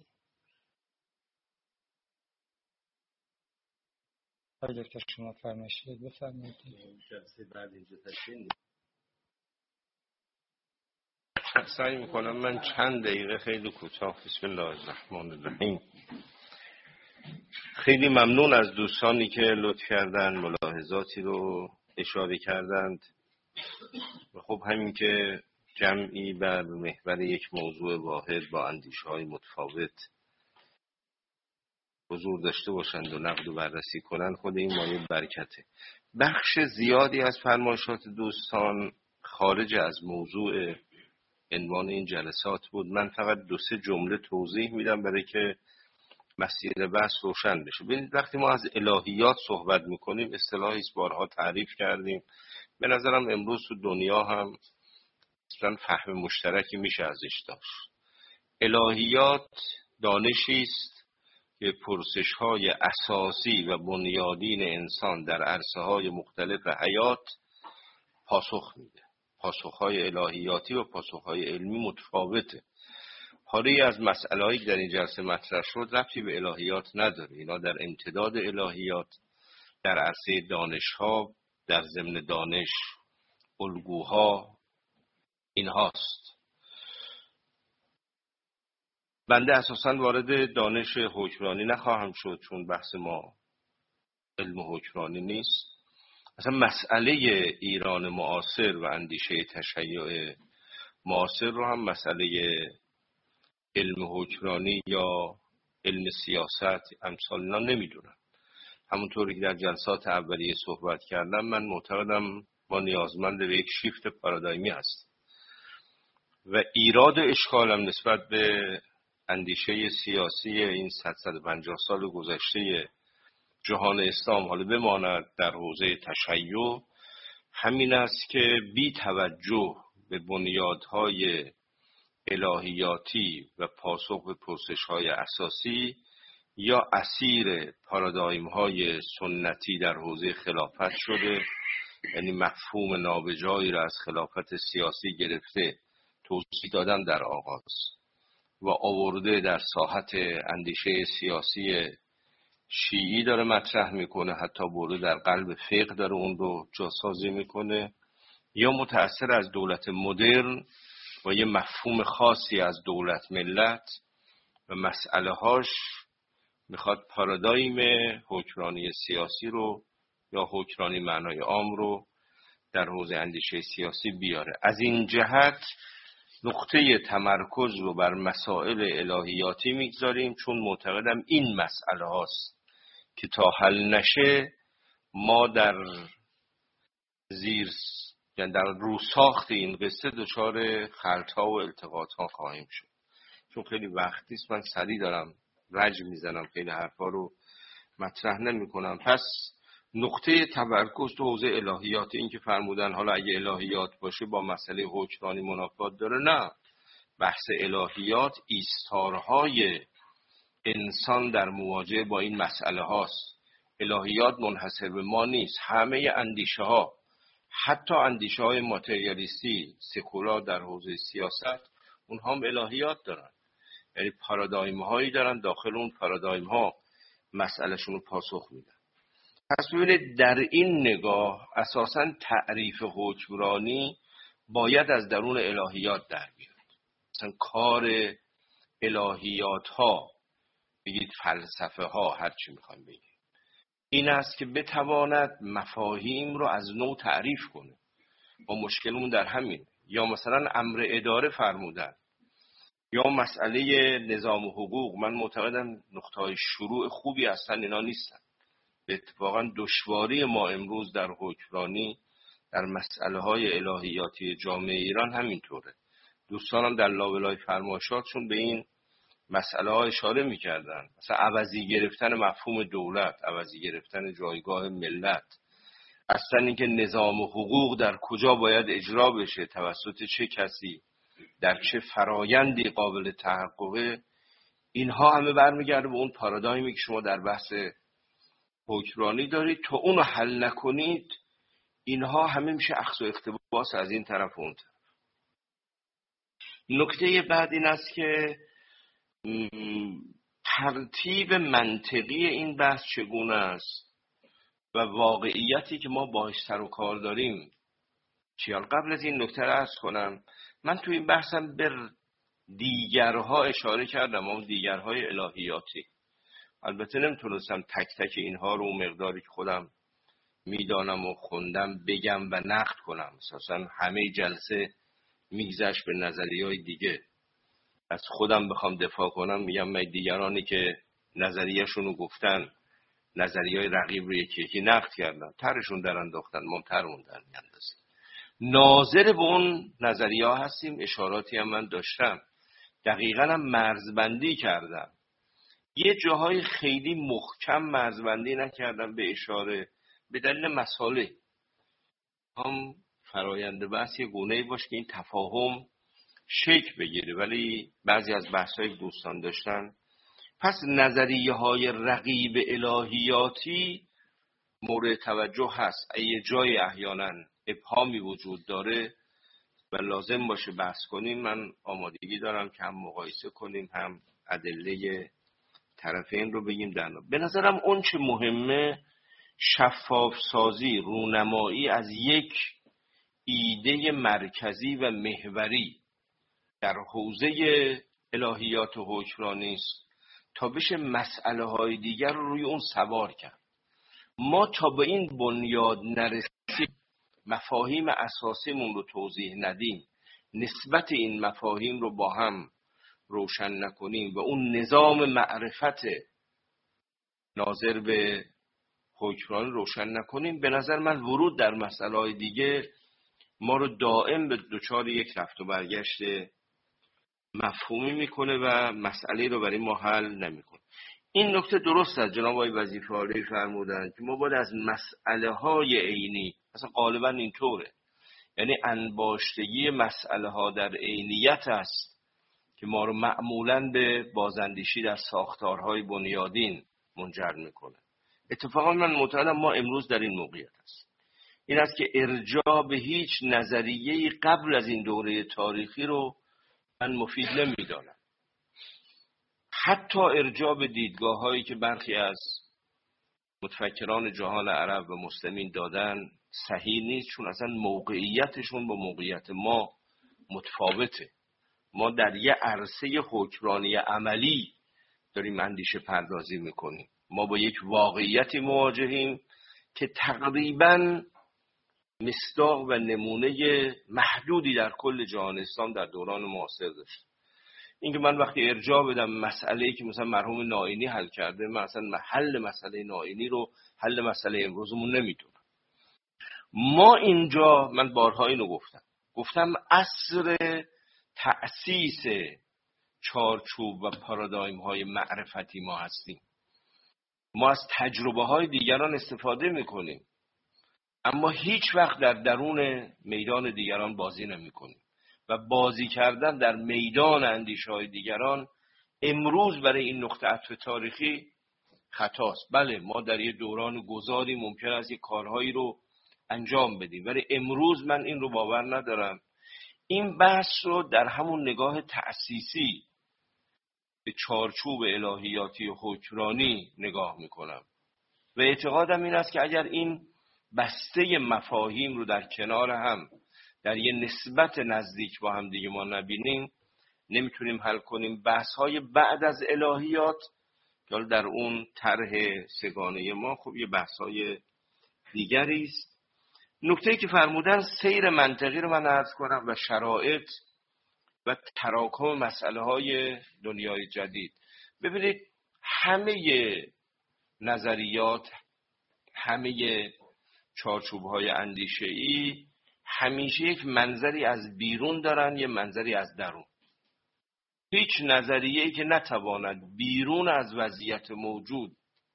اگر که شما فرمایشید بفرمایید. جلسه بعد اینجا تشکیل سعی میکنم من چند دقیقه خیلی کوتاه. بسم الله الرحمن الرحیم. خیلی ممنون از دوستانی که لطف کردن ملاحظاتی رو اشاره کردند و خب همین که جمعی بر محور یک موضوع واحد با اندیشه‌های متفاوت حضور داشته باشند و نقد و بررسی کنند خود این مایه برکته. بخش زیادی از فرمایشات دوستان خارج از موضوع عنوان این جلسات بود. من فقط 2-3 جمله توضیح میدم برای که مسیر بحث روشن بشه. ببینید وقتی ما از الهیات صحبت میکنیم اصطلاحی است بارها تعریف کردیم، به نظرم امروز تو دنیا هم اصلا فهم مشترکی میشه ازش داشت. الهیات دانشی است که پرسش‌های اساسی و بنیادین انسان در عرصه‌های مختلف حیات پاسخ میده. پاسخ‌های الهیاتی و پاسخ‌های علمی متفاوته. پاره از مسائلی که در این جلسه مطرح شد ربطی به الهیات نداره. اینا در امتداد الهیات در عرصه دانش‌ها، در ضمن دانش الگوها اینهاست. بنده اساساً وارد دانش حکمرانی نخواهم شد چون بحث ما علم حکمرانی نیست. اصلا مسئله ایران معاصر و اندیشه تشیع معاصر رو هم مسئله علم حکمرانی یا علم سیاست امثال اینا نمیدونم. همونطوری که در جلسات اولیه صحبت کردم من معتقدم ما نیازمند به یک شیفت پارادایمی هست و ایراد اشکالم نسبت به اندیشه سیاسی این 150 سال گذشته جهان اسلام حالا بماند در حوزه تشیع همین است که بی توجه به بنیادهای الهیاتی و پاسخ به پرسش‌های اساسی یا اسیر پارادایم‌های سنتی در حوزه خلافت شده یعنی مفهوم نابجایی را از خلافت سیاسی گرفته توضیح دادن در آغاز و آورده در ساحت اندیشه سیاسی شیعی داره مطرح میکنه، حتی برده در قلب فقه داره اون رو جاسازی میکنه، یا متأثر از دولت مدرن و یه مفهوم خاصی از دولت ملت و مسئله هاش میخواد پارادایم حکمرانی سیاسی رو یا حکمرانی معنای عام رو در حوزه اندیشه سیاسی بیاره. از این جهت نقطه تمرکز رو بر مسائل الهیاتی میگذاریم، چون معتقدم این مسئله هاست که تا حل نشه ما در یعنی در روساخت این قصه دچار خلط‌ها و التقاط‌ها خواهیم شد. چون خیلی وقتی است من سریع دارم رج میزنم، خیلی حرفا رو مطرح نمی‌کنم. پس نقطه تمرکز تو حوزه الهیات، این که فرمودن حالا اگه الهیات باشه با مسئله حکمرانی منافات داره، نه. بحث الهیات ایستارهای انسان در مواجهه با این مسئله هاست. الهیات منحصر به ما نیست، همه اندیشه ها، حتی اندیشه های ماتریالیستی سکولار در حوزه سیاست، اونها هم الهیات دارن، یعنی پارادایم هایی دارن، داخل اون پارادایم ها مسئله شون رو پاسخ میدن. پس ببینید در این نگاه اساساً تعریف حکمرانی باید از درون الهیات در بیاد. مثلا کار الهیات ها، بگید فلسفه ها، هر چی میخوایم بگید، این است که بتواند مفاهیم رو از نو تعریف کنه. با مشکلمون در همین. یا مثلا امر اداره فرمودن، یا مسئله نظام و حقوق. من معتقدم نقطه‌های شروع خوبی اصلا اینا نیستن. اتفاقا دشواری ما امروز در حکمرانی در مسئله های الهیاتی جامعه ایران همینطوره. دوستانم در لابلای فرمایشاتشون به این مسئله ها اشاره میکردن، مثلا عوضی گرفتن مفهوم دولت، عوضی گرفتن جایگاه ملت، اصلا اینکه نظام و حقوق در کجا باید اجرا بشه، توسط چه کسی، در چه فرایندی قابل تحققه، اینها همه برمیگرده به اون پارادایمی که شما در بحث حکمرانی دارید. تا اونو حل نکنید اینها همه میشه اخذ و اقتباس از این طرف و اون طرف. نکته بعد این است که ترتیب منطقی این بحث چگونه است و واقعیتی که ما باهاش سر و کار داریم چیان. قبل از این نکته رو عرض کنم، من تو این بحثم به دیگرها اشاره کردم، اون دیگرهای الهیاتی. البته نمیتونستم تک تک اینها رو مقداری که خودم میدانم و خوندم بگم و نقد کنم. اساسا همه جلسه میگذشت به نظریه‌های دیگه. از خودم بخوام دفاع کنم میگم من دیگرانی که نظریه‌شون رو گفتن، نظریه‌های رقیب رو یکی یکی نقد کردن، ترشون در انداختن، ما ترمون در میاندازیم. ناظر به اون نظریه ها هستیم. اشاراتی هم من داشتم، دقیقاً هم مرزبندی کردم. یه جاهای خیلی محکم مرزبندی نکردم به اشاره، به دلیل مسائل هم فرآیند بحث یه گونه‌ای باشه که این تفاهم شکل بگیره، ولی بعضی از بحث‌های دوستان داشتن. پس نظریه‌های رقیب الهیاتی مورد توجه هست. یه جای احیانا ابهامی وجود داره و لازم باشه بحث کنیم، من آمادگی دارم که هم مقایسه کنیم، هم ادله طرفین رو بگیم. به نظرم اون چه مهمه شفاف سازی، رونمایی از یک ایده مرکزی و محوری در حوزه الهیات و حکمرانی است تا بشه مسئله های دیگر رو روی اون سوار کرد. ما تا به این بنیاد نرسیم، مفاهیم اساسیمون رو توضیح ندیم، نسبت این مفاهیم رو با هم روشن نکنیم و اون نظام معرفت ناظر به حکمرانی روشن نکنیم، به نظر من ورود در مسئله های دیگه ما رو دائم به دچار یک رفت و برگشت مفهومی میکنه و مسئله رو برای ما حل نمیکنه. این نکته درست است جناب آقای وظیفه‌عالی فرمودن که ما باید از مسئله های عینی، مثلا غالبا اینطوره، یعنی انباشتگی مسئله ها در عینیت است که ما رو معمولاً به بازاندیشی در ساختارهای بنیادین منجر میکنه. اتفاقا من معتقدم ما امروز در این موقعیت هست. این است که ارجاع به هیچ نظریه‌ای قبل از این دوره تاریخی رو من مفید نمی‌دانم. حتی ارجاع به دیدگاه‌هایی که برخی از متفکران جهان عرب و مسلمین دادن صحیح نیست، چون اصلا موقعیتشون با موقعیت ما متفاوته. ما در یه عرصه حکمرانی عملی داریم اندیشه پردازی میکنیم. ما با یک واقعیتی مواجهیم که تقریباً مصداق و نمونه محدودی در کل جهان اسلام در دوران معاصر داشت. اینکه من وقتی ارجاع بدم مسئله‌ای که مثلا مرحوم نائینی حل کرده، من اصلا حل مسئله نائینی رو حل مسئله امروزمون نمیدونم. ما اینجا، من بارها اینو گفتم عصر تأسیس چارچوب و پارادایم های معرفتی ما هستیم. ما از تجربه های دیگران استفاده میکنیم، اما هیچ وقت در درون میدان دیگران بازی نمی کنیم و بازی کردن در میدان اندیشه های دیگران امروز برای این نقطه عطف تاریخی خطاست. بله، ما در یه دوران گذاری ممکن است یک کارهایی رو انجام بدیم، ولی امروز من این رو باور ندارم. این بحث رو در همون نگاه تأسیسی به چارچوب الهیاتی و حکمرانی نگاه میکنم و اعتقادم این است که اگر این بسته مفاهیم رو در کنار هم در یه نسبت نزدیک با هم دیگه ما نبینیم، نمیتونیم حل کنیم. بحث‌های بعد از الهیات که در اون طرح سگانه ما خب یه بحث‌های دیگری است. نکته‌ای که فرمودن سیر منطقی رو من عرض کنم و شرایط و تراکم مسئله‌های دنیای جدید. ببینید همه نظریات، همه چارچوب‌های اندیشه‌ای همیشه یک منظری از بیرون دارن، یه منظری از درون. هیچ نظریه‌ای که نتواند بیرون از وضعیت موجود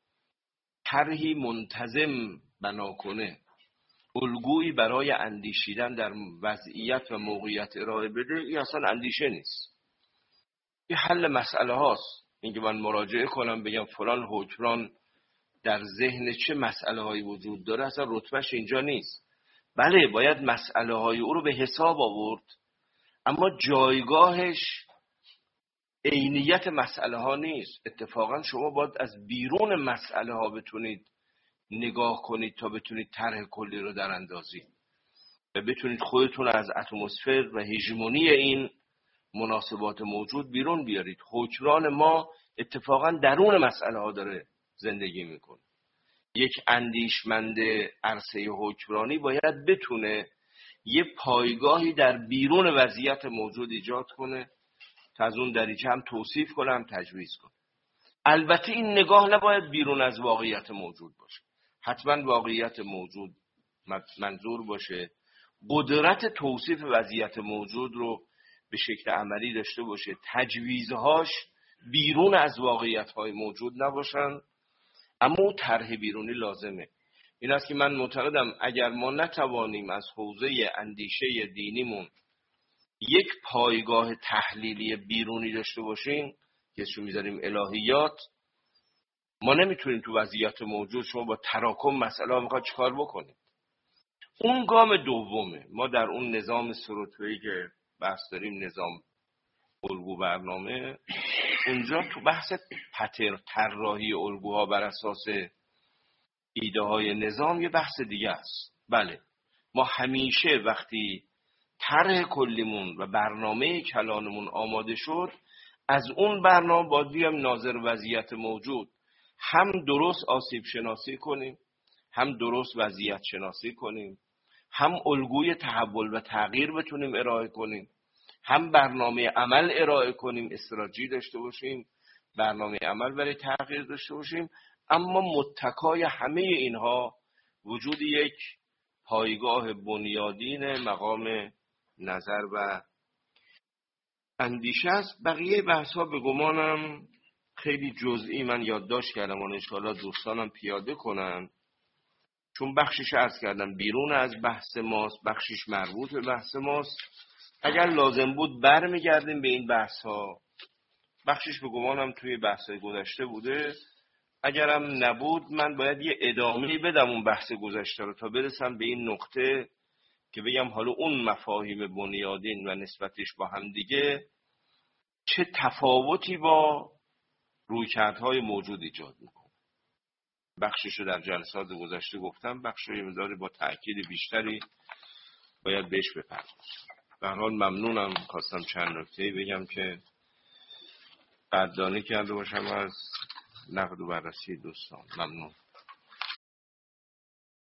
طرحی منتظم بنا کنه، الگویی برای اندیشیدن در وضعیت و موقعیت ارائه بده، این اصلا اندیشه نیست. این حل مسئله هاست. اینکه من مراجعه کنم بگم فلان حکمران در ذهن چه مسئله هایی وجود داره، اصلا رتبهش اینجا نیست. بله، باید مسئله های او رو به حساب آورد، اما جایگاهش عینیت مسئله ها نیست. اتفاقا شما باید از بیرون مسئله ها بتونید نگاه کنید تا بتونید طرح کلی رو در اندازید و بتونید خودتون از اتمسفر و هژمونی این مناسبات موجود بیرون بیارید. حکمران ما اتفاقا درون مسئله ها داره زندگی میکنه. یک اندیشمند عرصه حکمرانی باید بتونه یه پایگاهی در بیرون وضعیت موجود ایجاد کنه تا از اون دریچه هم توصیف کنه هم تجویز کنه. البته این نگاه نباید بیرون از واقعیت موجود باشه، حتما واقعیت موجود منظور باشه، قدرت توصیف وضعیت موجود رو به شکل عملی داشته باشه، تجویزهاش بیرون از واقعیت‌های موجود نباشن، اما اون طرح بیرونی لازمه. این است که من معتقدم اگر ما نتوانیم از حوزه اندیشه دینیمون یک پایگاه تحلیلی بیرونی داشته باشیم که اسمشو میذاریم الهیات، ما نمیتونیم تو وضعیت موجود شما با تراکم مسئله ها میخواد چیکار بکنیم. اون گام دومه. ما در اون نظام سروتویی که بحث داریم، نظام الگو برنامه، اونجا تو بحث طراحی الگوها بر اساس ایده های نظام یه بحث دیگه است. بله، ما همیشه وقتی طرح کلیمون و برنامه کلانمون آماده شد، از اون برنامه باید بیام ناظر وضعیت موجود هم درست آسیب شناسی کنیم، هم درست وضعیت شناسی کنیم، هم الگوی تحول و تغییر بتونیم ارائه کنیم، هم برنامه عمل ارائه کنیم، استراتژی داشته باشیم، برنامه عمل برای تغییر داشته باشیم. اما متکای همه اینها وجود یک پایگاه بنیادین مقام نظر و اندیشه است. بقیه بحث‌ها به گمانم خیلی جزئی من یادداشت کردم و انشاءالله دوستانم پیاده کنن، چون بخشش عرض کردم بیرون از بحث ماست، بخشش مربوط به بحث ماست. اگر لازم بود برمیگردیم به این بحث‌ها. بخشش به گمانم توی بحث‌های گذشته بوده، اگرم نبود من باید یه ادامه بدم اون بحث گذشته رو تا برسم به این نقطه که بگم حالا اون مفاهیم بنیادین و نسبتش با هم دیگه چه تفاوتی با رویکردهای موجود ایجاد میکنه. بخششو در جلسات گذشته گفتم، بخشو یه مقدار با تأکید بیشتری باید بهش بپردازم. به هر حال ممنونم، خواستم چند نکته بگم که قدردانی کرده باشم از نقد و بررسی دوستان. ممنون.